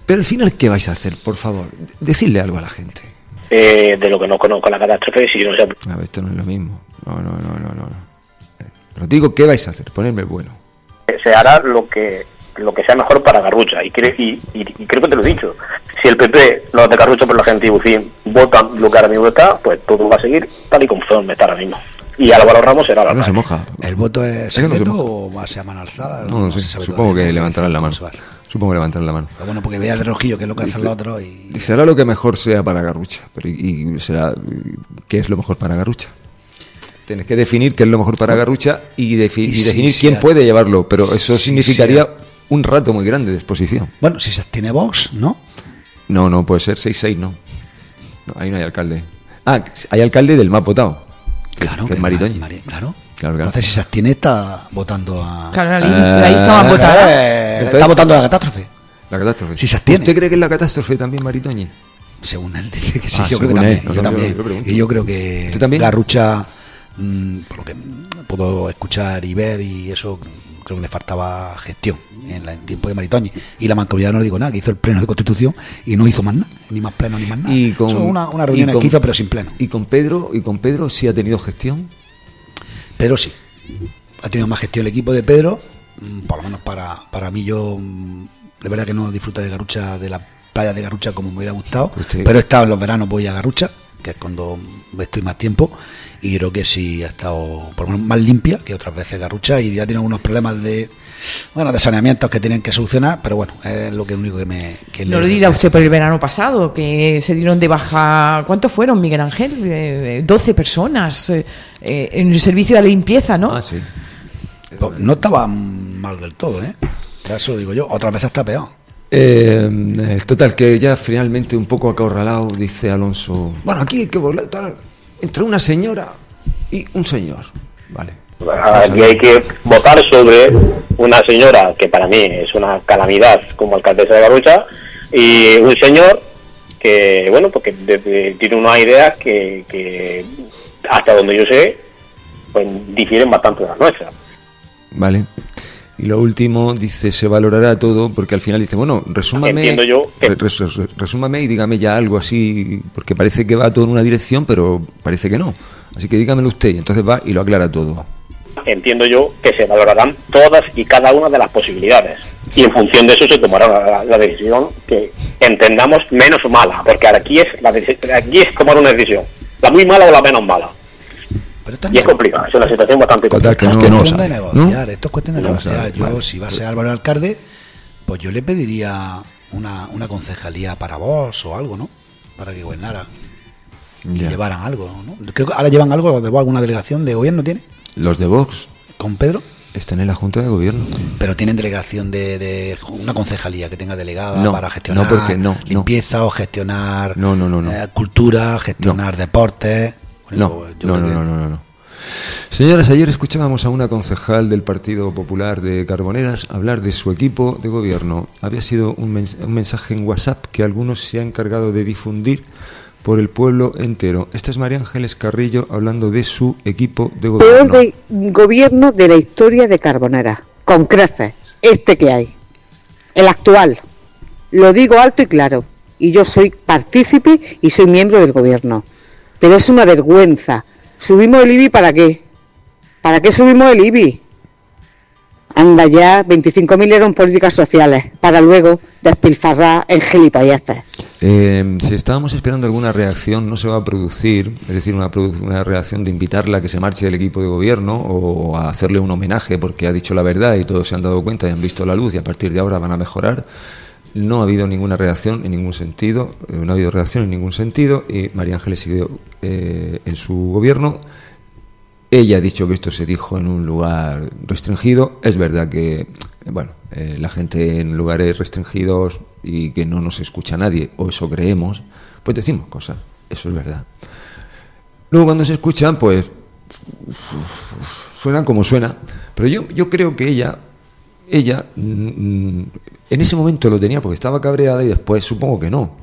Pero al final, ¿qué vais a hacer? Por favor, decidle algo a la gente. Eh, de lo que no conozco la catástrofe, si no sé. A ver, esto no es lo mismo. No, no, no, no, no. Pero digo, ¿qué vais a hacer? Ponerme bueno. Se hará lo que lo que sea mejor para Garrucha, y, cre y, y, y creo que te lo he dicho. Si el P P, los de Garrucha por la gente y Bucín, votan lo que ahora mismo está, pues todo va a seguir tal y conforme está ahora mismo. Y Álvaro Ramos será la No se moja. ¿El voto es secreto no o va a ser a mano alzada? No, no, no sé, se supongo que levantarán la mano. Supongo que levantarán la mano. Pero bueno, porque vea de rojillo que es lo que hacen los otros y... Dice, hará lo que mejor sea para Garrucha. Pero y, y será, ¿qué es lo mejor para Garrucha? Tienes que definir qué es lo mejor para Garrucha y, defi y, y definir sí, quién sí, puede llevarlo, pero eso sí, significaría sí, un rato muy grande de exposición. Bueno, si se tiene Vox, ¿no? No, no, puede ser seis seis, no. no. Ahí no hay alcalde. Ah, hay alcalde del más votado, que, claro, que que es Maritoñi. Mari, claro. Claro, claro. Entonces, si se abstiene, está votando a... Claro, la ahí estaba votando. Eh, está votando a la catástrofe. La catástrofe. Si se abstiene. ¿Usted cree que es la catástrofe también, Maritoñi? Según él dice que sí, ah, yo creo que él, también. no, yo no, también. Yo, yo y yo creo que ¿Usted también? Garrucha, mmm, por lo que puedo escuchar y ver y eso, creo que le faltaba gestión en el tiempo de Maritoñi. Y la Mancomunidad no le digo nada, que hizo el pleno de Constitución y no hizo más nada, ni más pleno ni más nada. Y con, Son una, una reunión que hizo, pero sin pleno. ¿Y con Pedro? ¿Y con Pedro sí ha tenido gestión? Pedro sí. Ha tenido más gestión el equipo de Pedro, por lo menos para, para mí. Yo de verdad que no disfruto de Garrucha, de la playa de Garrucha como me hubiera gustado, Usted... pero he estado en los veranos, voy a Garrucha, que es cuando estoy más tiempo, y creo que sí ha estado por lo menos más limpia que otras veces Garrucha, y ya tiene unos problemas de bueno de saneamientos que tienen que solucionar, pero bueno, es lo que único que me... Que no le... lo dirá usted por el verano pasado, que se dieron de baja, ¿cuántos fueron, Miguel Ángel? Eh, doce personas eh, eh, en el servicio de limpieza, ¿no? Ah, sí. Pues no estaba mal del todo, ¿eh? Eso digo yo, otras veces está peor. Eh, total, que ya finalmente un poco acorralado, dice Alonso, bueno, aquí hay que votar entre una señora y un señor, vale. Aquí hay que votar sobre una señora que para mí es una calamidad como alcaldesa de Garrucha, y un señor que, bueno, porque de, de, tiene unas ideas que, que hasta donde yo sé, pues difieren bastante de las nuestras. Vale. Y lo último, dice, se valorará todo, porque al final dice, bueno, resúmame, Entiendo yo que... res, res, resúmame y dígame ya algo así, porque parece que va todo en una dirección, pero parece que no. Así que dígamelo usted, y entonces va y lo aclara todo. Entiendo yo que se valorarán todas y cada una de las posibilidades, y en función de eso se tomará la, la decisión que entendamos menos mala, porque aquí es, la, aquí es tomar una decisión, la muy mala o la menos mala. Y es complicado, es una situación bastante complicada. Total, que no, es cuestión de negociar, ¿no? Esto es cuestión de no negociar. Yo, vale, si va a vale. ser Álvaro alcalde, pues yo le pediría una, una concejalía para vos o algo, ¿no? Para que gobernara y Ya. llevaran algo, ¿no? Creo que ahora llevan algo, los de Vox, alguna delegación de gobierno tiene. Los de Vox ¿Con Pedro? están en la Junta de Gobierno. Pero tienen delegación de, de una concejalía que tenga delegada No, para gestionar no, porque no, no. limpieza o gestionar No, no, no, no. eh, cultura, gestionar deportes. No, Bueno, yo no, creo no, que- no, no, no, no. Señoras, ayer escuchábamos a una concejal del Partido Popular de Carboneras hablar de su equipo de gobierno. Había sido un, mens un mensaje en WhatsApp que algunos se han encargado de difundir por el pueblo entero. Esta es María Ángeles Carrillo hablando de su equipo de Peor gobierno. de gobierno de la historia de Carbonera, con creces, este que hay, el actual. Lo digo alto y claro, y yo soy partícipe y soy miembro del gobierno. Pero es una vergüenza. ¿Subimos el I B I para qué? ¿Para qué subimos el I B I? Anda ya, veinticinco mil euros en políticas sociales, para luego despilfarrar en gilipolleces. Eh, si estábamos esperando alguna reacción, no se va a producir, es decir, una, una reacción de invitarla a que se marche del equipo de gobierno o a hacerle un homenaje porque ha dicho la verdad y todos se han dado cuenta y han visto la luz y a partir de ahora van a mejorar. No ha habido ninguna reacción en ningún sentido, eh, no ha habido reacción en ningún sentido y María Ángeles sigue eh, en su gobierno. Ella ha dicho que esto se dijo en un lugar restringido. Es verdad que, bueno, eh, la gente en lugares restringidos y que no nos escucha nadie, o eso creemos, pues decimos cosas. Eso es verdad. Luego cuando se escuchan, pues suenan como suena. Pero yo, yo creo que ella, ella mm, en ese momento lo tenía porque estaba cabreada y después supongo que no.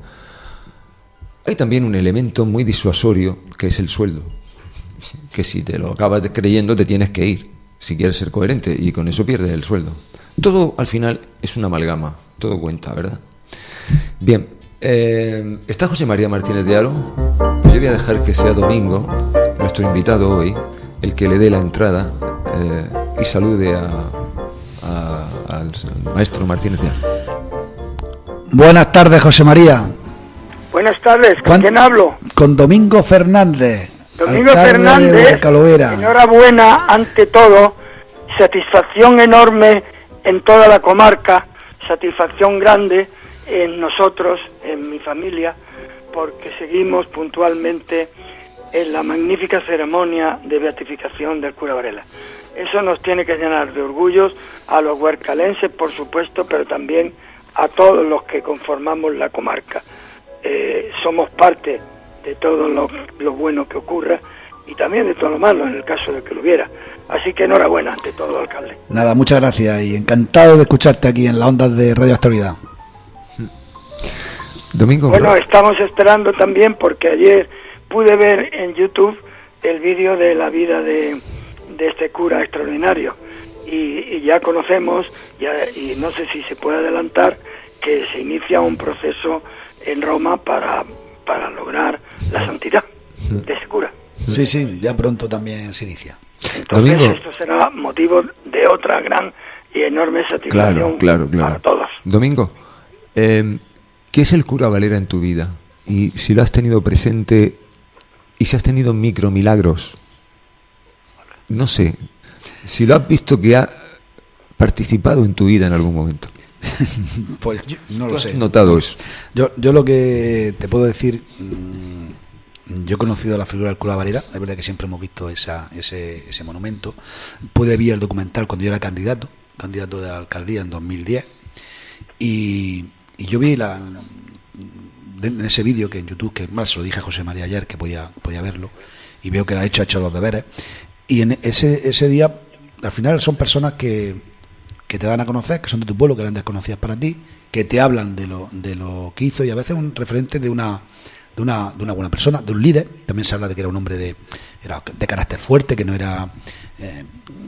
Hay también un elemento muy disuasorio que es el sueldo. Que si te lo acabas creyendo te tienes que ir si quieres ser coherente y con eso pierdes el sueldo. Todo al final es una amalgama, todo cuenta, ¿verdad? Bien, eh, ¿está José María Martínez de Haro? Pues yo voy a dejar que sea Domingo, nuestro invitado hoy, el que le dé la entrada eh, y salude a, a, al maestro Martínez de Haro. Buenas tardes, José María. Buenas tardes, ¿con quién hablo? Con Domingo Fernández. Domingo Fernández, enhorabuena ante todo, satisfacción enorme en toda la comarca, satisfacción grande en nosotros, en mi familia, porque seguimos puntualmente en la magnífica ceremonia de beatificación del cura Varela. Eso nos tiene que llenar de orgullos a los huercalenses, por supuesto, pero también a todos los que conformamos la comarca. Eh, somos parte de todo lo, lo bueno que ocurra y también de todo lo malo en el caso de que lo hubiera. Así que enhorabuena ante todo, alcalde. Nada, muchas gracias y encantado de escucharte aquí en las ondas de Radio Actualidad. Domingo. Bueno, estamos esperando también porque ayer pude ver en YouTube el vídeo de la vida de, de este cura extraordinario y, y ya conocemos, ya, y no sé si se puede adelantar, que se inicia un proceso en Roma para, para lograr la santidad de ese cura. Sí, sí, ya pronto también se inicia. Entonces Domingo. esto será motivo de otra gran y enorme satisfacción Claro, claro, claro. para todos. Domingo, eh, ¿qué es el cura Valera en tu vida? Y si lo has tenido presente y si has tenido micro milagros, no sé, si lo has visto que ha participado en tu vida en algún momento. Pues yo no ¿Tú lo has sé. notado eso? Yo, yo lo que te puedo decir, mmm, yo he conocido la figura del cura Varela, es verdad que siempre hemos visto esa, ese, ese monumento. Pude ver el documental cuando yo era candidato, candidato de la alcaldía en dos mil diez, y, y yo vi la, en ese vídeo que en YouTube, que más se lo dije a José María ayer, que podía, podía verlo, y veo que la ha hecho, ha hecho los deberes, y en ese, ese día, al final son personas que que te van a conocer, que son de tu pueblo, que eran desconocidas para ti, que te hablan de lo, de lo que hizo y a veces un referente de una, de una de una buena persona, de un líder. También se habla de que era un hombre de, era de carácter fuerte, que no era eh,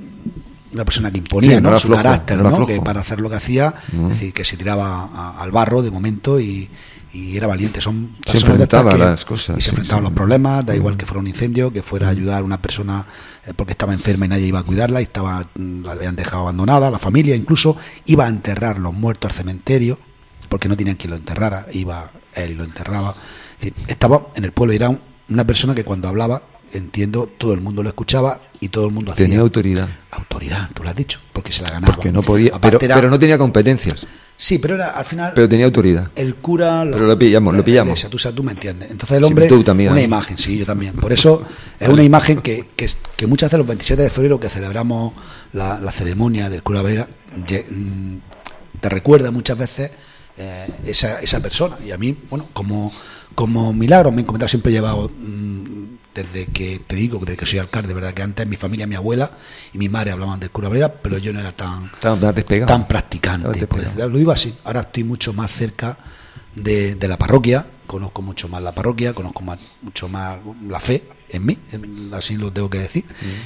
una persona que imponía, sí, no ¿no? era su flojo, carácter, no era ¿no? flojo. Que para hacer lo que hacía, Mm. es decir, que se tiraba a- al barro de momento y, y era valiente. Son Se personas de estas enfrentaba que- a las cosas, y se sí, enfrentaban sí. a los problemas, da igual Mm. que fuera un incendio, que fuera a ayudar a una persona eh, porque estaba enferma y nadie iba a cuidarla y estaba mm, la habían dejado abandonada, la familia incluso iba a enterrar los muertos al cementerio porque no tenían quien lo enterrara, iba él y lo enterraba. Es decir, estaba en el pueblo, era un- una persona que cuando hablaba, entiendo, todo el mundo lo escuchaba y todo el mundo hacía Tenía autoridad. autoridad, tú lo has dicho, porque se la ganaba. Porque no podía, Aparte pero, era- pero no tenía competencias, Sí, pero era al final pero tenía autoridad. el cura Pero lo pillamos, lo pillamos. Iglesia, tú, sabes, tú me entiendes. Entonces el Sí, hombre, tú también, una ¿eh? imagen, sí, yo también. Por eso es Vale. una imagen que, que, que muchas veces los veintisiete de febrero que celebramos la, la ceremonia del cura Varela, ye- mm, te recuerda muchas veces eh, esa, esa persona. Y a mí, bueno, como, como milagros me han comentado, siempre he llevado, mm, desde que te digo, desde que soy alcalde, verdad que antes mi familia, mi abuela y mi madre hablaban del cura Varela, pero yo no era tan Estaba despegado. tan practicante, Estaba por despegado. decirlo. Lo digo así. Ahora estoy mucho más cerca de, de la parroquia, conozco mucho más la parroquia, conozco más, mucho más la fe en mí, en- así lo tengo que decir,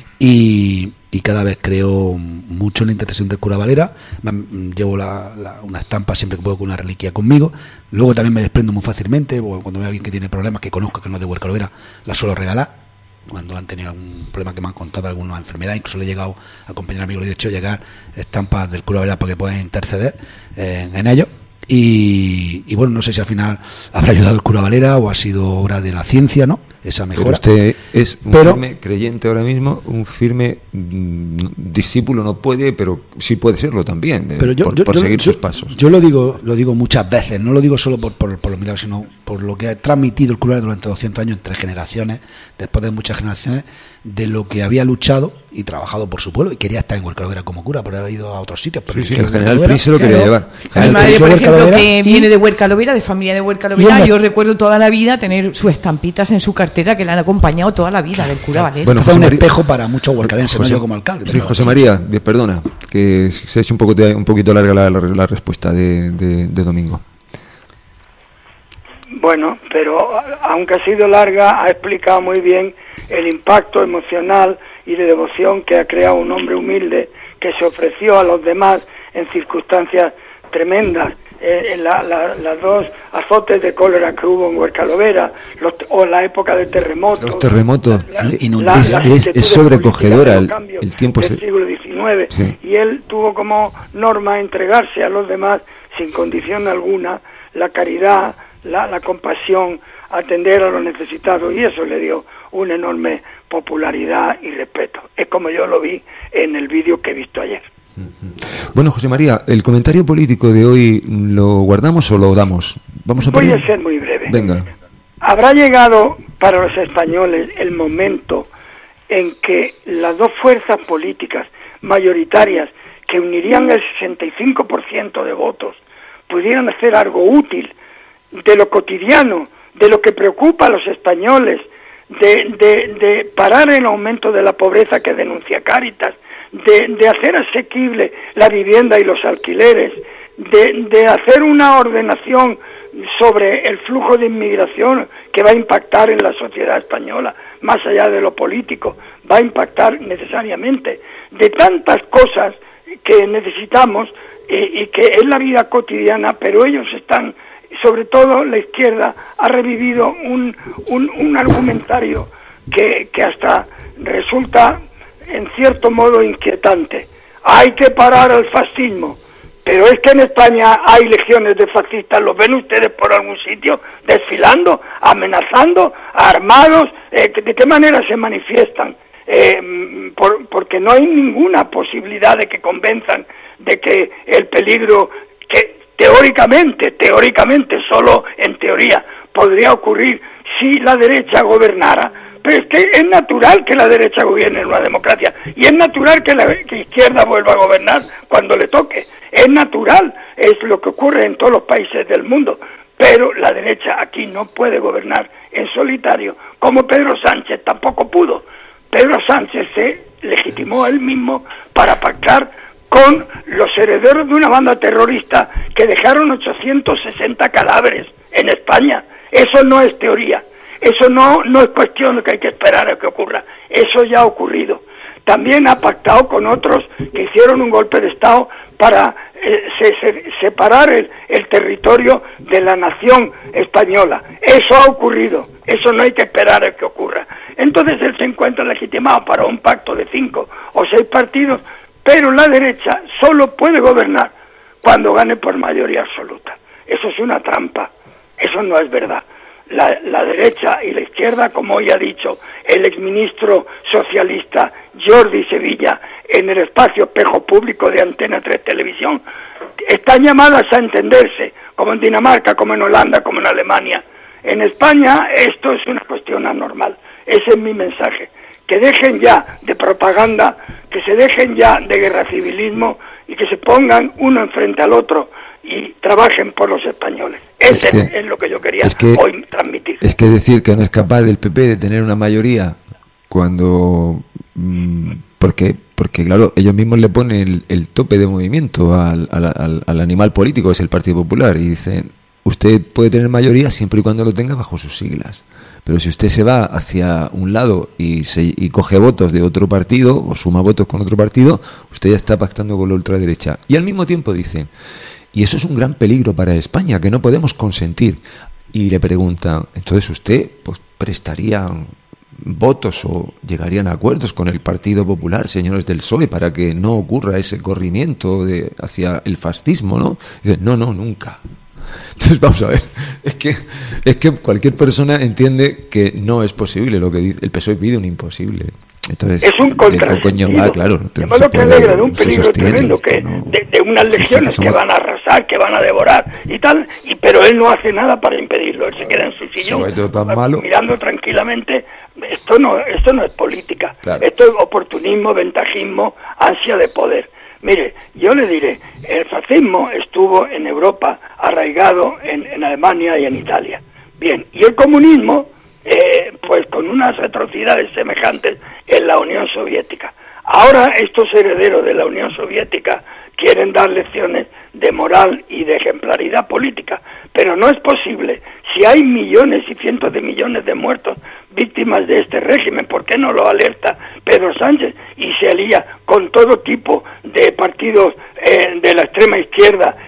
y, y cada vez creo mucho en la intercesión del cura Valera. Me- llevo la, la- una estampa siempre que puedo con una reliquia conmigo. Luego también me desprendo muy fácilmente, o cuando veo a alguien que tiene problemas que conozco que no es de Huerca Lovera, la suelo regalar. Cuando han tenido algún problema que me han contado, alguna enfermedad, incluso le he llegado a acompañar a amigos, le he dicho llegar estampas del cura Valera para que puedan interceder eh, en ello. Y, y bueno, no sé si al final habrá ayudado el cura Valera o ha sido obra de la ciencia, ¿no? Esa Pero mejora. usted es un Pero- firme creyente ahora mismo, un firme mm, discípulo no puede, pero sí puede serlo también, eh, Pero yo, por, yo- por yo- seguir yo- sus pasos. Yo lo digo, lo digo muchas veces, no lo digo solo por, por, por los milagros, sino por lo que ha transmitido el cura durante doscientos años, entre generaciones, después de muchas generaciones, de lo que había luchado y trabajado por su pueblo, y quería estar en Huerca Lovera como cura, pero ha ido a otros sitios. pero Sí, sí, que el en general Huerca Lovera- Pris se lo quería Claro. llevar. El Mi madre, Pris por de Huerca ejemplo, Lovera que y- viene de Huerca Lovera, de familia de Huerca Y Lovera, hombre- yo recuerdo toda la vida tener sus estampitas en su cartera que le han acompañado toda la vida del cura Valera. Bueno, Entonces, José un María- espejo para muchos huercadenses, no yo como alcalde. Sí, pero José sí. María, eh, perdona, que se ha hecho un, poco un poquito larga la, la- la respuesta de, de- de Domingo. Bueno, pero a- aunque ha sido larga, ha explicado muy bien el impacto emocional y de devoción que ha creado un hombre humilde que se ofreció a los demás en circunstancias tremendas eh, en la, la, las dos azotes de cólera que hubo en Huercalovera, los, o la época de terremotos. Los terremotos, la, la, es, es, es sobrecogedora el, el tiempo. Del siglo diecinueve, sí. Y él tuvo como norma entregarse a los demás sin condición alguna, la caridad, la, la compasión, atender a los necesitados, y eso le dio una enorme popularidad y respeto. Es como yo lo vi en el vídeo que he visto ayer. Bueno, José María, el comentario político de hoy, ¿lo guardamos o lo damos? Vamos a Voy poner... a ser muy breve. Venga. Habrá llegado para los españoles el momento en que las dos fuerzas políticas mayoritarias que unirían el sesenta y cinco por ciento de votos pudieran hacer algo útil de lo cotidiano, de lo que preocupa a los españoles, de, de, de parar el aumento de la pobreza que denuncia Cáritas, de, de hacer asequible la vivienda y los alquileres, de, de hacer una ordenación sobre el flujo de inmigración que va a impactar en la sociedad española, más allá de lo político, va a impactar necesariamente, de tantas cosas que necesitamos y, y que es la vida cotidiana, pero ellos están, sobre todo la izquierda, ha revivido un, un, un argumentario que, que hasta resulta en cierto modo inquietante. Hay que parar el fascismo, pero es que en España hay legiones de fascistas, ¿los ven ustedes por algún sitio desfilando, amenazando, armados? Eh, ¿De qué manera se manifiestan? Eh, por, porque no hay ninguna posibilidad de que convenzan de que el peligro que teóricamente, teóricamente, solo en teoría, podría ocurrir si la derecha gobernara. Pero es que es natural que la derecha gobierne en una democracia, y es natural que la que izquierda vuelva a gobernar cuando le toque. Es natural, es lo que ocurre en todos los países del mundo. Pero la derecha aquí no puede gobernar en solitario, como Pedro Sánchez tampoco pudo. Pedro Sánchez se legitimó él mismo para pactar con los herederos de una banda terrorista que dejaron ochocientos sesenta cadáveres en España. Eso no es teoría. Eso no, no es cuestión de que hay que esperar a que ocurra. Eso ya ha ocurrido. También ha pactado con otros que hicieron un golpe de Estado para eh, se, se, separar el, el territorio de la nación española. Eso ha ocurrido. Eso no hay que esperar a que ocurra. Entonces él se encuentra legitimado para un pacto de cinco o seis partidos, pero la derecha solo puede gobernar cuando gane por mayoría absoluta. Eso es una trampa. Eso no es verdad. La, la derecha y la izquierda, como hoy ha dicho el exministro socialista Jordi Sevilla en el espacio Espejo Público de Antena tres Televisión, están llamadas a entenderse, como en Dinamarca, como en Holanda, como en Alemania. En España esto es una cuestión anormal. Ese es mi mensaje. Que dejen ya de propaganda, que se dejen ya de guerra civilismo y que se pongan uno enfrente al otro y trabajen por los españoles. Ese es, que, es lo que yo quería es que, hoy transmitir. Es que decir que no es capaz del P P de tener una mayoría cuando... Mmm, porque, porque claro, ellos mismos le ponen el, el tope de movimiento al, al, al, al animal político, que es el Partido Popular, y dicen, usted puede tener mayoría siempre y cuando lo tenga bajo sus siglas. Pero si usted se va hacia un lado y, se, y coge votos de otro partido, o suma votos con otro partido, usted ya está pactando con la ultraderecha. Y al mismo tiempo dicen... Y eso es un gran peligro para España, que no podemos consentir. Y le preguntan, entonces usted pues prestaría votos o llegarían a acuerdos con el Partido Popular, señores del P S O E, para que no ocurra ese corrimiento de, hacia el fascismo, ¿no? Y dicen, no, no, nunca. Entonces vamos a ver, es que es que cualquier persona entiende que no es posible lo que dice el P S O E, pide un imposible. Entonces, es un contrasentido. Va, claro, no de modo que alegra de un peligro tremendo, que de, de unas legiones que van a arrasar, que van a devorar y tal, y pero él no hace nada para impedirlo. Él se queda en su sillón tan malo. mirando tranquilamente. Esto no, esto no es política. Claro. Esto es oportunismo, ventajismo, ansia de poder. Mire, yo le diré, el fascismo estuvo en Europa arraigado en, en Alemania y en Italia. Bien, y el comunismo, eh, pues con unas atrocidades semejantes en la Unión Soviética. Ahora estos herederos de la Unión Soviética quieren dar lecciones de moral y de ejemplaridad política, pero no es posible. Si hay millones y cientos de millones de muertos víctimas de este régimen, ¿por qué no lo alerta Pedro Sánchez y se alía con todo tipo de partidos eh, de la extrema izquierda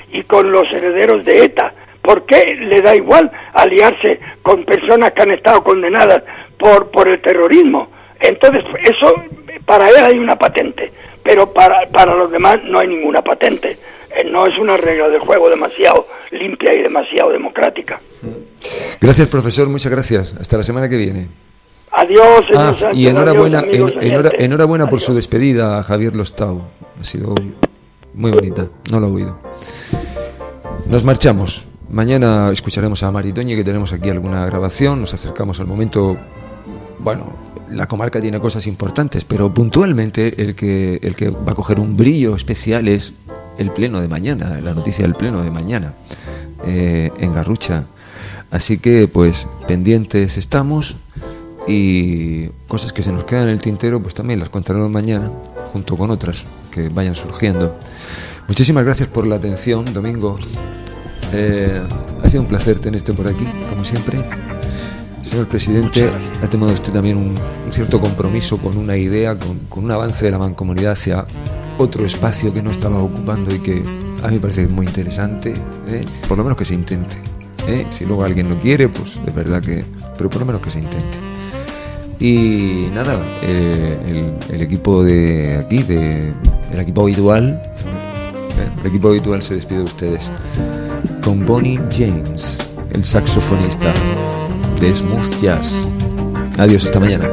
y con los herederos de ETA. ¿Por qué le da igual aliarse con personas que han estado condenadas por, por el terrorismo? Entonces, eso, para él hay una patente, pero para, para los demás no hay ninguna patente. Eh, no es una regla del juego demasiado limpia y demasiado democrática. Gracias, profesor, muchas gracias. Hasta la semana que viene. Adiós, señor ah, Sánchez, y enhorabuena, adiós, amigos, en, enhora, enhorabuena por adiós. su despedida a Javier Lostau. Ha sido muy bonita, no lo he oído. Nos marchamos. Mañana escucharemos a Maritoñi, que tenemos aquí alguna grabación. Nos acercamos al momento. Bueno, la comarca tiene cosas importantes, pero puntualmente el que, el que va a coger un brillo especial es el pleno de mañana, la noticia del pleno de mañana eh, en Garrucha. Así que, pues, pendientes estamos. Y cosas que se nos quedan en el tintero, pues también las contaremos mañana, junto con otras que vayan surgiendo. Muchísimas gracias por la atención, Domingo. Eh, ha sido un placer tenerte por aquí, como siempre. Señor presidente, ha tomado usted también un, un cierto compromiso con una idea, con, con un avance de la mancomunidad hacia otro espacio que no estaba ocupando y que a mí me parece muy interesante, ¿eh? Por lo menos que se intente, ¿eh? Si luego alguien no quiere, pues de verdad que... Pero por lo menos que se intente. Y nada, eh, el, el equipo de aquí, de, el equipo habitual, eh, el equipo habitual se despide de ustedes con Bonnie James, el saxofonista de Smooth Jazz. Adiós, hasta mañana.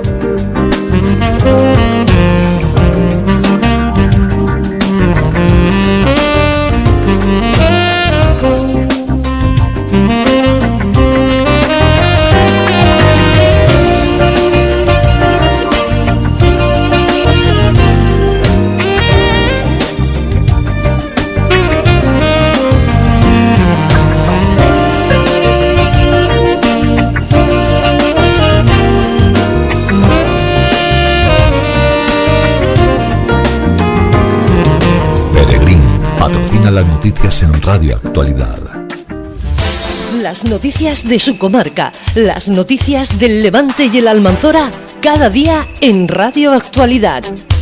Las noticias en Radio Actualidad. Las noticias de su comarca, las noticias del Levante y el Almanzora, cada día en Radio Actualidad.